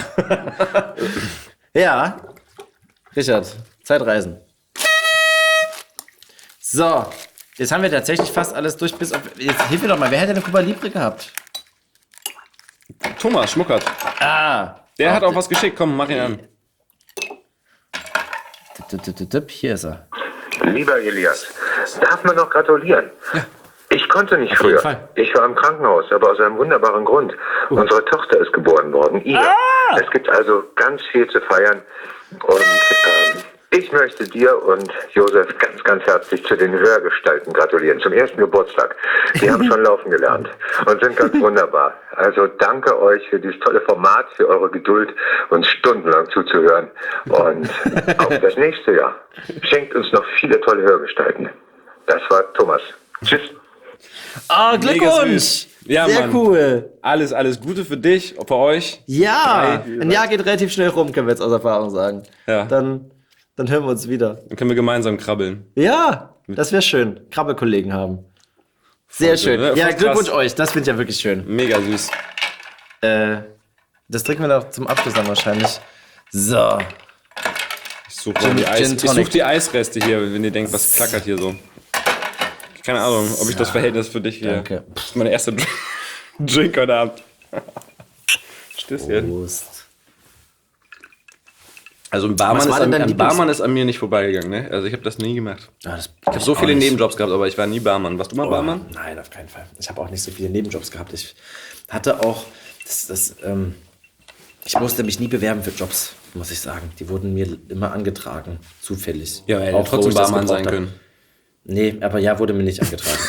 Ja. Richard, Zeitreisen. So, jetzt haben wir tatsächlich fast alles durch, bis auf. Jetzt hilf mir doch mal, wer hätte eine Cuba Libre gehabt? Thomas Schmuckert. Ah. Der hat auch was geschickt. Komm, mach ihn an. Tipp, tipp, tipp, tipp. Hier ist er. Lieber Elias, darf man noch gratulieren? Ich konnte nicht Auf jeden früher. Fall. Ich war im Krankenhaus, aber aus einem wunderbaren Grund. Unsere Tochter ist geboren worden, Ida. Ah! Es gibt also ganz viel zu feiern. Und ähm, ich möchte dir und Josef ganz, ganz herzlich zu den Hörgestalten gratulieren. Zum ersten Geburtstag. Die haben schon laufen gelernt und sind ganz wunderbar. Also danke euch für dieses tolle Format, für eure Geduld, uns stundenlang zuzuhören. Und auf das nächste Jahr. Schenkt uns noch viele tolle Hörgestalten. Das war Thomas. Tschüss. Ah, Mega Glückwunsch! süß. Ja, Sehr Mann. cool. Alles, alles Gute für dich, für euch. Ja, Drei. ein Jahr geht relativ schnell rum, können wir jetzt aus Erfahrung sagen. Ja. Dann, dann hören wir uns wieder. Dann können wir gemeinsam krabbeln. Ja, das wäre schön. Krabbelkollegen haben. Sehr Voll schön. schön, ne? Ja, Voll Glückwunsch krass. euch. Das finde ich ja wirklich schön. Mega süß. Äh, das trinken wir noch zum Abschluss dann wahrscheinlich. So. Ich suche mal die, Gin Eis, ich Tonic. such die Eisreste hier, wenn ihr denkt, was klackert hier so. Keine Ahnung, ob ich das Verhältnis für dich hier. Danke. Das ist meine erste Drink, Drink heute Abend. Stößchen. Prost. Also ein Barmann, Was ist war an, denn dein ein Lieblings- Barmann ist an mir nicht vorbeigegangen, ne? Also ich habe das nie gemacht. Ja, das Ich habe so auch viele nicht. Nebenjobs gehabt, aber ich war nie Barmann. Warst du mal Oh, Barmann? Nein, auf keinen Fall. Ich habe auch nicht so viele Nebenjobs gehabt. Ich hatte auch, das, das, ähm, ich musste mich nie bewerben für Jobs, muss ich sagen. Die wurden mir immer angetragen, zufällig. Ja, er Auch hätte trotzdem wo ich das Barmann gebraucht sein hab. können. Nee, aber ja, wurde mir nicht angetragen.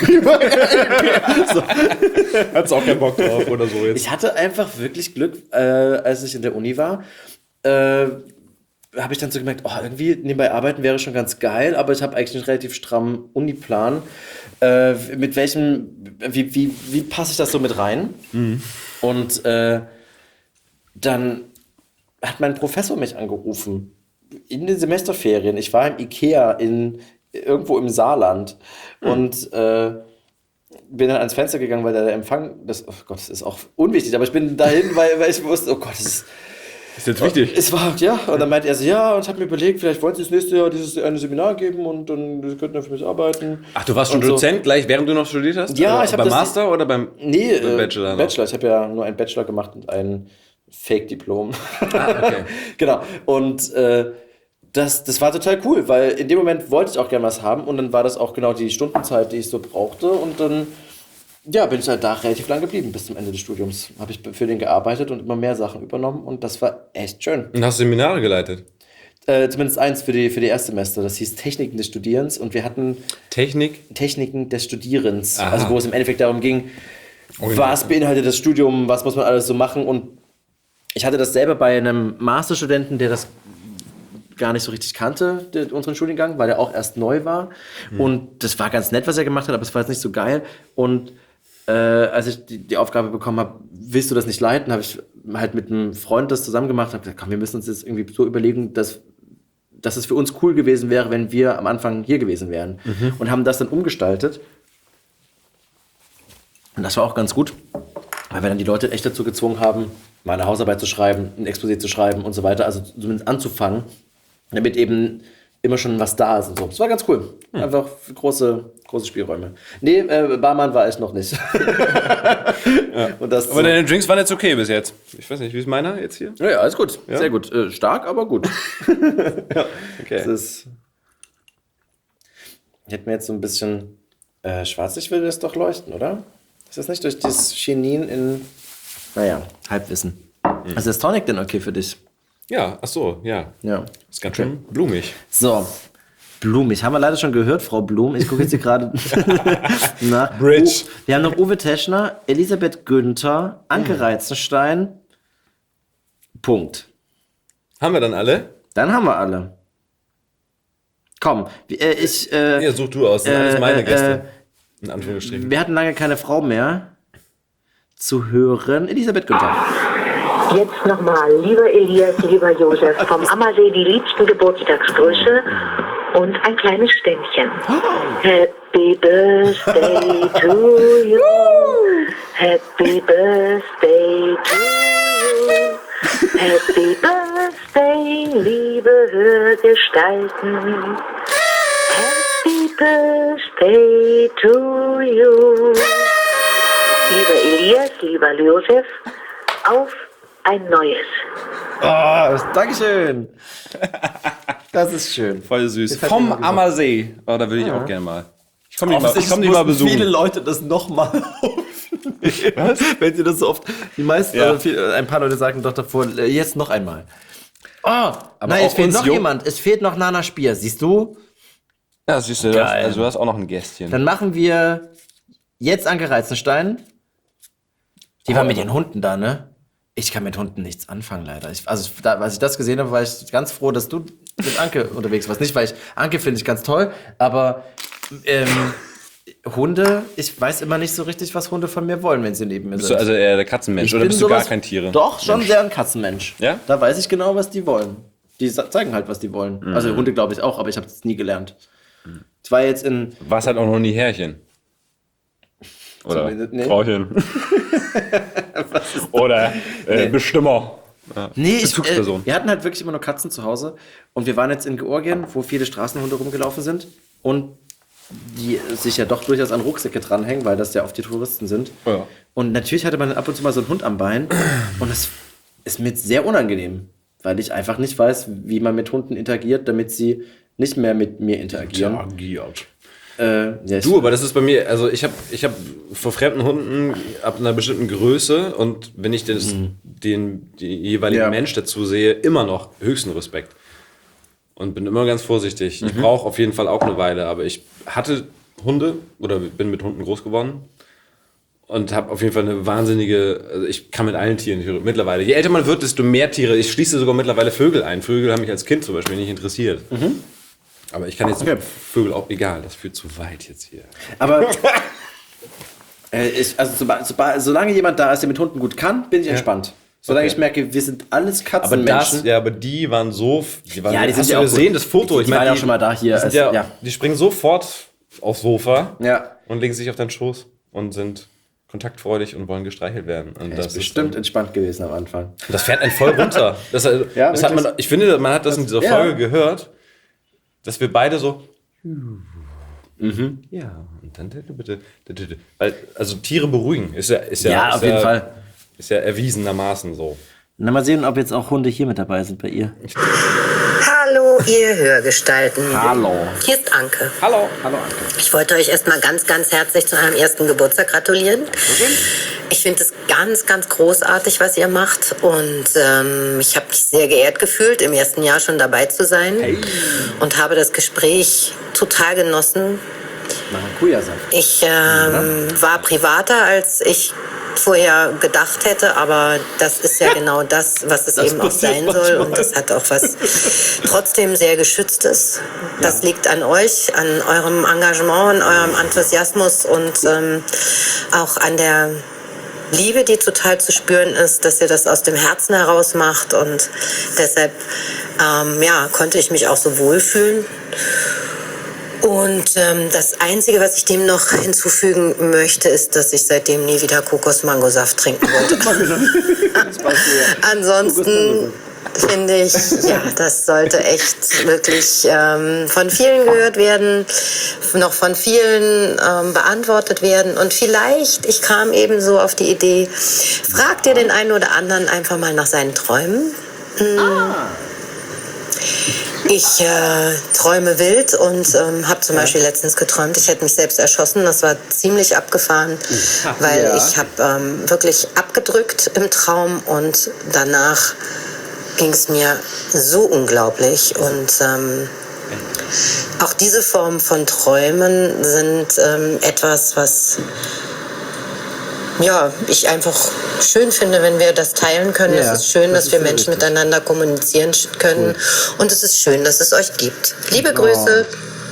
Hat's auch keinen Bock drauf oder so jetzt. Ich hatte einfach wirklich Glück, äh, als ich in der Uni war. Äh, habe ich dann so gemerkt, oh, irgendwie nebenbei arbeiten wäre schon ganz geil, aber ich habe eigentlich einen relativ strammen Uniplan. Äh, mit welchem, wie, wie, wie passe ich das so mit rein? Mhm. Und äh, dann hat mein Professor mich angerufen in den Semesterferien. Ich war im Ikea in, irgendwo im Saarland und äh, bin dann ans Fenster gegangen, weil der Empfang, das, oh Gott, das ist auch unwichtig, aber ich bin dahin, weil, weil ich wusste, oh Gott, das ist Ist jetzt wichtig. Es war, ja, und dann meinte er so, ja, und ich habe mir überlegt, vielleicht wollen Sie das nächste Jahr dieses eine Seminar geben und dann könnten wir für mich arbeiten. Ach, du warst schon und Dozent so. gleich, während du noch studiert hast? Ja, also ich habe beim das... Master oder beim, nee, beim äh, Bachelor? Noch? Bachelor. Ich habe ja nur einen Bachelor gemacht und ein Fake-Diplom. Ah, okay. Genau. Und äh, das, das war total cool, weil in dem Moment wollte ich auch gerne was haben und dann war das auch genau die Stundenzeit, die ich so brauchte und dann... Ja, bin ich halt da relativ lang geblieben bis zum Ende des Studiums. Habe ich für den gearbeitet und immer mehr Sachen übernommen und das war echt schön. Und hast Seminare geleitet? Äh, zumindest eins für die, für die Erstsemester. Das hieß Techniken des Studierens und wir hatten... Technik? Techniken des Studierens. Aha. Also wo es im Endeffekt darum ging, Oh, was beinhaltet das Studium, was muss man alles so machen und ich hatte das selber bei einem Masterstudenten, der das gar nicht so richtig kannte, der, unseren Studiengang, weil der auch erst neu war. Mhm. Und das war ganz nett, was er gemacht hat, aber es war jetzt nicht so geil. Und äh, als ich die, die Aufgabe bekommen habe, willst du das nicht leiten, habe ich halt mit einem Freund das zusammen gemacht, habe gesagt, komm, wir müssen uns jetzt irgendwie so überlegen, dass, dass es für uns cool gewesen wäre, wenn wir am Anfang hier gewesen wären. Mhm. Und haben das dann umgestaltet. Und das war auch ganz gut, weil wir dann die Leute echt dazu gezwungen haben, mal eine Hausarbeit zu schreiben, ein Exposé zu schreiben und so weiter, also zumindest anzufangen, damit eben immer schon was da ist und so. Das war ganz cool. Hm. Einfach große, große Spielräume. Nee, äh, Barmann war ich noch nicht. Ja. Und das aber so. deine Drinks waren jetzt okay bis jetzt. Ich weiß nicht, wie ist meiner jetzt hier? Ja, ja, alles gut. Ja? Sehr gut. Äh, stark, aber gut. Ja, okay. Das ist... Ich hätte mir jetzt so ein bisschen... Äh, Schwarzlicht würde das doch leuchten, oder? Ist das nicht durch das Chinin in... Naja, Halbwissen. Hm. Also ist Tonic denn okay für dich? Ja, ach so, ja. Ja. Ist ganz schön blumig. So, blumig. Haben wir leider schon gehört, Frau Blum. Ich gucke jetzt hier gerade nach. Bridge. Uh, wir haben noch Uwe Teschner, Elisabeth Günther, Anke Mhm. Reizenstein. Punkt. Haben wir dann alle? Dann haben wir alle. Komm, äh, ich... Äh, Ja, such du aus. Das sind alles meine äh, Gäste. In Anführungsstrichen. Wir hatten lange keine Frau mehr zu hören. Elisabeth Günther. Jetzt nochmal, lieber Elias, lieber Josef, vom Ammersee die liebsten Geburtstagsgrüße und ein kleines Ständchen. Happy Birthday to you. Happy Birthday to you. Happy Birthday, liebe Hörgestalten. Happy Birthday to you. Lieber Elias, lieber Josef, auf ein neues. Oh, Dankeschön. Das ist schön. Voll süß. Das hat Vom mir gesagt. Ammersee. Oh, da würde ich Ja. auch gerne mal. Ich komme dich, mal, ich komm dich mal besuchen. Viele Leute das nochmal aufnehmen. Was? Wenn sie das so oft. Die meisten, Ja. also viel, ein paar Leute sagen doch davor, äh, jetzt noch einmal. Oh, Aber nein, es auch fehlt uns noch jung- jemand. Es fehlt noch Nana Spier. Siehst du? Ja, siehst du, du hast, Geil. also du hast auch noch ein Gästchen. Dann machen wir jetzt Anke Reizenstein. Die war mit ihren Hunden da, ne? Ich kann mit Hunden nichts anfangen, leider. Ich, also, da, als ich das gesehen habe, war ich ganz froh, dass du mit Anke unterwegs warst. Nicht, weil ich Anke finde ich ganz toll, aber ähm, Hunde, ich weiß immer nicht so richtig, was Hunde von mir wollen, wenn sie neben mir Bist sind. du also eher der Katzenmensch Ich oder bin bist du gar sowas- kein Tiere? Doch, schon Mensch. sehr ein Katzenmensch. Ja? Da weiß ich genau, was die wollen. Die sa- zeigen halt, was die wollen. Mhm. Also Hunde glaube ich auch, aber ich habe es nie gelernt. Ich war jetzt in... Warst halt auch noch nie Härchen. Oder Zumindest- nee. Frauchen. Oder äh, Nee. Bestimmer. Ja. Nee, ich, äh, Bezugsperson. wir hatten halt wirklich immer nur Katzen zu Hause. Und wir waren jetzt in Georgien, wo viele Straßenhunde rumgelaufen sind. Und die sich ja doch durchaus an Rucksäcke dranhängen, weil das ja oft die Touristen sind. Ja. Und natürlich hatte man ab und zu mal so einen Hund am Bein. Und das ist mir sehr unangenehm, weil ich einfach nicht weiß, wie man mit Hunden interagiert, damit sie nicht mehr mit mir interagieren. Interagiert. Äh, ja, Du, aber das ist bei mir, also ich habe ich hab vor fremden Hunden ab einer bestimmten Größe und wenn ich das, den, den jeweiligen Ja. Mensch dazu sehe, immer noch höchsten Respekt. Und bin immer ganz vorsichtig. Ich Mhm. brauche auf jeden Fall auch eine Weile, aber ich hatte Hunde oder bin mit Hunden groß geworden und habe auf jeden Fall eine wahnsinnige, also ich kann mit allen Tieren mittlerweile, je älter man wird, desto mehr Tiere, ich schließe sogar mittlerweile Vögel ein. Vögel haben mich als Kind zum Beispiel nicht interessiert. Mhm. Aber ich kann jetzt Vögel auch, egal, das führt zu weit jetzt hier. Aber äh, ich, also soba- soba- solange jemand da ist, der mit Hunden gut kann, bin ich entspannt. Solange Okay. ich merke, wir sind alles Aber Katzenmenschen. das, ja, aber die waren so, die waren, Ja, die sind hast ja du auch gesehen, gut. das Foto, Die- ich die meine, waren ja schon mal da hier, Die, sind als- ja, ja. die springen sofort aufs Sofa Ja. und legen sich auf deinen Schoß und sind kontaktfreudig und wollen gestreichelt werden. Und Das das ist bestimmt ist, entspannt gewesen am Anfang. das fährt einen voll runter. Das, Ja, das hat man, wirklich. ich finde, man hat das in dieser Ja. Folge gehört, dass wir beide so. Mhm. Ja, und dann bitte, bitte, bitte. Weil, also Tiere beruhigen, ist ja, ist ja, Ja, ist auf jeden ja, Fall. Ist ja erwiesenermaßen so. Na, mal sehen, ob jetzt auch Hunde hier mit dabei sind bei ihr. Hallo, ihr Hörgestalten. Hallo. Hier ist Anke. Hallo. Hallo, Anke. Ich wollte euch erstmal ganz, ganz herzlich zu eurem ersten Geburtstag gratulieren. Ich finde es ganz, ganz großartig, was ihr macht. Und ähm, ich habe mich sehr geehrt gefühlt, im ersten Jahr schon dabei zu sein. Hey. Und habe das Gespräch total genossen. Nach einem Kujasaft. Ich ähm, war privater, als ich vorher gedacht hätte, aber das ist ja genau das, was es Das eben auch passiert sein soll. manchmal. Und das hat auch was trotzdem sehr Geschütztes. Das liegt an euch, an eurem Engagement, an eurem Enthusiasmus und ähm, auch an der Liebe, die total zu spüren ist, dass ihr das aus dem Herzen heraus macht. Und deshalb ähm, ja, konnte ich mich auch so wohlfühlen. Und ähm, das Einzige, was ich dem noch hinzufügen möchte, ist, dass ich seitdem nie wieder Kokos-Mangosaft trinken wollte. Ansonsten finde ich, ja, das sollte echt wirklich ähm, von vielen gehört werden, noch von vielen ähm, beantwortet werden. Und vielleicht, ich kam eben so auf die Idee, fragt ihr den einen oder anderen einfach mal nach seinen Träumen. Hm. Ich äh, träume wild und ähm, habe zum Beispiel letztens geträumt, ich hätte mich selbst erschossen. Das war ziemlich abgefahren, weil Ja. ich habe ähm, wirklich abgedrückt im Traum und danach ging es mir so unglaublich. Und ähm, auch diese Form von Träumen sind ähm, etwas, was ja, ich einfach schön finde, wenn wir das teilen können. Ja, es ist schön, das dass ist wir sehr Menschen richtig. miteinander kommunizieren sch- können. Und es ist schön, dass es euch gibt. Liebe Grüße.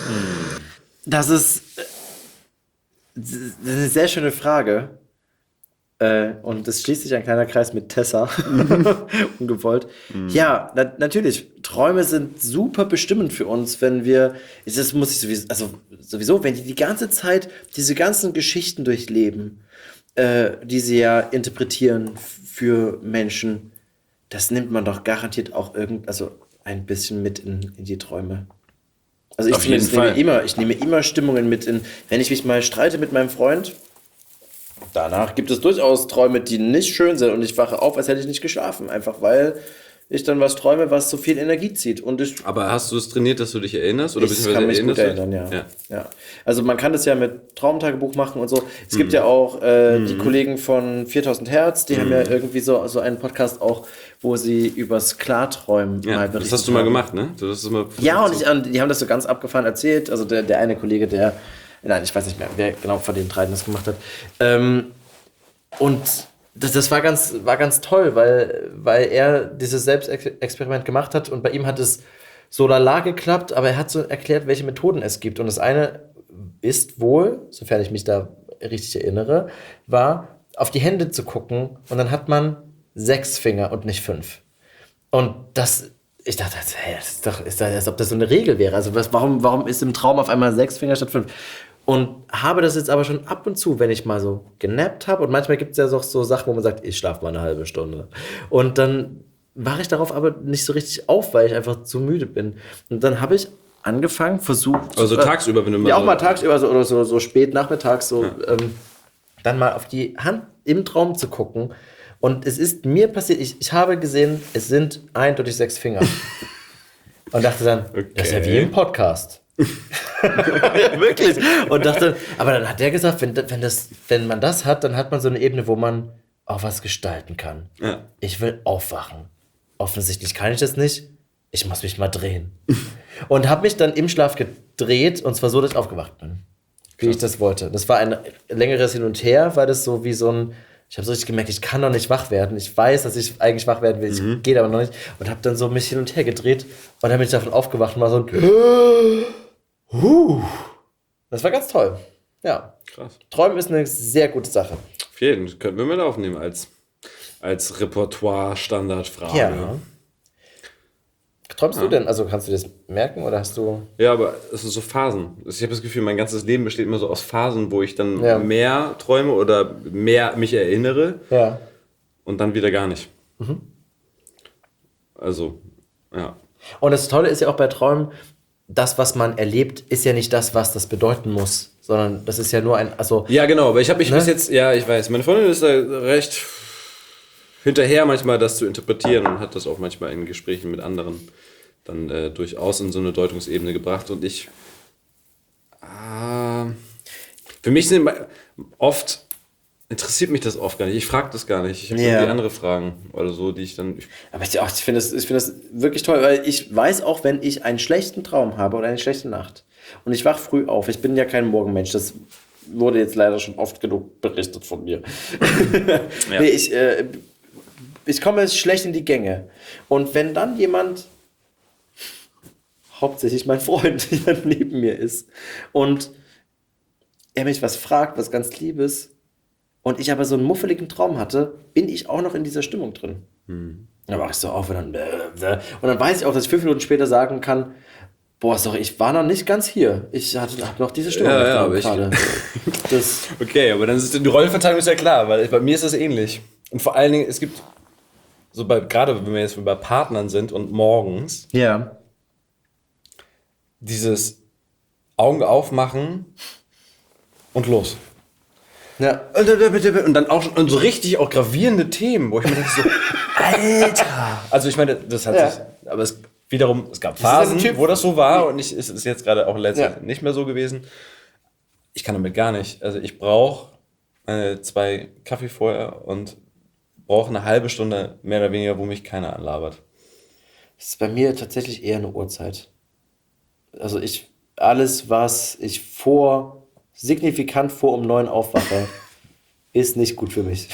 Das ist äh, das ist eine sehr schöne Frage. Äh, und es schließt sich ein kleiner Kreis mit Tessa. Ungewollt. Ja, na, natürlich. Träume sind super bestimmend für uns, wenn wir. Das muss ich sowieso, also sowieso, wenn die die ganze Zeit diese ganzen Geschichten durchleben, äh, die sie ja interpretieren f- für Menschen, das nimmt man doch garantiert auch irgend, also ein bisschen mit in, in die Träume. Also ich Auf jeden zumindest nehme Fall. immer, ich nehme immer Stimmungen mit in, wenn ich mich mal streite mit meinem Freund, danach gibt es durchaus Träume, die nicht schön sind und ich wache auf, als hätte ich nicht geschlafen, einfach weil ich dann was träume, was so viel Energie zieht. Und ich, Aber hast du es trainiert, dass du dich erinnerst? Oder ich beziehungsweise kann mich gut erinnerst du erinnern, dich? ja. ja. Also man kann das ja mit Traumtagebuch machen und so. Es gibt ja auch äh, die Kollegen von viertausend Hertz, die haben ja irgendwie so, so einen Podcast auch, wo sie übers Klarträumen Ja, mal das berichtet hast du mal haben. gemacht, ne? Das ist immer Ja, und, ich, und die haben das so ganz abgefahren erzählt. Also der, der eine Kollege, der, nein, ich weiß nicht mehr, wer genau von den dreien das gemacht hat. Ähm, und das, das war ganz, war ganz toll, weil, weil er dieses Selbstexperiment gemacht hat und bei ihm hat es so lala geklappt, aber er hat so erklärt, welche Methoden es gibt. Und das eine ist wohl, sofern ich mich da richtig erinnere, war, auf die Hände zu gucken und dann hat man sechs Finger und nicht fünf. Und das, ich dachte, hey, das ist doch, ist das, als ob das so eine Regel wäre. Also was, warum, warum ist im Traum auf einmal sechs Finger statt fünf? Und habe das jetzt aber schon ab und zu, wenn ich mal so genappt habe. Und manchmal gibt es ja auch so Sachen, wo man sagt, ich schlafe mal eine halbe Stunde. Und dann wache ich darauf aber nicht so richtig auf, weil ich einfach zu müde bin. Und dann habe ich angefangen, versucht... Also äh, tagsüber, wenn du mal Ja, auch so- mal tagsüber so, oder so, so spät nachmittags, so ähm, dann mal auf die Hand im Traum zu gucken. Und es ist mir passiert, ich, ich habe gesehen, es sind eindeutig sechs Finger. Und dachte dann, das ist ja wie im Podcast. Ja, wirklich. Und dachte, aber dann hat der gesagt, wenn, wenn, das, wenn man das hat, dann hat man so eine Ebene, wo man auch was gestalten kann. Ja. Ich will aufwachen. Offensichtlich kann ich das nicht. Ich muss mich mal drehen. Und habe mich dann im Schlaf gedreht, und zwar so, dass ich aufgewacht bin. Wie ich das wollte. Das war ein längeres Hin und Her, weil das so wie so ein... Ich habe so richtig gemerkt, ich kann doch nicht wach werden. Ich weiß, dass ich eigentlich wach werden will. Ich Mhm. geht aber noch nicht. Und habe dann so mich hin und her gedreht. Und dann bin ich davon aufgewacht und war so ein... Huh. Das war ganz toll. Ja. Krass. Träumen ist eine sehr gute Sache. Auf jeden, das könnten wir mit aufnehmen als, als Repertoire-Standardfrage. Ja. Träumst Ja. du denn? Also kannst du das merken oder hast du... Ja, aber es sind so Phasen. Ich habe das Gefühl, mein ganzes Leben besteht immer so aus Phasen, wo ich dann Ja. mehr träume oder mehr mich erinnere Ja. und dann wieder gar nicht. Mhm. Also, ja. Und das Tolle ist ja auch bei Träumen, das, was man erlebt, ist ja nicht das, was das bedeuten muss, sondern das ist ja nur ein... Also, Ja, genau, aber ich habe mich Ne? bis jetzt, ja, ich weiß, meine Freundin ist da recht hinterher manchmal, das zu interpretieren und hat das auch manchmal in Gesprächen mit anderen dann äh, durchaus in so eine Deutungsebene gebracht und ich, äh, für mich sind oft, interessiert mich das oft gar nicht, ich frage das gar nicht, ich habe Ja. irgendwie andere Fragen oder so, die ich dann, ich, aber ich, ach, ich finde das, ich finde das wirklich toll, weil ich weiß auch, wenn ich einen schlechten Traum habe oder eine schlechte Nacht und ich wach früh auf, ich bin ja kein Morgenmensch, das wurde jetzt leider schon oft genug berichtet von mir. Ja. Nee, ich, äh, ich komme schlecht in die Gänge. Und wenn dann jemand, hauptsächlich mein Freund, der neben mir ist, und er mich was fragt, was ganz Liebes, und ich aber so einen muffeligen Traum hatte, bin ich auch noch in dieser Stimmung drin. hm. Dann mach ich so auf und dann, und dann weiß ich auch, dass ich fünf Minuten später sagen kann, boah, sorry, ich war noch nicht ganz hier. Ich hatte hab noch diese Stimmung Ja, ja, aufgenommen aber ich- gerade. Das, Okay, aber dann ist die Rollenverteilung ist ja klar, weil bei mir ist das ähnlich. Und vor allen Dingen, es gibt, so bei, gerade wenn wir jetzt bei Partnern sind und morgens, ja. dieses Augen aufmachen und los. Ja. Und dann auch schon, und so richtig auch gravierende Themen, wo ich mir denke so, Alter! Also ich meine, das hat Ja. sich, aber es wiederum, es gab Das ist also Phasen, ein Typ- wo das so war und ich, es ist jetzt gerade auch letztlich Ja. nicht mehr so gewesen. Ich kann damit gar nicht. Also ich brauche meine zwei Kaffee vorher und brauche eine halbe Stunde mehr oder weniger, wo mich keiner anlabert. Das ist bei mir tatsächlich eher eine Uhrzeit. Also ich, alles, was ich vor, signifikant vor um neun aufwache, ist nicht gut für mich.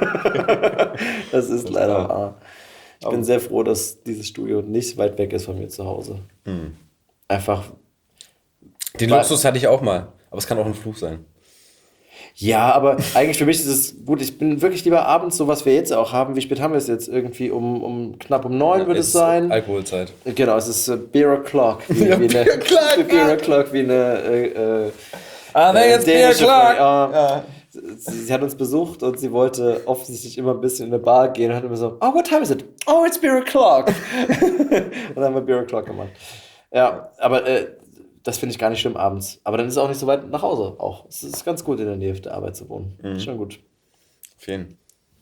Das ist leider wahr. Ich bin sehr froh, dass dieses Studio nicht weit weg ist von mir zu Hause. Hm. Einfach. Den Weil- Luxus hatte ich auch mal, aber es kann auch ein Fluch sein. Ja, aber eigentlich für mich ist es gut. Ich bin wirklich lieber abends, so was wir jetzt auch haben. Wie spät haben wir es jetzt? Irgendwie um, um knapp um neun wird es sein. Alkoholzeit. Genau, es ist äh, Beer O'Clock. Wie, Ja, wie Beer eine, O'Clock, Beer O'Clock, wie eine. Äh, äh, Ah, nein, jetzt Beer dänische O'Clock. Folge. Ja. Sie, sie hat uns besucht und sie wollte offensichtlich immer ein bisschen in eine Bar gehen und hat immer so, oh, what time is it? Oh, it's Beer O'Clock. Und dann haben wir Beer O'Clock gemacht. Ja, aber äh, das finde ich gar nicht schlimm abends. Aber dann ist es auch nicht so weit nach Hause auch. Es ist ganz gut, in der Nähe der Arbeit zu wohnen. Mhm. Schon gut. Auf jeden.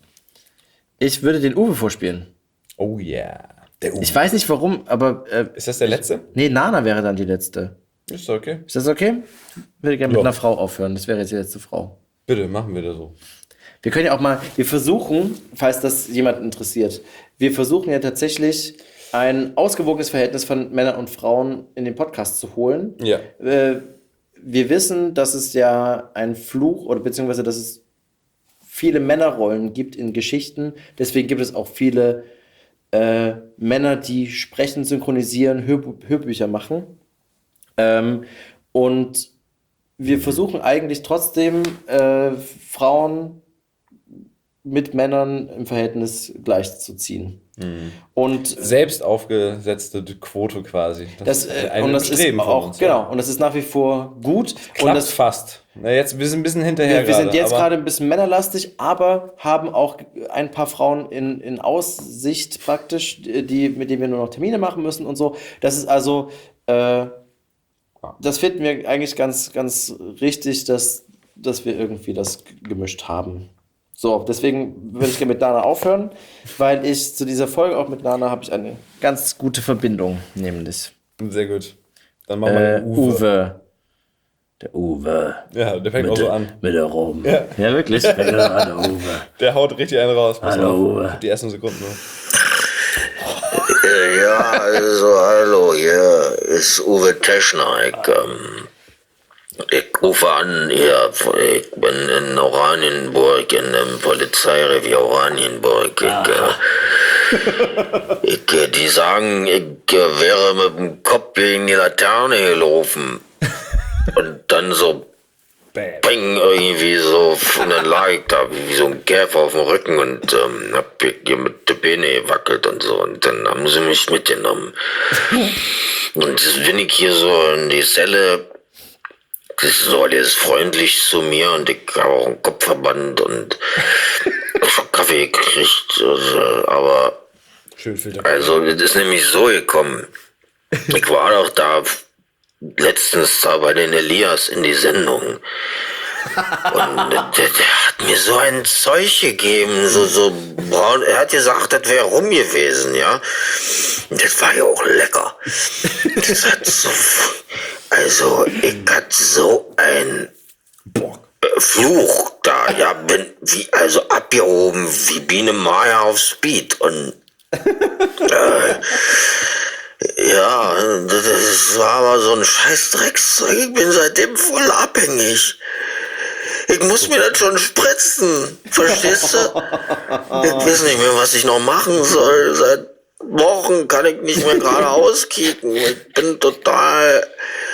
Ich würde den Uwe vorspielen. Oh yeah. Der Uwe. Ich weiß nicht warum, aber. Äh, Ist das der letzte? Nee, Nana wäre dann die letzte. Ist okay. Ist das okay? Ich würde gerne mit Ja. einer Frau aufhören. Das wäre jetzt die letzte Frau. Bitte, machen wir das so. Wir können ja auch mal, wir versuchen, falls das jemand interessiert, wir versuchen ja tatsächlich ein ausgewogenes Verhältnis von Männern und Frauen in den Podcast zu holen. Ja. Äh, wir wissen, dass es ja ein Fluch oder beziehungsweise, dass es viele Männerrollen gibt in Geschichten. Deswegen gibt es auch viele äh, Männer, die sprechen, synchronisieren, Hörbu Hörbücher machen. Ähm, und wir versuchen eigentlich trotzdem äh, Frauen mit Männern im Verhältnis gleichzuziehen. Mhm. Und selbst aufgesetzte Quote quasi. das, ist äh, ein und das Streben ist von auch uns, genau ja. und das ist nach wie vor gut. Klappt und das fast. Na, jetzt wir sind ein bisschen hinterher. wir, wir sind jetzt aber- gerade ein bisschen männerlastig, aber haben auch ein paar Frauen in, in Aussicht praktisch, die, mit denen wir nur noch Termine machen müssen und so. Das ist also, äh, das finden wir eigentlich ganz, ganz richtig, dass, dass wir irgendwie das g- gemischt haben. So, deswegen würde ich gerne mit Nana aufhören, weil ich zu dieser Folge auch mit Nana habe ich eine ganz gute Verbindung, nämlich. Sehr gut. Dann machen wir Äh, den Uwe. Uwe. Der Uwe. Ja, der fängt Mit auch so der- an. Mit der Rum. Ja, Ja, wirklich? Fängt er an, der Uwe. Der haut richtig einen raus. Pass Hallo, auf. Uwe. Die ersten Sekunden nur. Ja, also hallo, hier ist Uwe Teschner. Ich, ähm, ich rufe an hier, ich bin in Oranienburg, in dem Polizeirevier Oranienburg. Ich, äh, ich, äh, die sagen, ich äh, wäre mit dem Kopf gegen die Laterne gelaufen. Und dann so Bing, irgendwie so, und dann lag ich da wie so ein Käfer auf dem Rücken und ähm, hab hier mit den Beinen gewackelt und so, und dann haben sie mich mitgenommen. Und jetzt bin ich hier so in die Zelle, das ist so alles freundlich zu mir und ich habe auch einen Kopfverband und Kaffee gekriegt, also, aber Schön Filter. also das ist nämlich so gekommen. Ich war doch da letztens da bei den Elias in die Sendung. Und der, der hat mir so ein Zeug gegeben, so, so braun. Er hat gesagt, das wäre rum gewesen, ja. Und das war ja auch lecker. Das hat so, also, ich hatte so ein Fluch da, ja, bin wie, also abgehoben wie Biene Maya auf Speed. Und, äh, ja, das war aber so ein scheiß Dreckszeug. Ich bin seitdem voll abhängig. Ich muss mir das schon spritzen. Verstehst du? Ich weiß nicht mehr, was ich noch machen soll. Seit Wochen kann ich nicht mehr geradeaus kicken. Ich bin total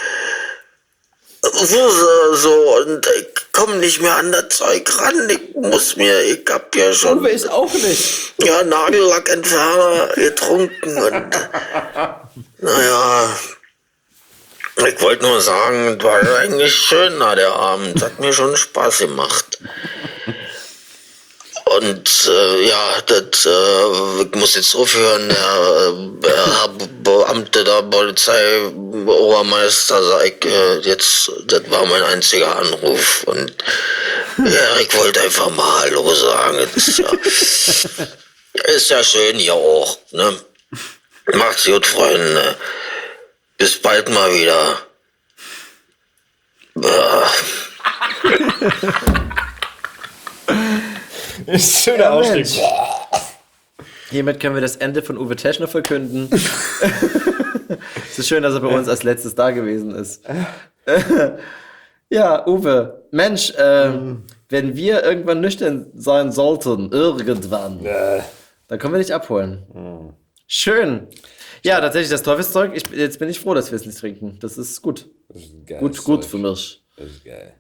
so, so und ich komme nicht mehr an das Zeug ran. Ich muss mir, ich hab ja schon. Uwe ist auch nicht. Ja, Nagellackentferner getrunken und naja. Ich wollte nur sagen, es war eigentlich schön na, der Abend. Hat mir schon Spaß gemacht. Und äh, ja, das, äh, ich muss jetzt aufhören. Der, der Herr Beamte der Polizeiobermeister sagt, äh, jetzt, das war mein einziger Anruf. Und ja, ich wollte einfach mal Hallo sagen. Das ist ja, ist ja schön hier auch. Ne? Macht's gut, Freunde. Bis bald mal wieder. Ist schöner ja, Ausstieg. Hiermit können wir das Ende von Uwe Teschner verkünden. Es ist schön, dass er bei uns als letztes da gewesen ist. Ja, Uwe, Mensch, äh, mhm. wenn wir irgendwann nüchtern sein sollten, irgendwann, äh. dann können wir dich abholen. Mhm. Schön. Ja, tatsächlich das Teufelszeug. Ich, jetzt bin ich froh, dass wir es nicht trinken. Das ist gut. Das ist geil, gut, gut für mich. Das ist geil.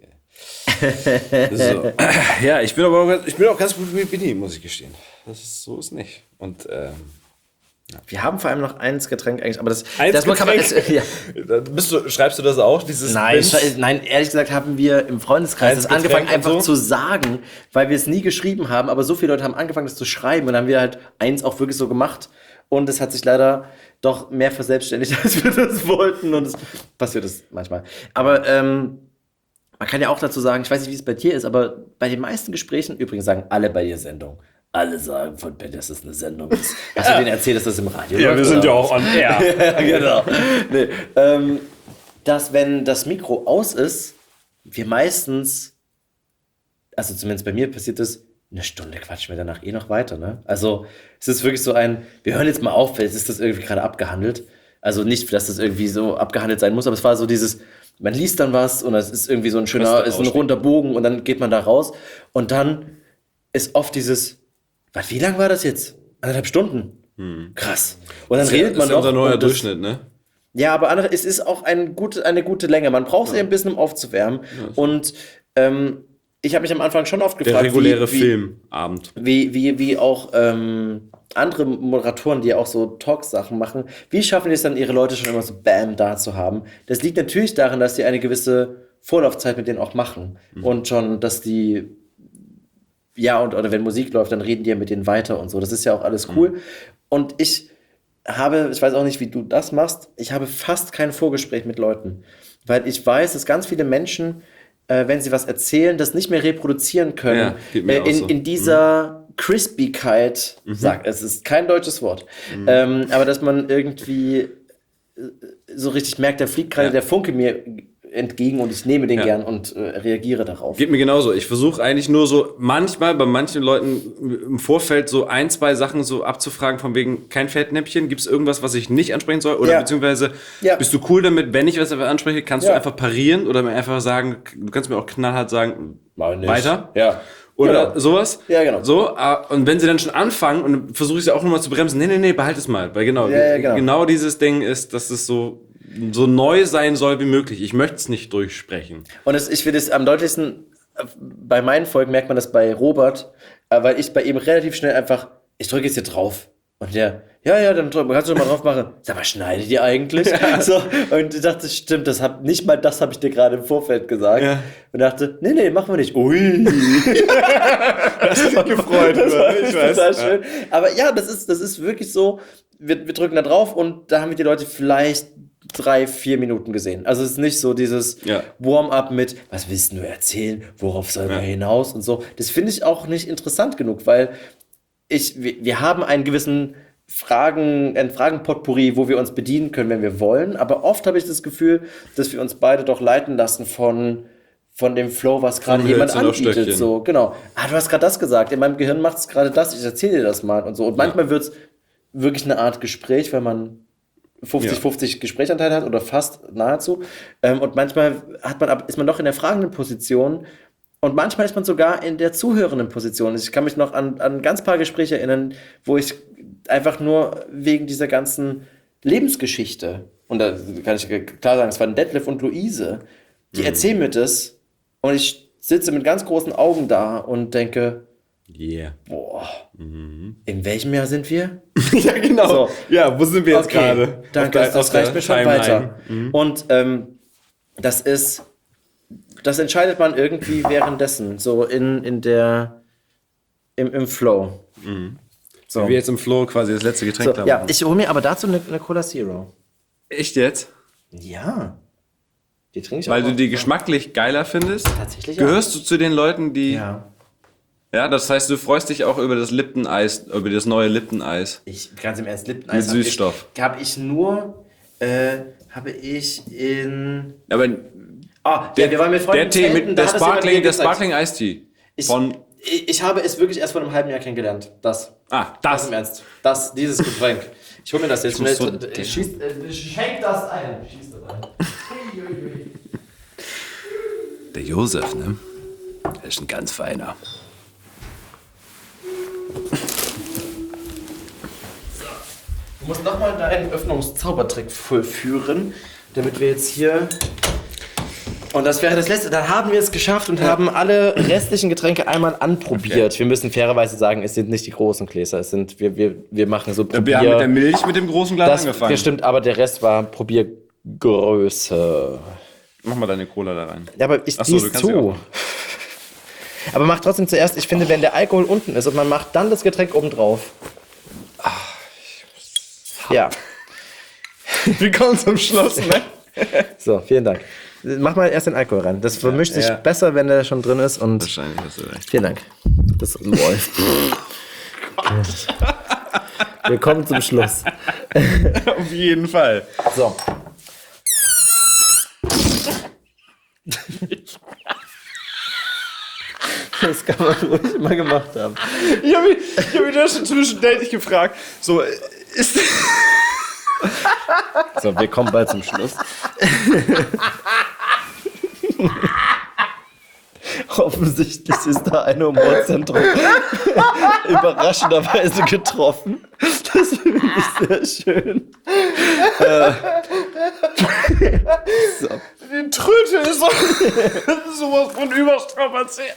Das ist geil. So. Ja, ich bin aber auch, ich bin auch ganz gut mit Bini, muss ich gestehen. Das ist, so ist nicht. Und ähm, ja. Wir haben vor allem noch eins Getränk eigentlich, aber das, eins das kann man jetzt, ja. Bist du, schreibst du das auch? Dieses nein, sche- nein, ehrlich gesagt haben wir im Freundeskreis das angefangen einfach so? zu sagen, weil wir es nie geschrieben haben, aber so viele Leute haben angefangen, das zu schreiben und dann haben wir halt eins auch wirklich so gemacht. Und es hat sich leider doch mehr verselbstständigt, als wir das wollten. Und es passiert das manchmal. Aber ähm, man kann ja auch dazu sagen, ich weiß nicht, wie es bei dir ist, aber bei den meisten Gesprächen, übrigens sagen alle bei dir Sendung. Alle sagen von Ben, dass es eine Sendung ist. Hast du denen erzählt, dass das im Radio Ja, läuft, wir sind oder? ja auch on air. Ja, genau. Nee, ähm, dass, wenn das Mikro aus ist, wir meistens, also zumindest bei mir passiert das, eine Stunde quatschen wir danach eh noch weiter, ne? Also es ist wirklich so ein, wir hören jetzt mal auf, jetzt ist das irgendwie gerade abgehandelt. Also nicht, dass das irgendwie so abgehandelt sein muss, aber es war so dieses, man liest dann was und es ist irgendwie so ein schöner, ist ein runder Bogen und dann geht man da raus und dann ist oft dieses, was, wie lang war das jetzt? Anderthalb Stunden? Hm. Krass. Und dann das redet man noch. Das ist ja unser neuer das, Durchschnitt, ne? Ja, aber andere, es ist auch ein gute, eine gute Länge. Man braucht sie ja. ein bisschen, um aufzuwärmen. Ja. Und ähm, ich habe mich am Anfang schon oft gefragt, der reguläre wie, Filmabend. Wie, wie, wie auch ähm, andere Moderatoren, die ja auch so Talk-Sachen machen, wie schaffen die es dann, ihre Leute schon immer so bam da zu haben? Das liegt natürlich daran, dass die eine gewisse Vorlaufzeit mit denen auch machen. Mhm. Und schon, dass die, ja, und oder wenn Musik läuft, dann reden die ja mit denen weiter und so. Das ist ja auch alles cool. Mhm. Und ich habe, ich weiß auch nicht, wie du das machst, ich habe fast kein Vorgespräch mit Leuten. Weil ich weiß, dass ganz viele Menschen, Äh, wenn sie was erzählen, das nicht mehr reproduzieren können. Ja, äh, in, so. in dieser mhm. Crispigkeit, mhm. sag, es ist kein deutsches Wort, mhm. ähm, aber dass man irgendwie äh, so richtig merkt, da fliegt gerade ja. der Funke mir entgegen und ich nehme den ja. gern und äh, reagiere darauf. Geht mir genauso. Ich versuche eigentlich nur so manchmal bei manchen Leuten im Vorfeld so ein, zwei Sachen so abzufragen, von wegen kein Fettnäpfchen, gibt es irgendwas, was ich nicht ansprechen soll? Oder ja. beziehungsweise ja. bist du cool damit, wenn ich was anspreche, kannst ja. du einfach parieren oder mir einfach sagen, du kannst mir auch knallhart sagen, weiter. Ja. Oder genau. sowas. Ja, genau. So, und wenn sie dann schon anfangen, und versuche ich sie auch nochmal zu bremsen, nee, nee, nee, behalt es mal. Weil genau, ja, ja, genau, genau dieses Ding ist, dass es so so neu sein soll wie möglich. Ich möchte es nicht durchsprechen. Und es, ich finde es am deutlichsten, bei meinen Folgen merkt man das bei Robert, weil ich bei ihm relativ schnell einfach, ich drücke jetzt hier drauf. Und der, ja, ja, dann drück, kannst du mal drauf machen. Sag mal, schneidet ihr eigentlich? Ja. So, und ich dachte, stimmt, das hab, nicht mal das habe ich dir gerade im Vorfeld gesagt. Ja. Und dachte, nee, nee, machen wir nicht. Ui. Das hat mich gefreut. Das war ich weiß. Total schön. Ja. Aber ja, das ist, das ist wirklich so, wir, wir drücken da drauf und da haben wir die Leute vielleicht drei, vier Minuten gesehen. Also es ist nicht so dieses ja. Warm-up mit, was willst du erzählen, worauf soll man ja. hinaus und so. Das finde ich auch nicht interessant genug, weil ich, wir, wir haben einen gewissen Fragen, ein Fragenpotpourri, wo wir uns bedienen können, wenn wir wollen. Aber oft habe ich das Gefühl, dass wir uns beide doch leiten lassen von, von dem Flow, was gerade jemand anbietet. So, genau. Ah, du hast gerade das gesagt. In meinem Gehirn macht es gerade das. Ich erzähle dir das mal und so. Und manchmal ja. wird es wirklich eine Art Gespräch, wenn man fünfzig fünfzig ja. Gesprächsanteil hat oder fast nahezu. Ähm, und manchmal hat man, ist man doch in der fragenden Position und manchmal ist man sogar in der zuhörenden Position. Ich kann mich noch an, an ganz paar Gespräche erinnern, wo ich einfach nur wegen dieser ganzen Lebensgeschichte, und da kann ich klar sagen, es waren Detlef und Luise, die mhm. erzählen mir das und ich sitze mit ganz großen Augen da und denke, yeah. boah, mhm. in welchem Jahr sind wir? Ja, genau. So. Ja, wo sind wir jetzt okay, gerade? Danke, das, das reicht mir schon Timeline. Weiter. Mhm. Und ähm, das ist, das entscheidet man irgendwie währenddessen, so in, in der, im, im Flow. Mhm. So. Wie wir jetzt im Flow quasi das letzte Getränk so, haben. Ja, ich hole mir aber dazu eine, eine Cola Zero. Echt jetzt? Ja. Die trinke ich Weil auch du die geschmacklich geiler findest? Tatsächlich Gehörst ja. du zu den Leuten, die... Ja. Ja, das heißt, du freust dich auch über das Lipton-Eis, über das neue Lipton-Eis. Ich, ganz im Ernst, Lipton-Eis. Mit Süßstoff. Habe ich, hab ich nur, äh, habe ich in... Aber... Ah, der, ja, wir waren mit Freunden der Tee, Zelten, mit, der Sparkling, der Sparkling-Eistee. Von... Ich, ich habe es wirklich erst vor einem halben Jahr kennengelernt. Das. Ah, das. Ganz im Ernst. Das, dieses Getränk. Ich hole mir das jetzt schnell. So äh, schieß, äh, schenk das ein. Schieß das ein. Der Josef, ne? Der ist ein ganz feiner. Du musst nochmal deinen Öffnungszaubertrick vollführen, damit wir jetzt hier... Und das wäre das Letzte. Dann haben wir es geschafft und ja. haben alle restlichen Getränke einmal anprobiert. Okay. Wir müssen fairerweise sagen, es sind nicht die großen Gläser. Es sind, wir, wir, wir machen so Probier... Wir haben mit der Milch mit dem großen Glas das, angefangen. Das stimmt, aber der Rest war Probiergröße. Mach mal deine Cola da rein. Ja, aber ich Ach so, dies zu. Aber mach trotzdem zuerst, ich finde, wenn der Alkohol unten ist und man macht dann das Getränk oben drauf. Ja. Wir kommen zum Schluss, ne? So, vielen Dank. Mach mal erst den Alkohol rein. Das vermischt ja, sich ja. besser, wenn der schon drin ist. Und wahrscheinlich hast du recht. Vielen Dank. Das läuft. Wir kommen zum Schluss. Auf jeden Fall. So. Das kann man ruhig mal gemacht haben. Ich habe mich, ich hab mich da schon zwischendurch gefragt. So, ist... So, wir kommen bald zum Schluss. Offensichtlich ist da ein Humorzentrum überraschenderweise getroffen. Das finde ich sehr schön. äh. So. Die Tröte ist so, sowas von überstrapaziert.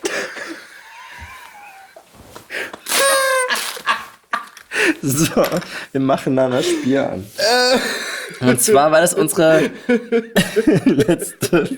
So, wir machen Nana Spiel an. Und zwar war das unsere letzte...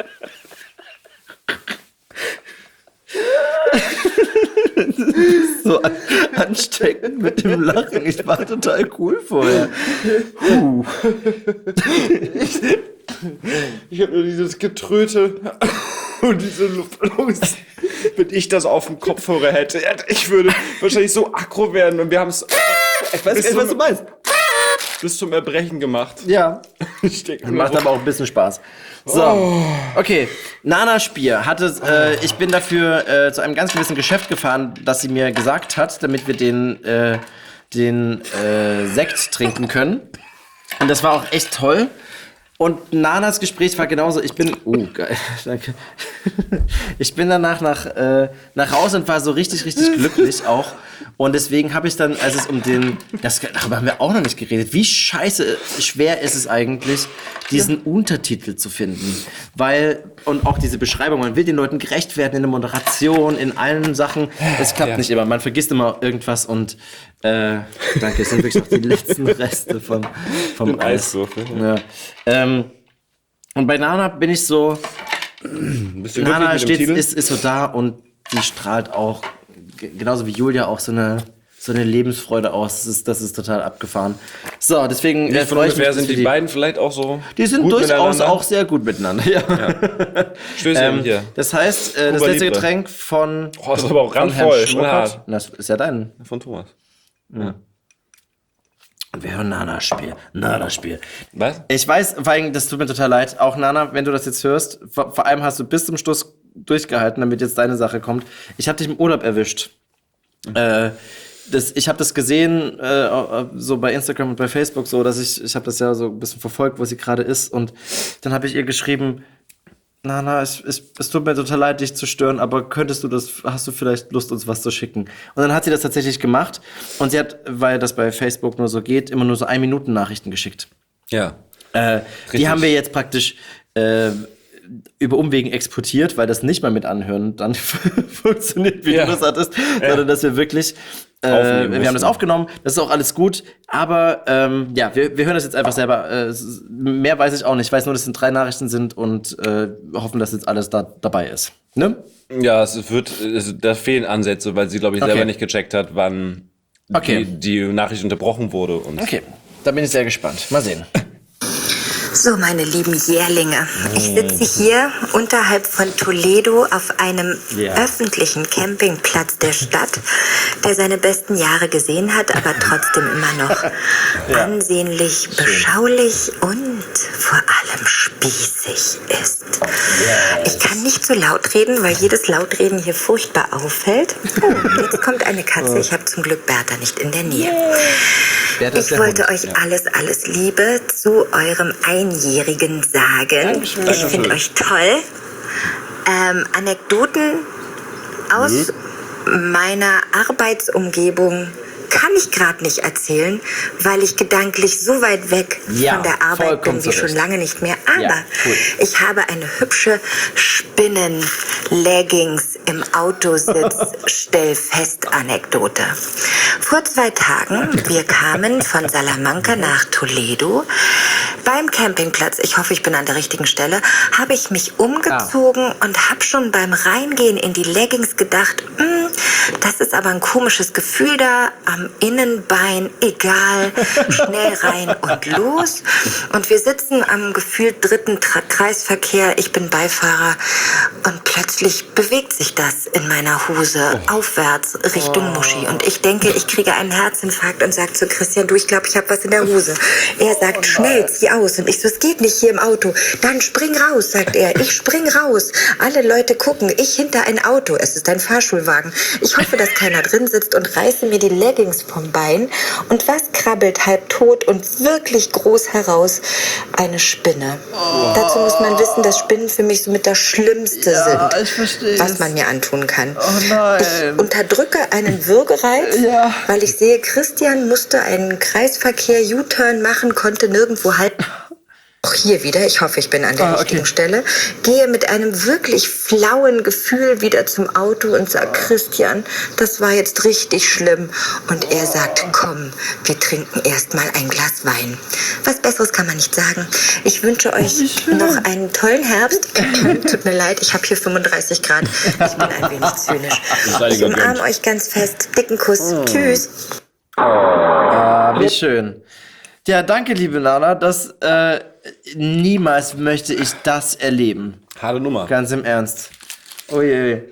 Das ist so ansteckend mit dem Lachen. Ich war total cool vorher. Huh. Ich, ich habe nur dieses Getröte und diese Luftballons. Wenn ich das auf dem Kopfhörer hätte, ich würde wahrscheinlich so aggro werden. Und wir haben es. Ich weiß nicht, was du meinst. Bis zum Erbrechen gemacht. Ja. Macht aber auch ein bisschen Spaß. So, oh. Okay. Nana Spier hatte, äh, ich bin dafür äh, zu einem ganz gewissen Geschäft gefahren, das sie mir gesagt hat, damit wir den, äh, den äh, Sekt trinken können. Und das war auch echt toll. Und Nanas Gespräch war genauso, ich bin, oh geil, danke. Ich bin danach nach, äh, nach Hause und war so richtig, richtig glücklich auch. Und deswegen habe ich dann, als es um den, das, darüber haben wir auch noch nicht geredet, wie scheiße schwer ist es eigentlich, diesen ja. Untertitel zu finden. Weil, und auch diese Beschreibung, man will den Leuten gerecht werden in der Moderation, in allen Sachen. Es klappt ja. nicht immer, man vergisst immer irgendwas und äh, danke, es sind wirklich noch die letzten Reste vom, vom Eis. Ja. Ähm, und bei Nana bin ich so, Bist du Nana steht, ist, ist so da und die strahlt auch, g- genauso wie Julia, auch so eine, so eine Lebensfreude aus. Das ist, das ist total abgefahren. So, deswegen Nicht äh, von freue ich ungefähr mich, sind die, die beiden vielleicht auch so. Die sind gut durchaus auch sehr gut miteinander. Ja. Ja. Stößchen ähm, hier. Das heißt, äh, das Cuba letzte Libre. Getränk von. Oh, ist aber auch von Herrn randvoll, Schnuppert. schnell. Das ist ja dein. Von Thomas. Ja. Und wir hören Nana-Spiel. Nana-Spiel. Was? Ich weiß, vor allem, das tut mir total leid. Auch Nana, wenn du das jetzt hörst, vor, vor allem hast du bis zum Schluss durchgehalten, damit jetzt deine Sache kommt. Ich habe dich im Urlaub erwischt. Mhm. Äh, das, ich habe das gesehen, äh, so bei Instagram und bei Facebook, so, dass ich, ich habe das ja so ein bisschen verfolgt, wo sie gerade ist. Und dann habe ich ihr geschrieben, Nana, es, es, es tut mir total leid, dich zu stören, aber könntest du das, hast du vielleicht Lust, uns was zu schicken? Und dann hat sie das tatsächlich gemacht und sie hat, weil das bei Facebook nur so geht, immer nur so ein-Minuten-Nachrichten geschickt. Ja. Äh, die haben wir jetzt praktisch äh, über Umwegen exportiert, weil das nicht mal mit Anhören dann funktioniert, wie Ja. du das hattest, Ja. sondern dass wir wirklich äh, Aufnehmen wir haben das mussten. aufgenommen, das ist auch alles gut, aber ähm, ja, wir, wir hören das jetzt einfach selber. Äh, es ist- mehr weiß ich auch nicht. Ich weiß nur, dass es drei Nachrichten sind und äh, hoffen, dass jetzt alles da dabei ist. Ne? Ja, es wird, es, da fehlen Ansätze, weil sie, glaube ich, Okay. selber nicht gecheckt hat, wann Okay. die, die Nachricht unterbrochen wurde. Und Okay, da bin ich sehr gespannt. Mal sehen. So, meine lieben Jährlinge, ich sitze hier unterhalb von Toledo auf einem Ja. öffentlichen Campingplatz der Stadt, der seine besten Jahre gesehen hat, aber trotzdem immer noch Ja. ansehnlich, beschaulich und vor allem spießig ist. Ich kann nicht so laut reden, weil jedes Lautreden hier furchtbar auffällt. Oh, jetzt kommt eine Katze. Ich habe zum Glück Bertha nicht in der Nähe. Bertha ist Ich der wollte Hund, euch ja. alles, alles Liebe zu eurem Einjährigen sagen. Ich Dankeschön. finde euch toll. Ähm, Anekdoten aus meiner Arbeitsumgebung kann ich gerade nicht erzählen, weil ich gedanklich so weit weg Ja, von der Arbeit vollkommen bin wie zu schon Recht. lange nicht mehr. Aber Ja, cool. ich habe eine hübsche Spinnen-Leggings im Autositz-Stellfest-Anekdote. Vor zwei Tagen, wir kamen von Salamanca nach Toledo. Beim Campingplatz, ich hoffe, ich bin an der richtigen Stelle, habe ich mich umgezogen und habe schon beim Reingehen in die Leggings gedacht, "Hm, das ist aber ein komisches Gefühl da am Innenbein, egal, schnell rein und los. Und wir sitzen am gefühlt dritten Tra- Kreisverkehr, ich bin Beifahrer und plötzlich bewegt sich das in meiner Hose aufwärts Richtung Muschi. Und ich denke, ich kriege einen Herzinfarkt und sage zu Christian, du, ich glaube, ich habe was in der Hose. Er sagt, schnell, zieh aus. Und ich so, es geht nicht hier im Auto. Dann spring raus, sagt er. Ich spring raus. Alle Leute gucken, ich hinter ein Auto. Es ist ein Fahrschulwagen. Ich hoffe, dass keiner drin sitzt und reiße mir die Leggings vom Bein. Und was krabbelt halb tot und wirklich groß heraus? Eine Spinne. Dazu muss man wissen, dass Spinnen für mich somit das Schlimmste Ja, sind, ich verstehe was es. man mir antun kann. Oh nein. Ich unterdrücke einen Würgereiz, Ja. weil ich sehe, Christian musste einen Kreisverkehr U-Turn machen, konnte nirgendwo halten. Auch hier wieder, ich hoffe, ich bin an der Ah, okay. richtigen Stelle, gehe mit einem wirklich flauen Gefühl wieder zum Auto und sage, Christian, das war jetzt richtig schlimm. Und er sagt, komm, wir trinken erst mal ein Glas Wein. Was Besseres kann man nicht sagen. Ich wünsche euch noch einen tollen Herbst. Tut mir leid, ich habe hier fünfunddreißig Grad. Ich bin ein wenig zynisch. sei dir Ich umarme gegönnt. euch ganz fest. Dicken Kuss. Tschüss. Ah, wie schön. Ja, danke, liebe Nana. Das, äh, niemals möchte ich das erleben. Harte Nummer. Ganz im Ernst. Uiui.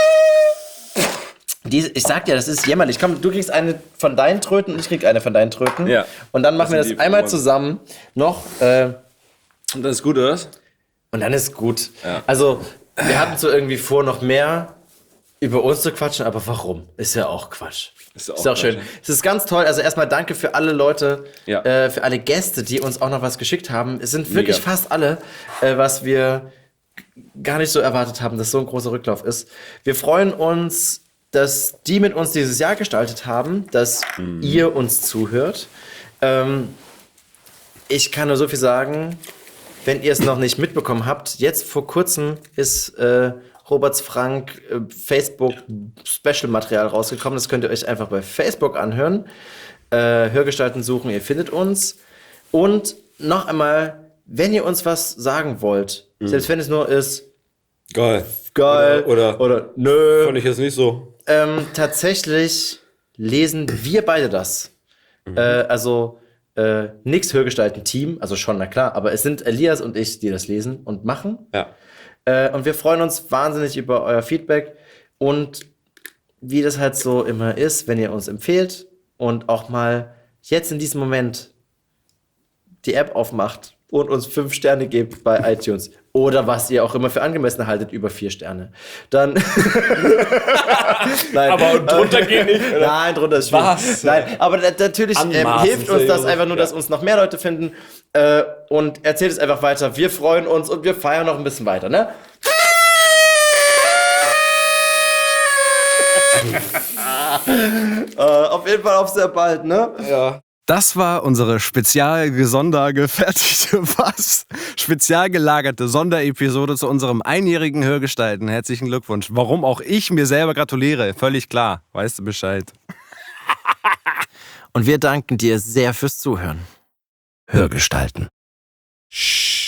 Diese, ich sag dir, das ist jämmerlich. Komm, du kriegst eine von deinen Tröten und ich krieg eine von deinen Tröten. Ja. Und dann machen wir Das das sind die einmal Nummern. zusammen noch. Äh, und dann ist gut, oder? Und dann ist gut. Ja. Also, wir hatten so irgendwie vor, noch mehr über uns zu quatschen, aber warum? Ist ja auch Quatsch. Ist auch, ist auch schön. Es ist ganz toll. Also erstmal danke für alle Leute, ja. äh, für alle Gäste, die uns auch noch was geschickt haben. Es sind wirklich Mega. fast alle, äh, was wir gar nicht so erwartet haben, dass so ein großer Rücklauf ist. Wir freuen uns, dass die mit uns dieses Jahr gestaltet haben, dass mhm. ihr uns zuhört. Ähm, ich kann nur so viel sagen, wenn ihr es noch nicht mitbekommen habt, jetzt vor kurzem ist äh, Roberts Frank äh, Facebook-Special-Material rausgekommen. Das könnt ihr euch einfach bei Facebook anhören. Äh, Hörgestalten suchen, ihr findet uns. Und noch einmal, wenn ihr uns was sagen wollt, mhm. selbst wenn es nur ist, geil, geil oder, oder, oder nö, fand ich jetzt nicht so. Ähm, tatsächlich lesen wir beide das. Mhm. Äh, also äh, nix Hörgestalten-Team, also schon, na klar, aber es sind Elias und ich, die das lesen und machen. Ja. Äh, und wir freuen uns wahnsinnig über euer Feedback und wie das halt so immer ist, wenn ihr uns empfehlt und auch mal jetzt in diesem Moment die App aufmacht und uns fünf Sterne gebt bei iTunes. Oder was ihr auch immer für angemessen haltet, über vier Sterne. Dann. Nein. Aber drunter geht nicht, oder? Nein, drunter ist schwierig. Was? Nein, aber natürlich ähm, hilft uns das einfach nur, dass uns noch mehr Leute finden. Äh, und erzählt es einfach weiter. Wir freuen uns und wir feiern noch ein bisschen weiter, ne? äh, auf jeden Fall auf sehr bald, ne? Ja. Das war unsere spezial gesondergefertigte, was? Spezial gelagerte Sonderepisode zu unserem einjährigen Hörgestalten. Herzlichen Glückwunsch. Warum auch ich mir selber gratuliere, völlig klar. Weißt du Bescheid. Und wir danken dir sehr fürs Zuhören. Hörgestalten. Shh.